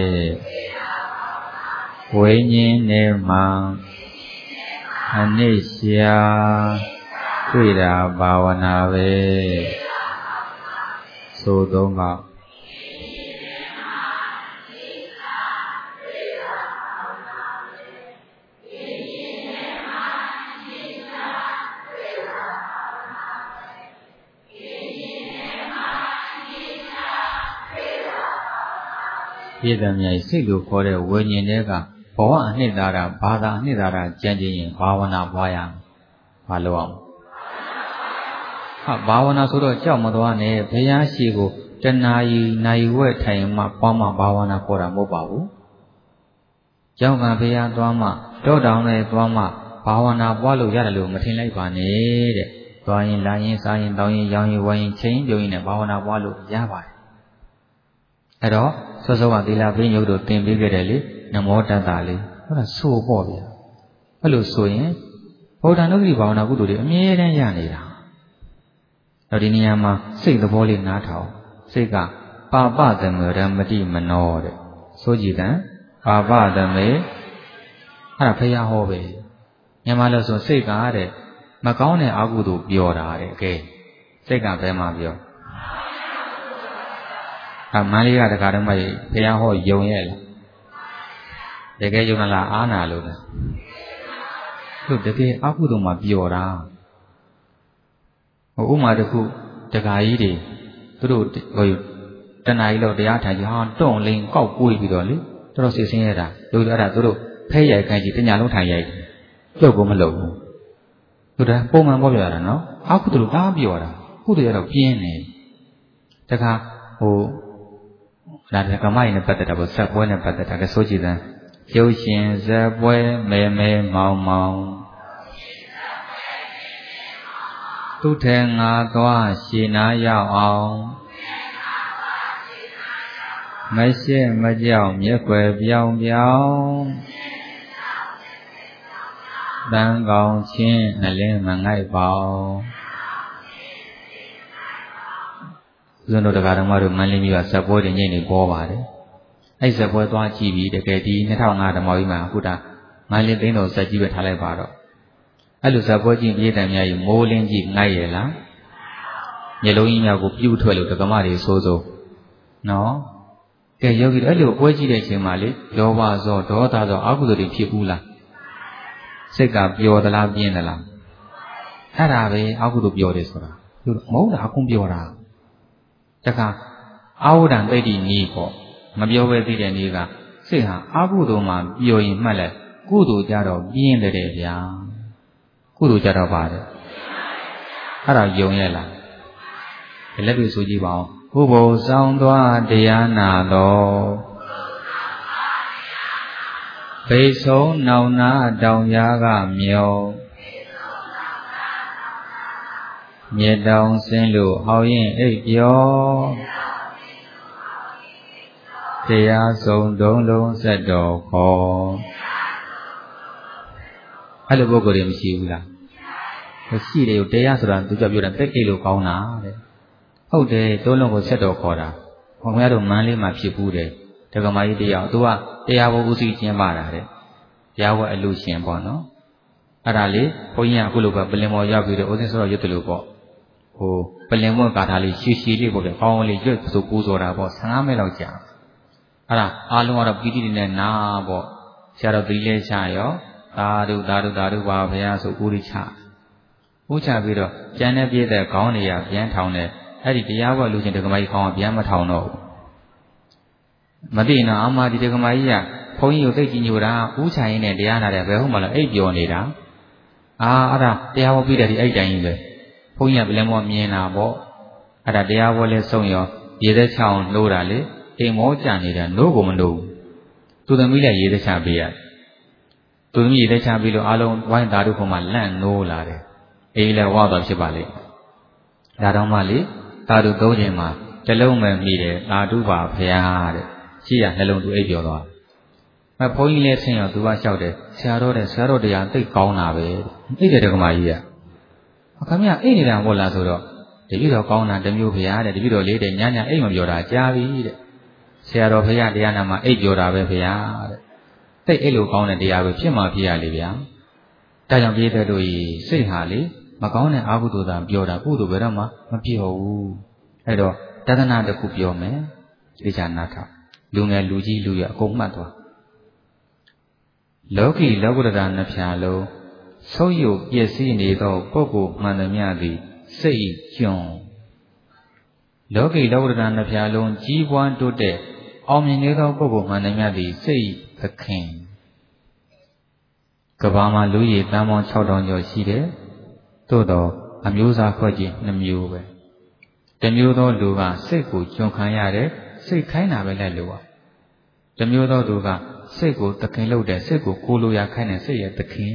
ဝိညာဉ်ထဲမှာအနှစ်ရှာတွေ့တာဘာဝနာပဲဆိုတော့ကပြည်သူများစိတ်လို့ခေါ်တဲ့ဝိညာဉ်တွေကဘဝအနှစ်သာရဘာသာအနှစ်သာရကြံ့ကျင်ရင်ဘာဝနာပွားရမယ်။ဘာလို့အောင်။ဘာဝနာဆိုတော့ကြောက်မသွားနဲ့ဘုရားရှိခိုးတဏှာကြီးနိုင်ဝဲထိုင်မှပွားမှဘာဝနာခေါ်တာမဟုတ်ပါဘူး။ကျောင်းကဘုရားသွားမှတောတောင်နဲ့သွားမှဘာဝနာပွားလို့ရတယ်လို့မထင်လိုက်ပါနဲ့တဲ့။သွားရင်လာရင်စားရင်တောင်းရင်ရောင်းရင်ဝယ်ရင်ချိန်ပြုံရင်နဲ့ဘာဝနာပွားလို့ရပါတယ်။အဲ့တော့စောစောကသီလပိညုတ်တို့သင်ပေးခဲ့တယ်လေနမောတတ္တလေးဟုတ်လားဆိုပေါ့ဗျာအဲ့လိုဆိုရင်ဗုဒ္ဓနုပ္ပိဘာဝနာကုသိုလ်တွေအမြဲတမ်းရနေတာတော့ဒီနေရာမှာစိတ်သဘောလေးနားထောင်စိတ်ကပါပသမရမတိမနောတဲ့ဆိုကြည်တံပါပသမေအဲ့ဒါဖះဟောပဲမြန်မာလို့ဆိုစိတ်ကတဲ့မကောင်းတဲ့အကုသိုလ်ပြောတာတဲ့ကဲစိတ်ကဘယ်မှာပြောမန္လေးကတခါတော့မှဘုရားဟောယုံရဲ့လားတကယ်ယုံလားအာနာလို့လားသူတကယ်အကုသိုလ်မှာပျော်တာဥမာတစ်ခုတခါကြီးတွေသူတို့တဏှာကြီးလို့တရားထိုင်ကြဟာတွန့်လင်းကောက်ကွေးပြီးတော့လေတော်တော်စစ်ဆင်းရတာလို့အဲ့ဒါသူတို့ဖဲရိုက်ခိုင်းကြည့်တညာလုံးထိုင်ရိုက်ပြုတ်ကိုမလုပ်ဘူးသူတို့ပုံမှန်ပေါ်ပြရတာနော်အကုသိုလ်တားပျော်တာကုသိုလ်ရတော့ပြင်းနေတခါဒါကမ္မရင်နဲ့ပတ်သက်တာပေါ့ဇက်ပွဲနဲ့ပတ်သက်တာကဆိုကြည်သံရုပ်ရှင်ဇက်ပွဲမဲမဲမောင်မောင်သူထဲငါသွားရှည်နာရောက်အောင်မရှိမကြောက်မျက်ွယ်ပြောင်းပြောင်းတန်ကောင်းချင်းအလင်းမငိုက်ပေါဇွန်တို့တရားတော်မတို့မန္တလေးမြို့ကဇက်ပွဲတွေညိတ်နေပေါ်ပါတယ်အဲ့ဇက်ပွဲသွားကြည့်ပြီးတကယ်ဒီ2005ဓမ္မကြီးမှာအခုဒါမန္တလေးသိန်းတော်ဇက်ကြီးပဲထားလိုက်ပါတော့အဲ့လိုဇက်ပွဲကြည့်ပြည်တိုင်များကြီးမိုးလင်းကြီးငိုက်ရလားမျက်လုံးကြီးများကိုပြုတ်ထွက်လို့ဓမ္မတွေစိုးစိုးနော်ကဲယောဂီအဲ့လိုပွဲကြည့်တဲ့အချိန်မှာလေလောဘဇောဒေါသဇောအကုသိုလ်တွေဖြစ်ဘူးလားစိတ်ကပျော်သလားပြင်းသလားအဲ့ဒါပဲအကုသိုလ်ပျော်တယ်ဆိုတာမဟုတ်တာအကုန်ပျော်တာတခါအာဝဒံတိတ်တိနီးပေါ့မပြောပဲသိတဲ့နီးကစိတ်ဟာအကုသိုလ်မှာပျော်ရင်မှတ်လိုက်ကုသိုလ်ကြတော့ပြင်းတယ်ဗျာကုသိုလ်ကြတော့ပါတယ်အဲ့ဒါယုံရဲ့လားဒီလက်တွေ့ဆိုကြည့်ပါဦးဘုဘဆောင်သွားတရားနာတော်ဘိဆုံးနောင်နာတောင်ရားကမြောမြေတောင်ဆင်းလို့ဟောင်းရင်အိပ်ပြောတရားဆုံးတုံးလုံးဆက်တော်ခေါ်အဲ့လိုပုဂ္ဂိုလ်တွေမရှိဘူးလားမရှိတယ်တရားဆိုတာသူကပြောတာတက်ကိလို့ကောင်းတာတဲ့ဟုတ်တယ်တုံးလုံးကိုဆက်တော်ခေါ်တာဘုံများတို့မန်းလေးမှာဖြစ်ဘူးတယ်ဒကမာကြီးတရားသူကတရားဘောဥသိကျင်းပါတာတဲ့တရားဝဲအလူရှင်ပေါ့နော်အဲ့ဒါလေဘုန်းကြီးကအခုလိုပဲပလင်မော်ရောက်ပြီးတော့ဥသိဆိုတော့ရွတ်တယ်လို့ပေါ့ပလင်မွန့်ကာထာလေးရှည်ရှည်လေးပေါ့ဗျကောင်းကောင်းလေးရွတ်ဆိုပူဇော်တာပေါ့15မိနစ်လောက်ကြာအဲ့ဒါအားလုံးကတော့ပီတိတွေနဲ့နာပေါ့ဆရာတော်သီလေးချရောသာဓုပါဘုရားဆိုဥချပြီးတော့ကျန်တဲ့ပြည့်တဲ့ခေါင်းတွေကပြန်ထောင်တယ်အဲ့ဒီတရားဘောလူချင်းဒကမကြီးခေါင်းကပြန်မထောင်တော့ဘူးမသိနော်အမဒီဒကမကြီးကဘုန်းကြီးကိုသိကြည်ညိုတာဥချရင်းနဲ့တရားနာတယ်ဘယ်ဟုတ်မှလဲအိပ်ပျော်နေတာအဲ့ဒါတရားဘောပြီးတဲ့ဒီအဲ့တိုင်းကြီးပဲဘုန်းကြီးကလည်းမောမြင်တာပေါ့အဲ့ဒါတရားဘောလဲဆုံးရောရေသက်ချောင်းနှိုးတာလေအိမ်မောကြနေတာနိုးကိုမနိုးသူသမီးလည်းရေသက်ချပေးရတယ်သူသမီးရေသက်ချပြီးလို့အလုံးဝိုင်းသာဓုခုမှလန့်နိုးလာတယ်အေးလည်းဝါတော့ဖြစ်ပါလေဒါတော့မှလေသာဓုသုံးခြင်းမှာတလုံးမဲ့မိတယ်သာဓုပါဖရာတဲ့ရှိရနှလုံးသူအိပ်ပြောသွားဘုန်းကြီးလည်းဆင်းရောသူကလျှောက်တယ်ဆရာတော်တရားသိကောင်းတာပဲအိပ်တယ်ဒကမာကြီးကခင်ဗျအိပ်နေတာဟုတ်လားဆိုတော့တပည့်တော်ကောင်းတာတမျိုးဖရာတဲ့တပည့်တော်လေးတဲ့ညအိပ်မပြောတာကြားပြီတဲ့ဆရာတော်ဖရာတရားနာမှာအိပ်ပြောတာပဲဖရာတဲ့သိအိပ်လို့ကောင်းတဲ့တရားပဲဖြစ်မှဖြစ်ရလေဗျာဒါကြောင့်ပြည့်တဲ့တို့ဤစိတ်ဟာလေမကောင်းတဲ့အာဟုတုသာပြောတာကုသိုလ်ဘယ်တော့မှမပြောဘူးအဲ့တော့တဒနာတစ်ခုပြောမယ်ဒီချာနာထောင်လူငယ်လူကြီးလူရအကုန်မှတ်သွားလောကီလောကုတ္တရာနှစ်ဖြာလုံးဆုံးယုတ်ပျက်စီးနေသောပုဂ္ဂိုလ်မှန်သမျှသည်စိတ်ကျွန်းလောကီလောကုတ္တရာနှစ်ဖြာလုံးကြီးပွားတိုးတက်အောင်မြင်နေသောပုဂ္ဂိုလ်မှန်သမျှသည်စိတ်သခင်ကဘာမှာလူရည်တန်ပေါင်း6000ကျော်ရှိတယ်သို့တော့အမျိုးသားခွက်ကြီး2မျိုးပဲတစ်မျိုးသောလူကစိတ်ကိုကျွံခံရတယ်စိတ်ခိုင်းတာပဲလိုက်လို့တစ်မျိုးသောသူကစိတ်ကိုသခင်လုပ်တယ်စိတ်ကိုကိုလိုရာခိုင်းတယ်စိတ်ရဲ့သခင်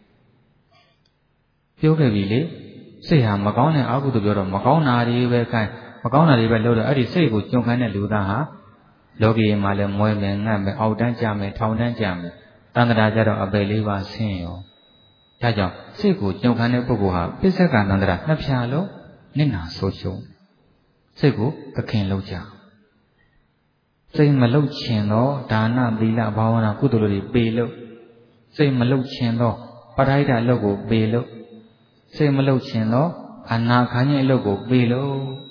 ပြောခဲ့ပြီလေစိတ်ဟာမကောင်းတဲ့အာဟုတုပြောတော့မကောင်းတာတွေပဲခိုင်းမကောင်းတာတွေပဲလုပ်တော့အဲ့ဒီစိတ်ကိုကျွံခံတဲ့လူသားဟာလောကီမှာလည်းမွဲမယ်ငတ်မယ်အောက်တန်းကြမယ်ထောင်တန်းကြမယ်တန်တရာကြတော့အပေလေးပါဆင်းရောဒါကြောင့်စိတ်ကိုကြုံခံတဲ့ပုဂ္ဂိုလ်ဟာပစ္စကတန္တရာနှစ်ဖြာလုံးနစ်နာဆိုးရှုံးစိတ်ကိုသခင်လုပ်ကြစိတ်မလုပ်ချင်တော့ဒါနသီလဘာဝနာကုသိုလ်တွေပေလို့စိတ်မလုပ်ချင်တော့ပဋိဒအလုပ်ကိုပေလို့စိတ်မလုပ်ချင်တော့အနာခံခြင်းအလုပ်ကိုပေလို့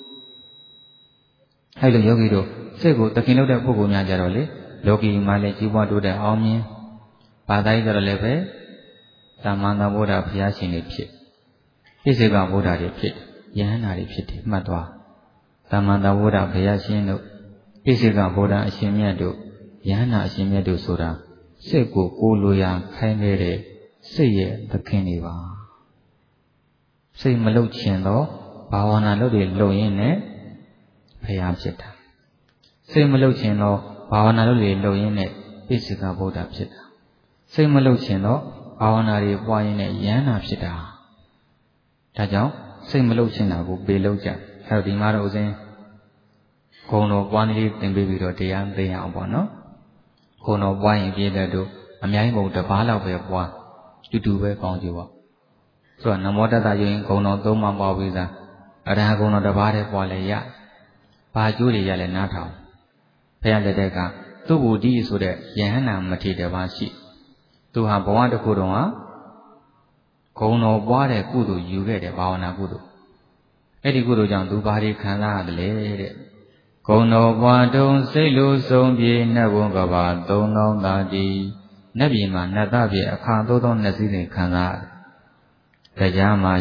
အဲ့လိုယောဂီတို့စိတ်ကိုသခင်လုပ်တဲ့ပုဂ္ဂိုလ်များကြတော့လေလောကီမှာလည်းကြီးပွားတိုးတက်အောင်မြင်ဘာသာရေးကြတော့လည်းပဲသမ္မာသမ္ဗုဒ္ဓဘုရားရှင်တွေဖြစ်ပြည့်စုံကဗုဒ္ဓတွေဖြစ်ယဟန္တာတွေဖြစ်တယ်မှတ်သွားသမ္မာသမ္ဗုဒ္ဓဘုရားရှင်တို့ပြည့်စုံကဗုဒ္ဓအရှင်မြတ်တို့ယဟန္တာအရှင်မြတ်တို့ဆိုတာစိတ်ကိုကိုလိုရာခိုင်းတဲ့စိတ်ရဲ့သခင်တွေပါစိတ်မလုချင်တော့ဘာဝနာလုပ်တွေလုပ်ရင်းနဲ့ဘုရားဖြစ်တာစိတ်မလုချင်တော့ဘာဝနာလုပ်တွေလုပ်ရင်းနဲ့ပြည့်စုံကဗုဒ္ဓဖြစ်တာစိတ်မလုချင်တော့ဘာဝနာတွေပွားရင်းနဲ့ယန္နာဖြစ်တာဒါကြောင့်စိတ်မလုချင်တာကိုပေလို့ကြအဲ့တော့ဒီမှာတော့ဦးဇင်းဂုဏ်တော်ပွားနည်းသင်ပေးပြီးတော့တရားသိရအောင်ပေါ့နော်ဂုဏ်တော်ပွားရင်ပြည့်တဲ့တို့အများကြီးဘုံတစ်ပါးလောက်ပဲပွားတူပဲကောင်းကြပါဆိုတော့နမောတတယုံဂုဏ်တော်သုံးပါးပွားပြီးသားအရဟံဂုဏ်တော်တစ်ပါးတည်းပွားလဲရဘာကျိုးတွေရလဲနားထောင်ဘုရားလက်ထက်ကသူ့ဘူဒီဆိုတဲ့ယဟန္တာမထေရတစ်ပါးရှိသူဟာဘဝတစ်ခုတုန်းကဂုဏ်တော်ပွားတဲ့ကုသိုလ်ယူခဲ့တယ်ဘာဝနာကုသိုလ်အဲ့ဒီကုသိုလ်ကြောင့်သူဘာတွေခံစားရတယ်လဲတဲ့ဂုဏ်တော်ပွားတုံစိတ်လိုဆုံးပြေနတ်ဘုံကဘာ3000သာတိနတ်ပြည်မှာနတ်သားပြည်အခါ3000နဲ့စီးနေခံစားရတယ်တရားမှာ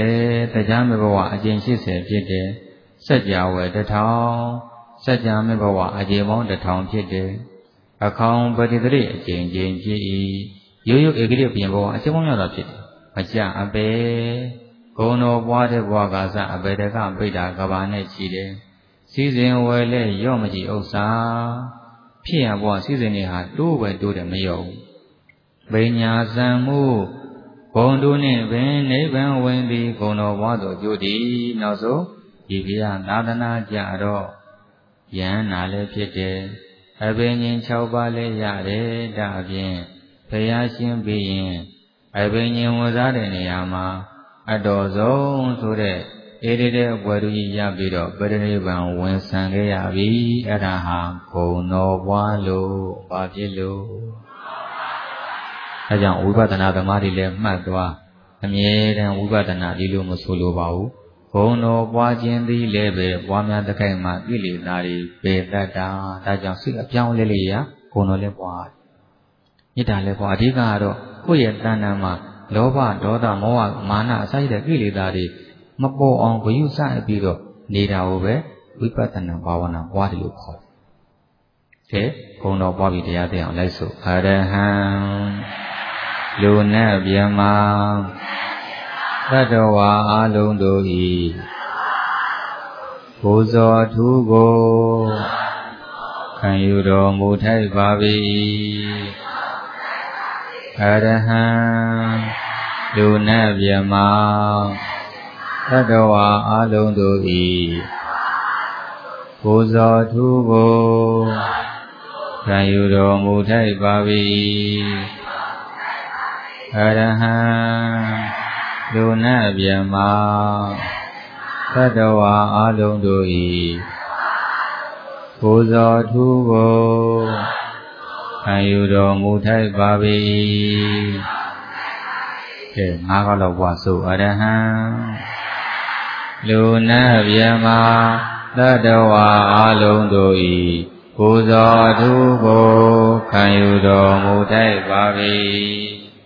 80တရားမေဘဝအကျင့်80ဖြစ်တယ်စัจ java 1000စัจ java မေဘဝအကျင့်ပေါင်း1000ဖြစ်တယ်အခေါင်ပฏิတရိအကျင့်ချင်းဖြစ်၏ရိုးရိုးဧကရိပြင်ဘောအကျဉ်းပေါင်းများတာဖြစ်တယ်မကြအပေဂုဏ်တော်ပွားတဲ့ဘဝကစအပေတကပိဋ္ဌာကဘာနဲ့ရှိတယ်စီစဉ်ဝယ်လဲရော့မကြည့်ဥစ္စာဖြစ်ရဘဝစီစဉ်နေဟာတိုးပဲတိုးတယ်မရောဘူးပညာစံမှုဘုံတို့နှင့်ပင်နိဗ္ဗာန်ဝင်သည်ဂုဏ်တော်ပွားသောကျိုးသည်နောက်ဆုံးဒီဘုရားသာသနာကြတော့ယန္နာလည်းဖြစ်တယ်အဘိညာဉ်6ပါးလည်းရတယ်ဒါအပြင်ဘုရားရှင်ပြီးရင်အဘိညာဉ်ဝင်စားတဲ့နေရာမှာအတော်ဆုံးဆိုတဲ့ဧရိတဲ့ဘွယ်သူကြီးရပြီးတော့ပရိနိဗ္ဗာန်ဝင်ဆံခဲ့ရပြီအဲ့ဒါဟာဂုဏ်တော်ပွားလို့ဘာဖြစ်လို့အဲကြောင့်ဝိပဿနာသမားတွေလည်းမှတ်သွားအမြဲတမ်းဝိပဿနာဒီလိုမဆိုလိုပါဘူးဂုဏ်တော်ပွားခြင်းသည်လည်းပဲပွားများတဲ့ခိုင်မှာကိလေသာတွေပယ်တတ်တာဒါကြောင့်စိတ်အပြောင်းလဲလေးရဂုဏ်တော်လည်းပွားမေတ္တာလည်းပေါ့အဓိကကတော့ကိုယ့်ရဲ့တဏ္ဍာမှာလောဘဒေါသမောဟမာနအစရှိတဲ့ကိလေသာတွေမပေါ်အောင်ဂရုစိုက်ပြီးတော့နေတာကိုပဲဝိပဿနာဘာဝနာပွားတယ်လို့ခေါ်တယ်။ကဲဘုံတော်ပွားပြီးတရားသိအောင်လိုက်စို့အရဟံလူနဲ့ဗျမသတ္တဝါအလုံးတို့ဤကိုယ်စောထူးကိုခံယူတော်မူထိုက်ပါ၏အရဟံလူနဲ့ဗျမသတ္တဝါအလုံးတို့ဤကိုယ်စောထူးကိုခံယူတော်မူထိုက်ပါ၏အရဟံလူနဲ့ဗျမသတ္တဝါအလုံးတို့ဤကိုယ်စောထူးကိုခံယူတော်မူထိုက်ပါ၏ကဲ၅ခေါက်လောက်ပွားစို့အရဟံလူနဲ့ဗျမသတ္တဝါအလုံးတို့ဤကိုယ်စောထူးကိုခံယူတော်မူထိုက်ပါ၏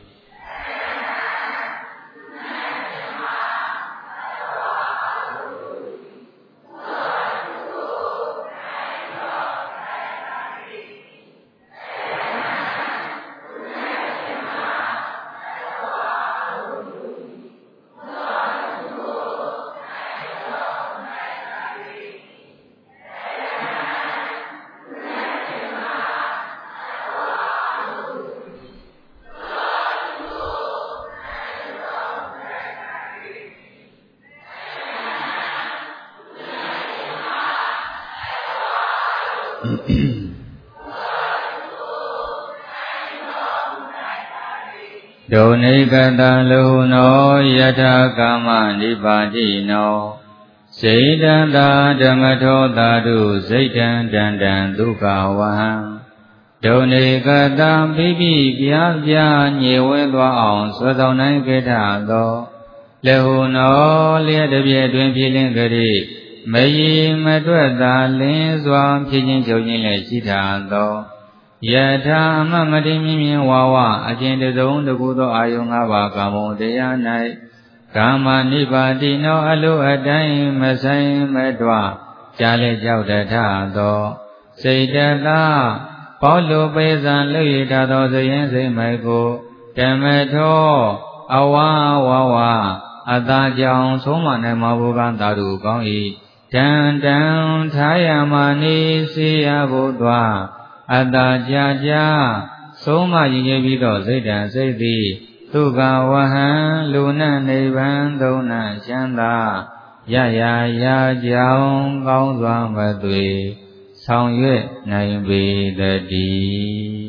ဒုနိကတလူနောယထာကာမနိဗ္ဗာတိနောစေတံသာဓမ္မထောသာတုစိတ်တံတန္တံဒုက္ခဝဟံဒုနိကတပိပိပြားပြားညေဝဲသွားအောင်ဆွဲဆောင်နိုင်ကြသောလေဟုနောလျက်တပြည့်တွင်ဖြစ်လင်းကြ၏မယီမတွက်သာလင်းစွာဖြစ်ခြင်းချုပ်ခြင်းလည်းရှိတာသောယထာအမမတိမြင်မြင်ဝါဝအကျဉ်တစုံတကူသောအာယု၅ပါးကာမုံတရား၌ကာမနိဗ္ဗာတိနောအလိုအတိုင်းမဆိုင်မတွားကြားလေကြောက်တထသောစိတ်တသာပေါလိုပေဇံလွရထသောစရင်စိတ်မိုက်ကိုဓမ္မထောအဝါဝါဝအသာကြောင့်ဆုံးမနိုင်မဘူကံသာဓုကောင်း၏တန်တန်ထားရမနေစေရဖို့သွားအတ္တကြာကြာဆုံးမရည်ရပြီးတော့စိတ်တံစိတ်သည်ဒုက္ခဝဟံလူနနိဗ္ဗာန်သုံးနချမ်းသာရရာရာကြောင်းကောင်းစွာမသွေဆောင်ရွက်နိုင်ပေတည်း